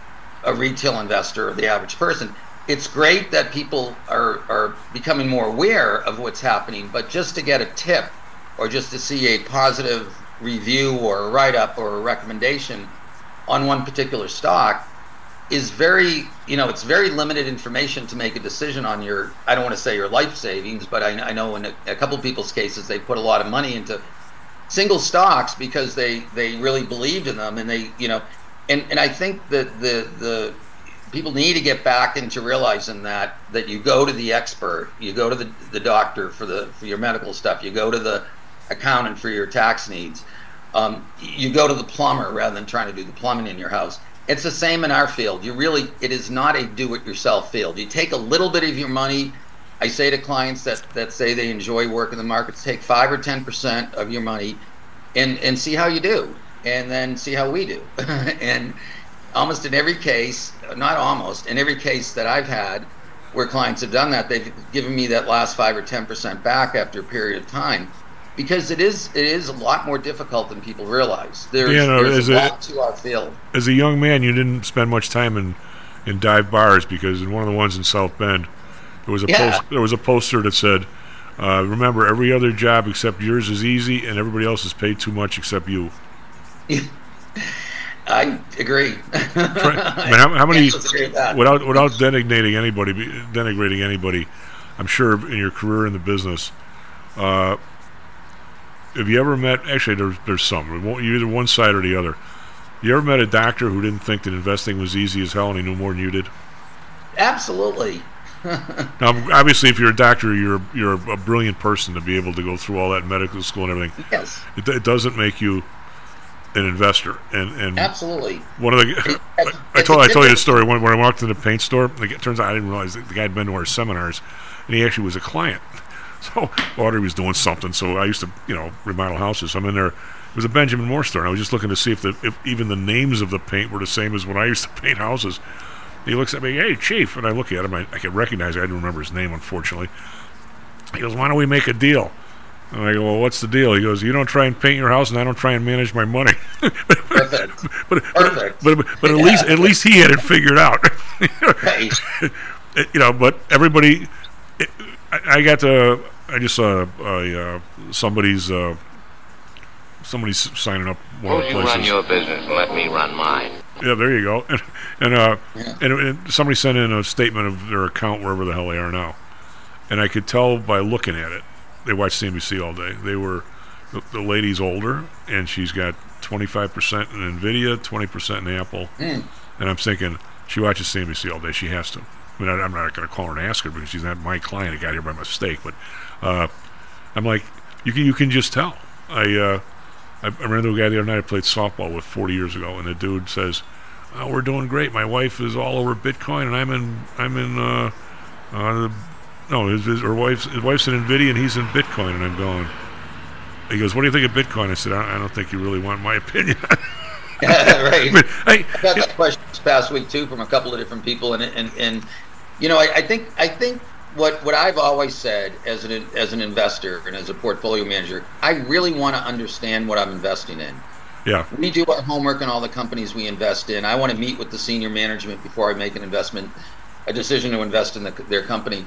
a retail investor or the average person. It's great that people are, are becoming more aware of what's happening, but just to get a tip or just to see a positive review or a write-up or a recommendation on one particular stock is very, you know, it's very limited information to make a decision on your, I don't want to say your life savings, but I, I know in a, a couple of people's cases, they put a lot of money into single stocks because they, they really believed in them, and they, you know, and, and I think that the, the, people need to get back into realizing that that you go to the expert, you go to the, the doctor for the for your medical stuff, you go to the accountant for your tax needs, um, you go to the plumber rather than trying to do the plumbing in your house. It's the same in our field. You really, it is not a do-it-yourself field. You take a little bit of your money. I say to clients that, that say they enjoy working the markets, take five or ten percent of your money and, and see how you do, and then see how we do. And almost in every case, not almost, in every case that I've had where clients have done that, they've given me that last five or ten percent back after a period of time, because it is it is a lot more difficult than people realize. There's, yeah, no, there's a lot to our field. As a young man, you didn't spend much time in, in dive bars, because in one of the ones in South Bend, there was a Yeah. post, there was a poster that said, uh, "Remember, every other job except yours is easy, and everybody else is paid too much except you." I agree. Try, I mean, how, how many? Can't disagree with that. Without without denigrating anybody, denigrating anybody, I'm sure in your career in the business, uh, have you ever met? Actually, there's there's some. You're either one side or the other. You ever met a doctor who didn't think that investing was easy as hell and he knew more than you did? Absolutely. Now, obviously, if you're a doctor, you're you're a brilliant person to be able to go through all that medical school and everything. Yes. It, it doesn't make you an investor, and and absolutely. One of the I, I told I told you a story when, when I walked in the paint store. Like, it turns out I didn't realize that the guy had been to our seminars, and he actually was a client. So Audrey was doing something. So I used to you know remodel houses. I'm in there. It was a Benjamin Moore store, and I was just looking to see if the if even the names of the paint were the same as when I used to paint houses. He looks at me, hey, Chief, and I look at him. I, I can recognize it. I didn't remember his name, unfortunately. He goes, why don't we make a deal? And I go, well, what's the deal? He goes, you don't try and paint your house, and I don't try and manage my money. Perfect. but, Perfect. But, but, but at Yeah. least at least he had it figured out. Right. You know, but everybody, it, I, I got to, I just saw uh, uh, somebody's, uh, somebody's signing up one of the Suppose you places. run your business and let me run mine. Yeah, there you go. And and, uh, Yeah. and and somebody sent in a statement of their account wherever the hell they are now, and I could tell by looking at it. They watch C N B C all day. They were the, the lady's older, and she's got twenty-five percent in Nvidia, twenty percent in Apple, Mm. and I'm thinking she watches C N B C all day. She has to. I mean, I, I'm not going to call her and ask her because she's not my client. I got here by mistake, but uh, I'm like, you can you can just tell. I. Uh, I remember the guy the other night I played softball with forty years ago, and the dude says, oh, "We're doing great. My wife is all over Bitcoin, and I'm in I'm in uh, uh, no, his, his her wife's his wife's in Nvidia, and he's in Bitcoin." And I'm going. He goes, "What do you think of Bitcoin?" I said, "I, I don't think you really want my opinion." Yeah, right. I mean, I, I got that question this past week too from a couple of different people, and and and you know, I, I think I think. What what I've always said as an as an investor and as a portfolio manager, I really want to understand what I'm investing in. Yeah. We do our homework on all the companies we invest in. I want to meet with the senior management before I make an investment, a decision to invest in the, their company.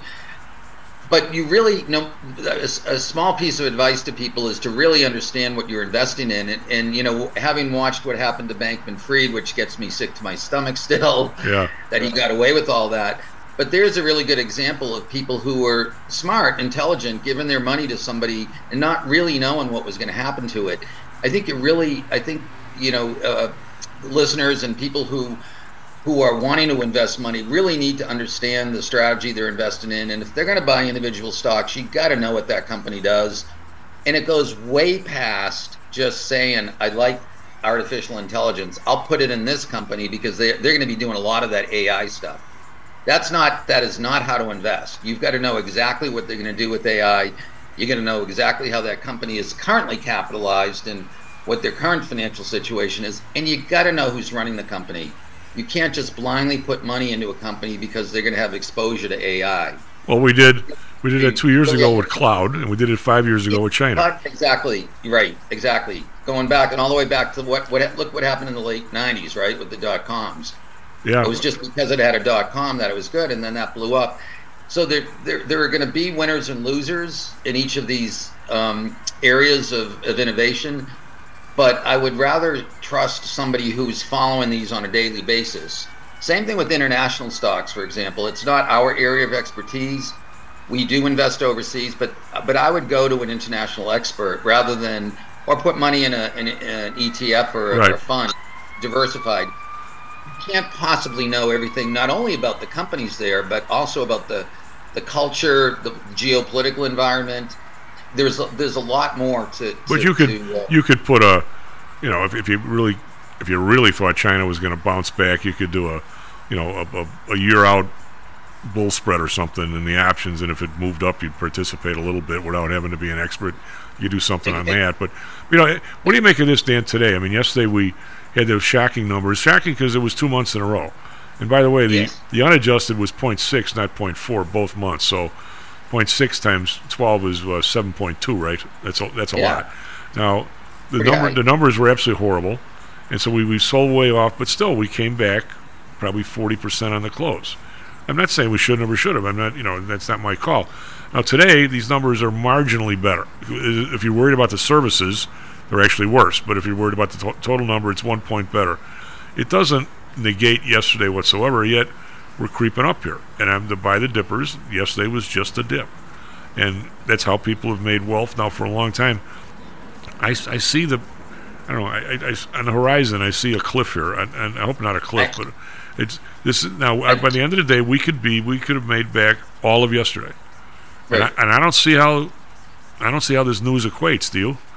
But you really know a, a small piece of advice to people is to really understand what you're investing in, and, and you know, having watched what happened to Bankman-Fried, which gets me sick to my stomach still, yeah. that he got away with all that. But there's a really good example of people who were smart, intelligent, giving their money to somebody and not really knowing what was going to happen to it. I think it really, I think, you know, uh, listeners and people who who are wanting to invest money really need to understand the strategy they're investing in. And if they're going to buy individual stocks, you got to know what that company does. And it goes way past just saying, I like artificial intelligence. I'll put it in this company because they, they're going to be doing a lot of that A I stuff. That's not, that is not how to invest. You've got to know exactly what they're going to do with A I. You're going to know exactly how that company is currently capitalized and what their current financial situation is. And you got to know who's running the company. You can't just blindly put money into a company because they're going to have exposure to A I. Well, we did we did that two years ago with cloud, and we did it five years ago with China. Exactly. Right. Exactly. Going back and all the way back to what, what look what happened in the late nineties, right, with the dot-coms. Yeah. It was just because it had a dot-com that it was good, and then that blew up. So there, there, there are going to be winners and losers in each of these um, areas of, of innovation, but I would rather trust somebody who's following these on a daily basis. Same thing with international stocks, for example. It's not our area of expertise. We do invest overseas, but but I would go to an international expert rather than, or put money in, a, in, a, in an E T F or, right. or a fund, diversified. Can't possibly know everything, not only about the companies there, but also about the the culture, the geopolitical environment. There's a, there's a lot more to. to but you could to, uh, you could put a, you know, if, if you really if you really thought China was going to bounce back, you could do a, you know, a, a, a year out bull spread or something in the options, and if it moved up, you'd participate a little bit without having to be an expert. You do something on that. But you know, what do you make of this, Dan? Today, I mean, yesterday we had those shocking numbers. Shocking because it was two months in a row. And by the way, the, yes. the unadjusted was zero point six, not zero point four, both months. So zero point six times twelve is uh, seven point two, right? That's a, that's a yeah. lot. Now, the Pretty number high. the numbers were absolutely horrible, and so we, we sold way off. But still, we came back probably forty percent on the close. I'm not saying we should never should have. I'm not, you know, that's not my call. Now, today, these numbers are marginally better. If you're worried about the services, they're actually worse. But if you're worried about the to- total number, it's one point better. it doesn't negate yesterday whatsoever. Yet we're creeping up here, and I'm the by the dippers. Yesterday was just a dip, and that's how people have made wealth now for a long time. I, I see the, I don't know, I, I, I, on the horizon I see a cliff here, and, and I hope not a cliff, but it's this is, now I, by the end of the day we could be we could have made back all of yesterday, right. and, I, and I don't see how I don't see how this news equates. Do you?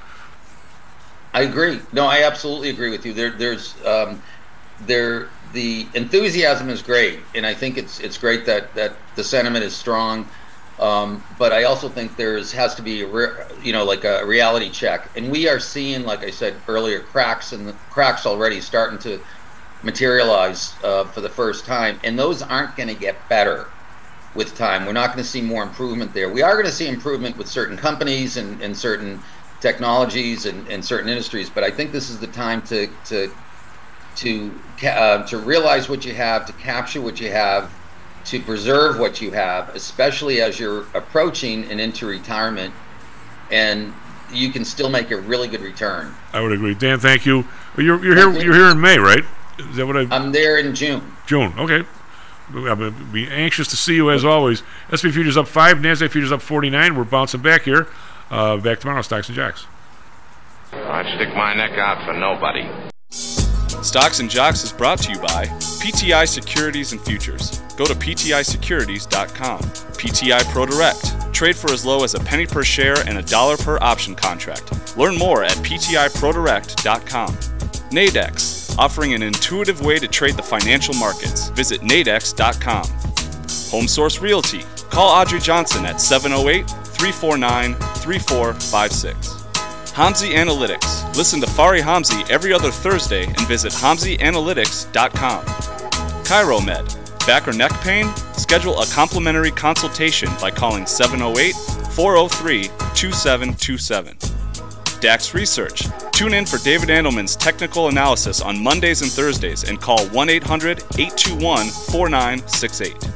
I agree. No, I absolutely agree with you. There, there's, um, there, the enthusiasm is great, and I think it's it's great that, that the sentiment is strong. Um, but I also think there's has to be a re, you know like a reality check, and we are seeing, like I said earlier, cracks and cracks already starting to materialize uh, for the first time, and those aren't going to get better with time. We're not going to see more improvement there. We are going to see improvement with certain companies and, and certain technologies and, and certain industries, but I think this is the time to to to uh, to realize what you have, to capture what you have, to preserve what you have, especially as you're approaching and into retirement, and you can still make a really good return. I would agree, Dan. Thank you. You're you're here you're here in May, right? Is that what I? I'm there in June. June. Okay. I'll be anxious to see you as always. S and P futures up five, NASDAQ futures up forty-nine. We're bouncing back here. Uh, back tomorrow, Stocks and Jocks. I'd stick my neck out for nobody. Stocks and Jocks is brought to you by P T I Securities and Futures. Go to P T I securities dot com. P T I Pro Direct. Trade for as low as a penny per share and a dollar per option contract. Learn more at P T I pro direct dot com. Nadex, offering an intuitive way to trade the financial markets. Visit nadex dot com. Home Source Realty. Call Audrey Johnson at seven oh eight, three four nine, three four five six. Hamzy Analytics. Listen to Fari Hamzy every other Thursday and visit hamzy analytics dot com. ChiroMed. Back or neck pain? Schedule a complimentary consultation by calling seven oh eight, four oh three, two seven two seven. Dax Research. Tune in for David Andelman's technical analysis on Mondays and Thursdays and call one eight hundred, eight two one, four nine six eight.